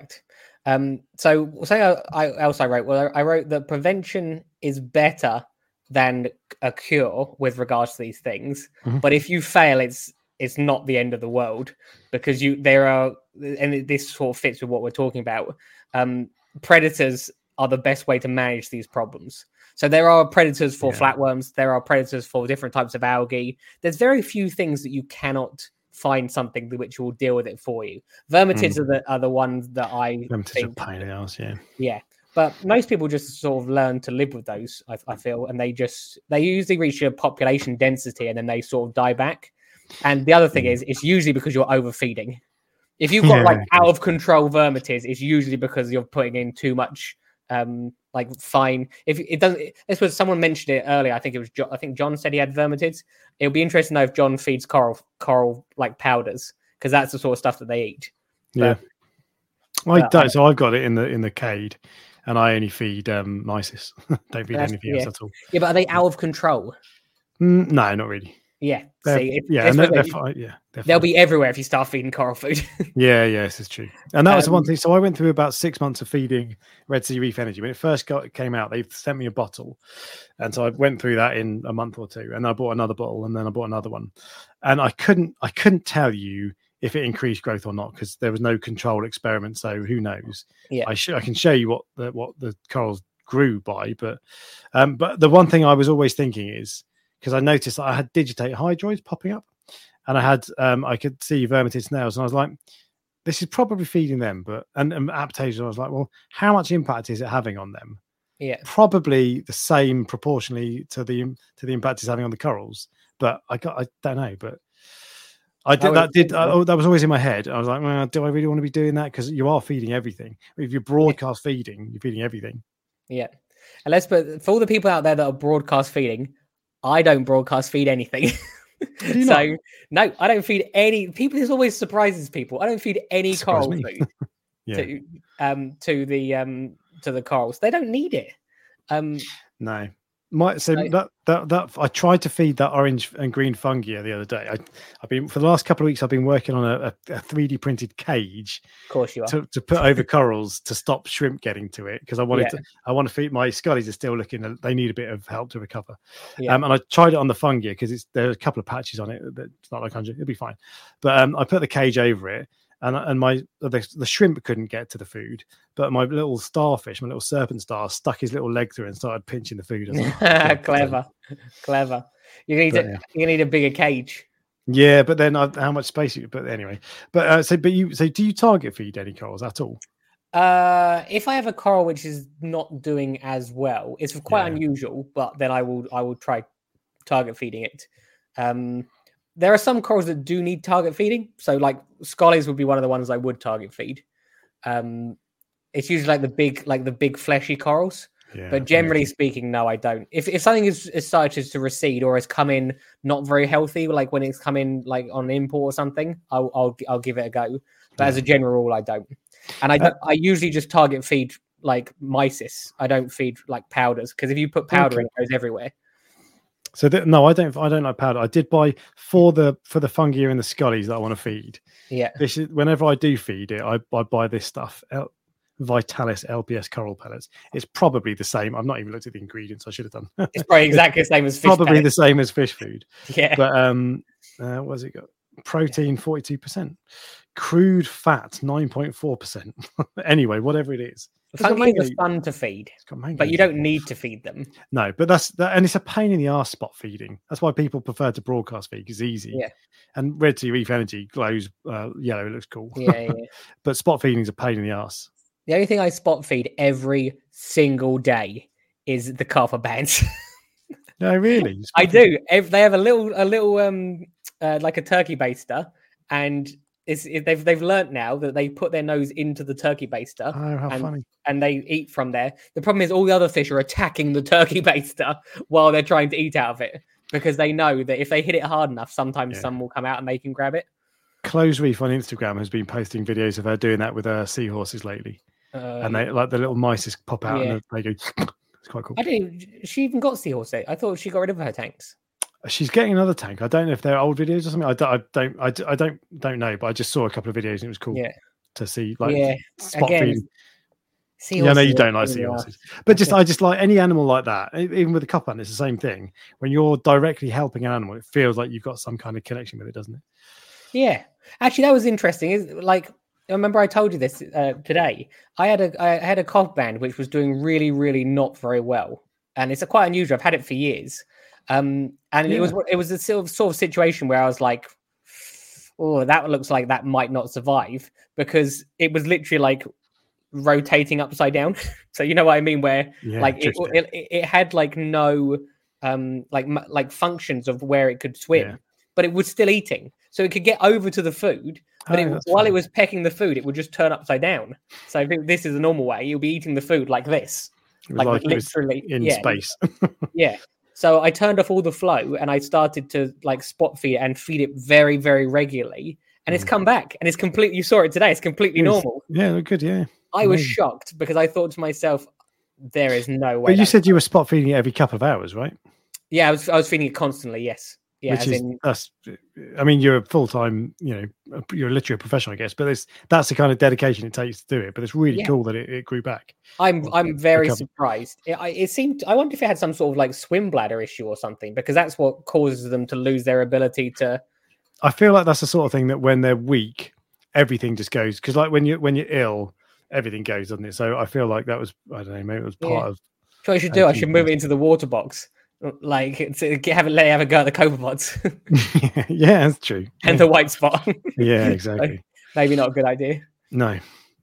So say I wrote. Well, I wrote that prevention is better than a cure with regards to these things. Mm-hmm. But if you fail, it's not the end of the world because there are, and this sort of fits with what we're talking about. Predators are the best way to manage these problems. So there are predators for flatworms. There are predators for different types of algae. There's very few things that you cannot find something which will deal with it for you. Vermitids are the ones that Vermitids are pain in the arse, yeah. But most people just sort of learn to live with those, I feel, and they usually reach a population density and then they sort of die back. And the other thing is, it's usually because you're overfeeding. If you've got out of control vermitids, it's usually because you're putting in too much fine. If it doesn't, this was someone mentioned it earlier. I think John said he had vermitids. It'll be interesting to know if John feeds coral like powders because that's the sort of stuff that they eat. I don't. So I've got it in the cade, and I only feed mysis. Don't feed anything else at all. Yeah, but are they out of control? No, not really. Yeah. They're, See, yeah, and they're fine. Yeah, they'll be everywhere if you start feeding coral food. Yeah, this is true. And that was the one thing. So I went through about 6 months of feeding Red Sea Reef Energy. When it first came out, they sent me a bottle. And so I went through that in a month or two. And I bought another bottle, and then I bought another one. And I couldn't tell you if it increased growth or not, because there was no controlled experiment. So who knows? Yeah. I can show you what the corals grew by. But the one thing I was always thinking is, because I noticed that I had digitate hydroids popping up, and I had I could see vermitid snails, and I was like, this is probably feeding them, but and aptasia, I was like, well, how much impact is it having on them? Yeah, probably the same proportionally to the impact it's having on the corals, but I don't know. But that was always in my head. I was like, well, do I really want to be doing that? Because you are feeding everything. If you're broadcast feeding, you're feeding everything. Yeah, and for all the people out there that are broadcast feeding, I don't broadcast feed anything. So no, I don't feed any people. This always surprises people. I don't feed any coral food to the corals. They don't need it. No. That I tried to feed that orange and green fungia the other day. I've been for the last couple of weeks. I've been working on a 3D printed cage. Of course, you are to put over corals to stop shrimp getting to it, because I want to feed my Scotties are still looking. They need a bit of help to recover. Yeah. And I tried it on the fungia because there's a couple of patches on it. It's not like 100. It'll be fine. But I put the cage over it. And the shrimp couldn't get to the food, but my little starfish, my little serpent star, stuck his little leg through and started pinching the food. Clever. You need a bigger cage. Yeah, but then how much space? But anyway, do you target feed any corals at all? If I have a coral which is not doing as well, it's quite unusual, but then I will try target feeding it. There are some corals that do need target feeding. So like Scallies would be one of the ones I would target feed. It's usually like the big fleshy corals. Yeah, but generally speaking, no, I don't. If something is such as to recede or has come in not very healthy, like when it's come in like on import or something, I'll give it a go. But as a general rule, I don't. And I usually just target feed like mysis. I don't feed like powders, because if you put powder in, it goes everywhere. So no, I don't like powder. I did buy for the fungia and the Scallies that I want to feed. Yeah. This is whenever I do feed it, I buy this stuff. Vitalis LPS coral pellets. It's probably the same. I've not even looked at the ingredients. I should have done. It's probably exactly the same as fish. Probably the same as fish food. Yeah. But what's it got? Protein 42%, crude fat 9.4%. Anyway, whatever it is. Fungi are fun to feed, but you don't need to feed them. No, but and it's a pain in the arse spot feeding. That's why people prefer to broadcast feed, because it's easy. Yeah. And Red Sea Reef Energy glows yellow. It looks cool. Yeah. But spot feeding is a pain in the arse. The only thing I spot feed every single day is the copper bands. No, really? I do. They have a little like a turkey baster, and they've learnt now that they put their nose into the turkey baster. Oh, how funny. And they eat from there. The problem is all the other fish are attacking the turkey baster while they're trying to eat out of it, because they know that if they hit it hard enough, sometimes some will come out and they can grab it. Close Reef on Instagram has been posting videos of her doing that with her seahorses lately. And they like the little mice pop out and they go. It's quite cool. She even got seahorse. I thought she got rid of her tanks. She's getting another tank. I don't know if they're old videos or something. I don't know, but I just saw a couple of videos and it was cool to see spot feeding. Yeah, no, you don't like seahorses, but I just like any animal like that. Even with the copper, it's the same thing. When you're directly helping an animal, it feels like you've got some kind of connection with it, doesn't it? Yeah, actually, that was interesting. Like, I remember I told you this today. I had a copper band which was doing really, really not very well, and it's quite unusual. I've had it for years. It was a sort of situation where I was like, oh, that looks like that might not survive, because it was literally like rotating upside down. So you know what I mean, where it had like no like functions of where it could swim, but it was still eating, so it could get over to the food, but while it was pecking the food, it would just turn upside down. So I think this is the normal way. You'll be eating the food like this, like literally in space. Yeah. So I turned off all the flow and I started to like spot feed it and feed it very, very regularly. And it's come back and it's completely, you saw it today. It's completely normal. Yeah, good. Yeah. I was shocked because I thought to myself, there is no way. But you said you were spot feeding it every couple of hours, right? Yeah, I was feeding it constantly. Yes. Yeah, which that's. I mean, you're a full-time. You're literally a professional, I guess. But that's the kind of dedication it takes to do it. But it's really cool that it grew back. I'm very surprised. It seemed. I wonder if it had some sort of like swim bladder issue or something, because that's what causes them to lose their ability to. I feel like that's the sort of thing that when they're weak, everything just goes. Because like when you're ill, everything goes, doesn't it? So I feel like that was, I don't know, maybe it was part of. What I should do? I should move it into the water box, like have a go at the Copepods. Yeah, that's true. And the white spot. Yeah, exactly. Maybe not a good idea. No.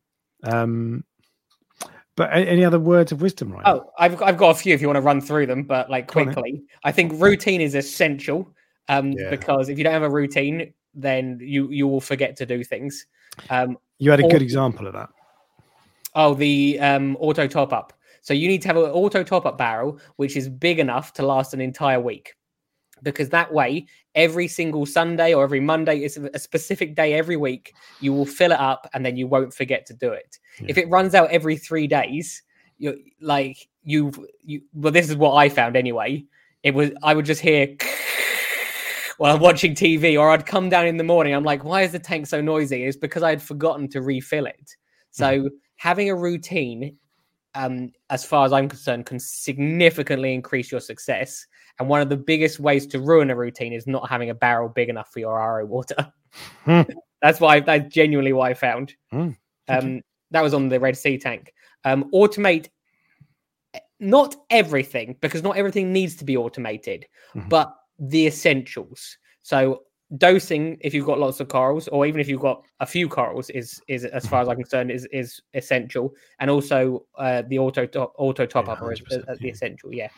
But any other words of wisdom, right? Oh, I've got a few if you want to run through them, but like quickly. I think routine is essential. Because if you don't have a routine, then you will forget to do things. You had a good example of that. Oh, the auto top up. So you need to have an auto top up barrel which is big enough to last an entire week, because that way every single Sunday or every Monday, it's a specific day every week, you will fill it up and then you won't forget to do it. If it runs out every 3 days, well, this is what I found anyway. I would just hear while I'm watching TV, or I'd come down in the morning. I'm like, why is the tank so noisy? It's because I had forgotten to refill it. So having a routine, as far as I'm concerned, can significantly increase your success. And one of the biggest ways to ruin a routine is not having a barrel big enough for your RO water. That's genuinely what I found. That was on the Red Sea tank. Automate not everything, because not everything needs to be automated, but the essentials. So dosing, if you've got lots of corals, or even if you've got a few corals, is as far as I'm concerned is essential. And also the auto top up is the essential. You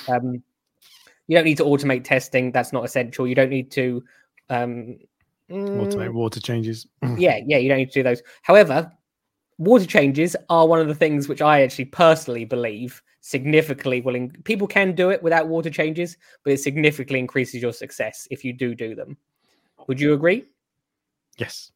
don't need to automate testing. That's not essential. You don't need to automate water changes. You don't need to do those. However, water changes are one of the things which I actually personally believe significantly people can do it without water changes, but it significantly increases your success if you do them. Would you agree? Yes.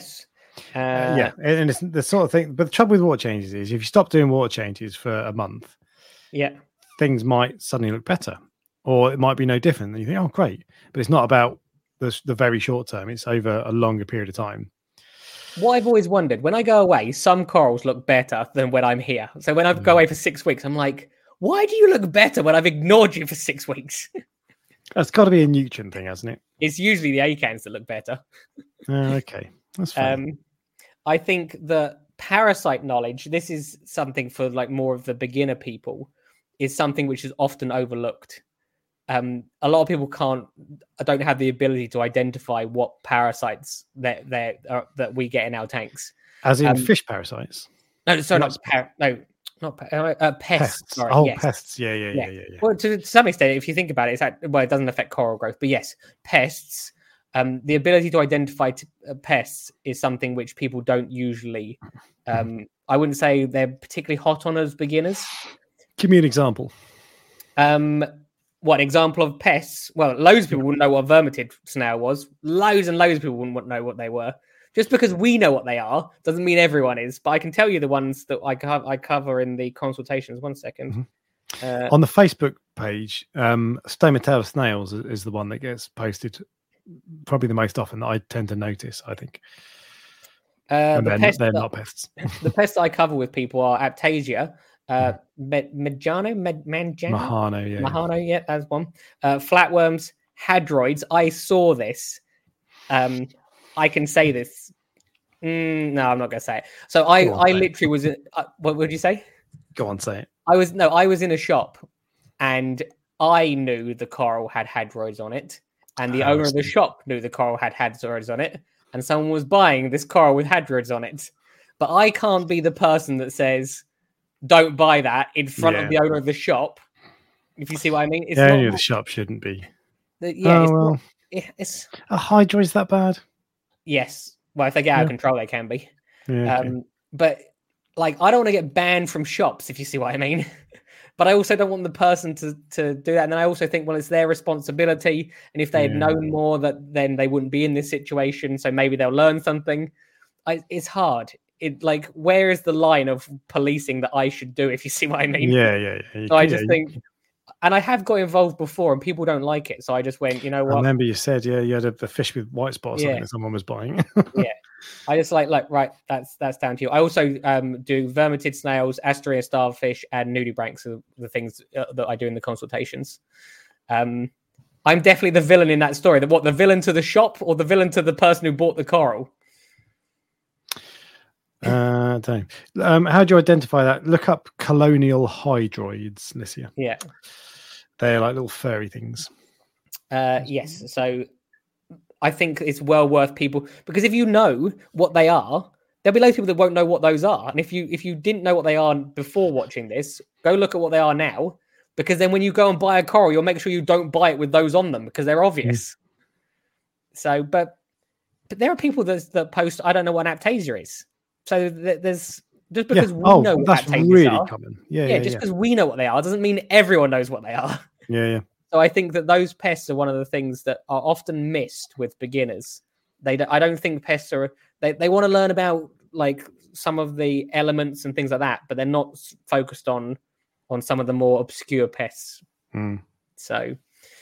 And it's the sort of thing. But the trouble with water changes is if you stop doing water changes for a month, things might suddenly look better, or it might be no different. And you think, oh, great. But it's not about the very short term. It's over a longer period of time. What I've always wondered, when I go away, some corals look better than when I'm here. So when I go away for 6 weeks, I'm like, why do you look better when I've ignored you for 6 weeks? That's got to be a nutrient thing, hasn't it? It's usually the acans that look better. Okay, that's fine. I think the parasite knowledge, this is something for like more of the beginner people, is something which is often overlooked. A lot of people don't have the ability to identify what parasites that we get in our tanks. As in fish parasites? No, sorry, pests. Sorry, pests. Yeah. Well, to some extent, if you think about it, it doesn't affect coral growth. But yes, pests. The ability to identify pests is something which people don't usually. I wouldn't say they're particularly hot on as beginners. Give me an example. What example of pests? Well, loads of people wouldn't know what a vermitid snail was. Loads and loads of people wouldn't know what they were. Just because we know what they are doesn't mean everyone is. But I can tell you the ones that I cover in the consultations. 1 second. On the Facebook page, Stomatella snails is the one that gets posted probably the most often that I tend to notice, I think. They're not pests. The pests I cover with people are Aptasia, Mahano, that's one. Flatworms, hadroids. I saw this. I can say this. No, I'm not going to say it. So I literally was in. What would you say? Go on, say it. I was in a shop, and I knew the coral had hadroids on it, and the owner of the shop knew the coral had hadroids on it, and someone was buying this coral with hadroids on it. But I can't be the person that says, don't buy that in front of the owner of the shop. If you see what I mean. The owner of the shop shouldn't be. It's a hydroid's that bad? Yes. Well, if they get out of control, they can be. Yeah, okay. But like, I don't want to get banned from shops, if you see what I mean. But I also don't want the person to do that. And then I also think, well, it's their responsibility. And if they had known more, then they wouldn't be in this situation. So maybe they'll learn something. It's hard. Where is the line of policing that I should do, if you see what I mean? Yeah. So I just think And I have got involved before, and people don't like it, so I just went, you know what? I remember you said, you had a fish with white spots. Yeah. Something that someone was buying. Yeah, I just like right. That's down to you. I also do vermitid snails, Asteria starfish, and nudibranchs are the things that I do in the consultations. I'm definitely the villain in that story. The villain to the shop or the villain to the person who bought the coral? How do you identify that? Look up colonial hydroids, Licia. Yeah, they're like little furry things. Yes, so I think it's well worth people, because if you know what they are, there'll be loads of people that won't know what those are. And if you didn't know what they are before watching this, go look at what they are now, because then when you go and buy a coral, you'll make sure you don't buy it with those on them because they're obvious. So, but there are people that post, I don't know what an aptasia is. So there's just because we know what that's aptasias really are, common. Just because we know what they are doesn't mean everyone knows what they are. Yeah. So I think that those pests are one of the things that are often missed with beginners. I don't think pests are. They want to learn about like some of the elements and things like that, but they're not focused on some of the more obscure pests. So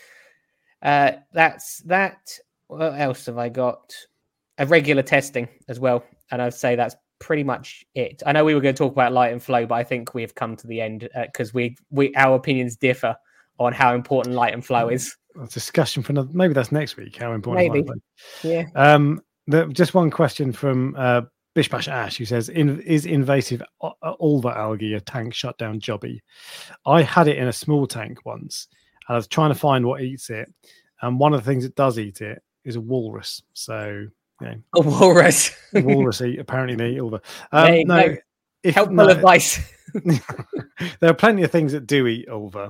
that's that. What else have I got? A regular testing as well, and I'd say that's pretty much it. I know we were going to talk about light and flow, but I think we have come to the end because our opinions differ on how important light and flow is. A discussion for another. Maybe that's next week. How important? Maybe. Yeah. Just one question from Bishbash Ash, who says, "Is invasive ulva algae a tank shutdown jobby?" I had it in a small tank once, and I was trying to find what eats it, and one of the things that does eat it is a walrus. So, you know, a walrus. Walrus apparently eat ulva. Helpful advice. There are plenty of things that do eat ulva.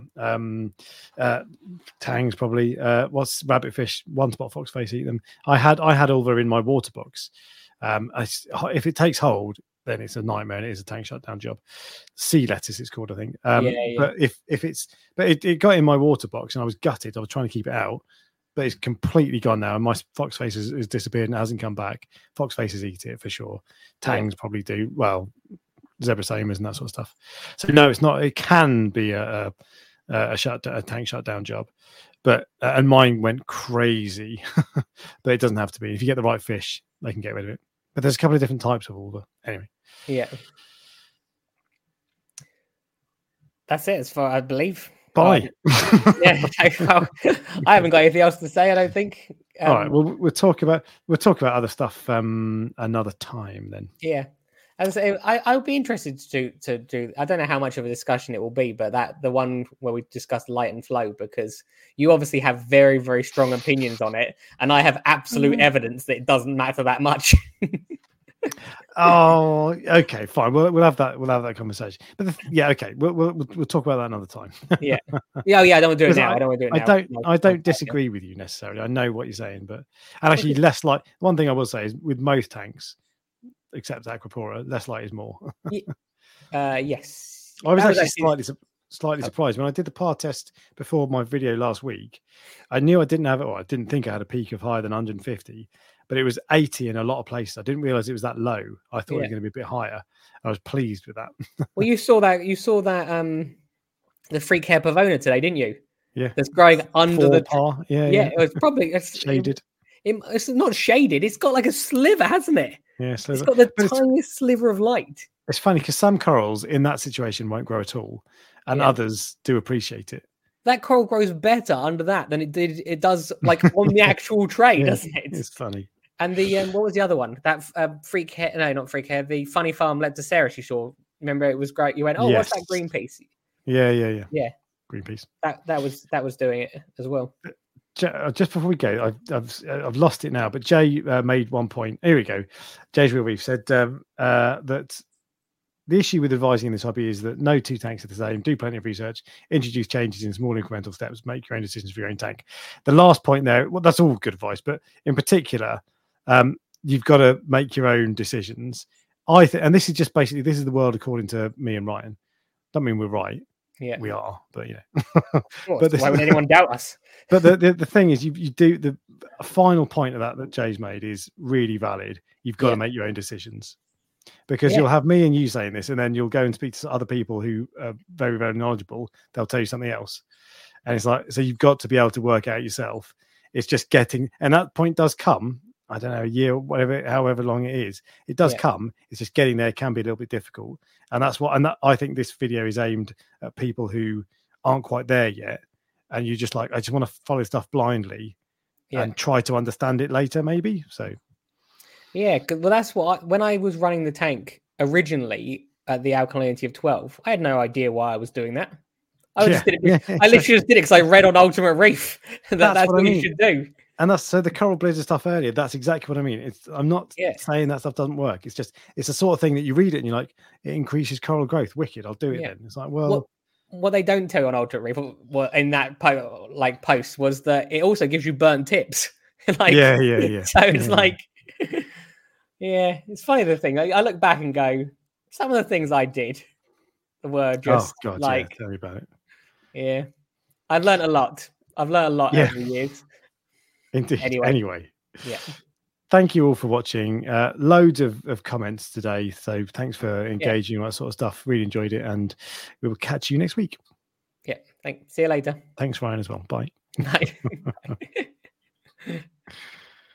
Tangs probably. What's rabbitfish? One spot foxface eat them. I had ulva in my water box. If it takes hold, then it's a nightmare, and it is a tank shutdown job. Sea lettuce, it's called, I think. But it got in my water box, and I was gutted. I was trying to keep it out, but it's completely gone now, and my foxface has disappeared and it hasn't come back. Foxfaces eat it for sure. Tangs probably do. Well, zebra samas and that sort of stuff. So no, it's not. It can be a tank shutdown job, but and mine went crazy. But it doesn't have to be. If you get the right fish, they can get rid of it. But there's a couple of different types of ulva. Anyway, yeah, that's it as far I believe. Bye. Yeah, well, I haven't got anything else to say, I don't think. All right. Well, we'll talk about other stuff another time then. Yeah. As I say, I would be interested to do. I don't know how much of a discussion it will be, but the one where we discussed light and flow, because you obviously have very, very strong opinions on it, and I have absolute evidence that it doesn't matter that much. Oh, okay, fine. We'll have that. We'll have that conversation. But okay. We'll talk about that another time. Yeah. I don't want to do it now. I don't want to do it now. I don't disagree with you necessarily. I know what you're saying, but actually, less like one thing I will say is with most tanks, except Aquapora, less light is more. Yes. I was actually slightly surprised when I did the PAR test before my video last week. I knew I didn't have it, or I didn't think I had a peak of higher than 150. But it was 80 in a lot of places. I didn't realize it was that low. I thought it was going to be a bit higher. I was pleased with that. Well, you saw that the freak hair pavona today, didn't you? Yeah. That's growing under the PAR. Yeah. It was probably shaded. It's not shaded. It's got like a sliver, hasn't it? Yeah, sliver. It's got the tiniest sliver of light. It's funny because some corals in that situation won't grow at all, and others do appreciate it. That coral grows better under that than it does like on the actual tray, doesn't it? It's funny. And the what was the other one? That freak hair? No, not freak hair. The Funny Farm Leptoceras you saw. Remember, it was great. You went, what's that green piece? Yeah. Yeah. Green piece. That was doing it as well. Just before we go, I've lost it now. But Jay made one point. Here we go. Jay's Real Reef said that the issue with advising this hobby is that no two tanks are the same. Do plenty of research, introduce changes in small incremental steps, make your own decisions for your own tank. The last point there, well, that's all good advice, but in particular, you've got to make your own decisions. I think, and this is just basically, this is the world according to me and Ryan. Don't mean we're right. Yeah, we are, but but why would anyone doubt us? But the thing is, you do the final point of that Jay's made is really valid. You've got to make your own decisions. because you'll have me and you saying this, and then you'll go and speak to other people who are very, very knowledgeable. They'll tell you something else. And it's like, so you've got to be able to work out yourself. It's just getting, and that point does come, I don't know, a year, whatever, however long it is, it does come. It's just getting there can be a little bit difficult. And that's what, and that, I think this video is aimed at people who aren't quite there yet. And you just like, I just want to follow stuff blindly and try to understand it later, maybe. So, yeah, well, that's what when I was running the tank originally at the alkalinity of 12, I had no idea why I was doing that. I just did it. I literally just did it because I read on Ultimate Reef that's what you should do. And that's so the Coral Blizzard stuff earlier. That's exactly what I mean. I'm not saying that stuff doesn't work. It's just it's the sort of thing that you read it and you're like, it increases coral growth. Wicked. I'll do it then. It's like, well, what they don't tell you on Ultimate Reef, in that post, was that it also gives you burnt tips. Like, yeah. So it's like, it's funny the thing. I look back and go, some of the things I did were just tell me about it. Yeah, I've learned a lot. I've learned a lot over the years. Indeed. Anyway. Yeah. Thank you all for watching. Loads of comments today. So thanks for engaging that sort of stuff. Really enjoyed it. And we will catch you next week. Yeah. Thanks. See you later. Thanks, Ryan, as well. Bye. Bye.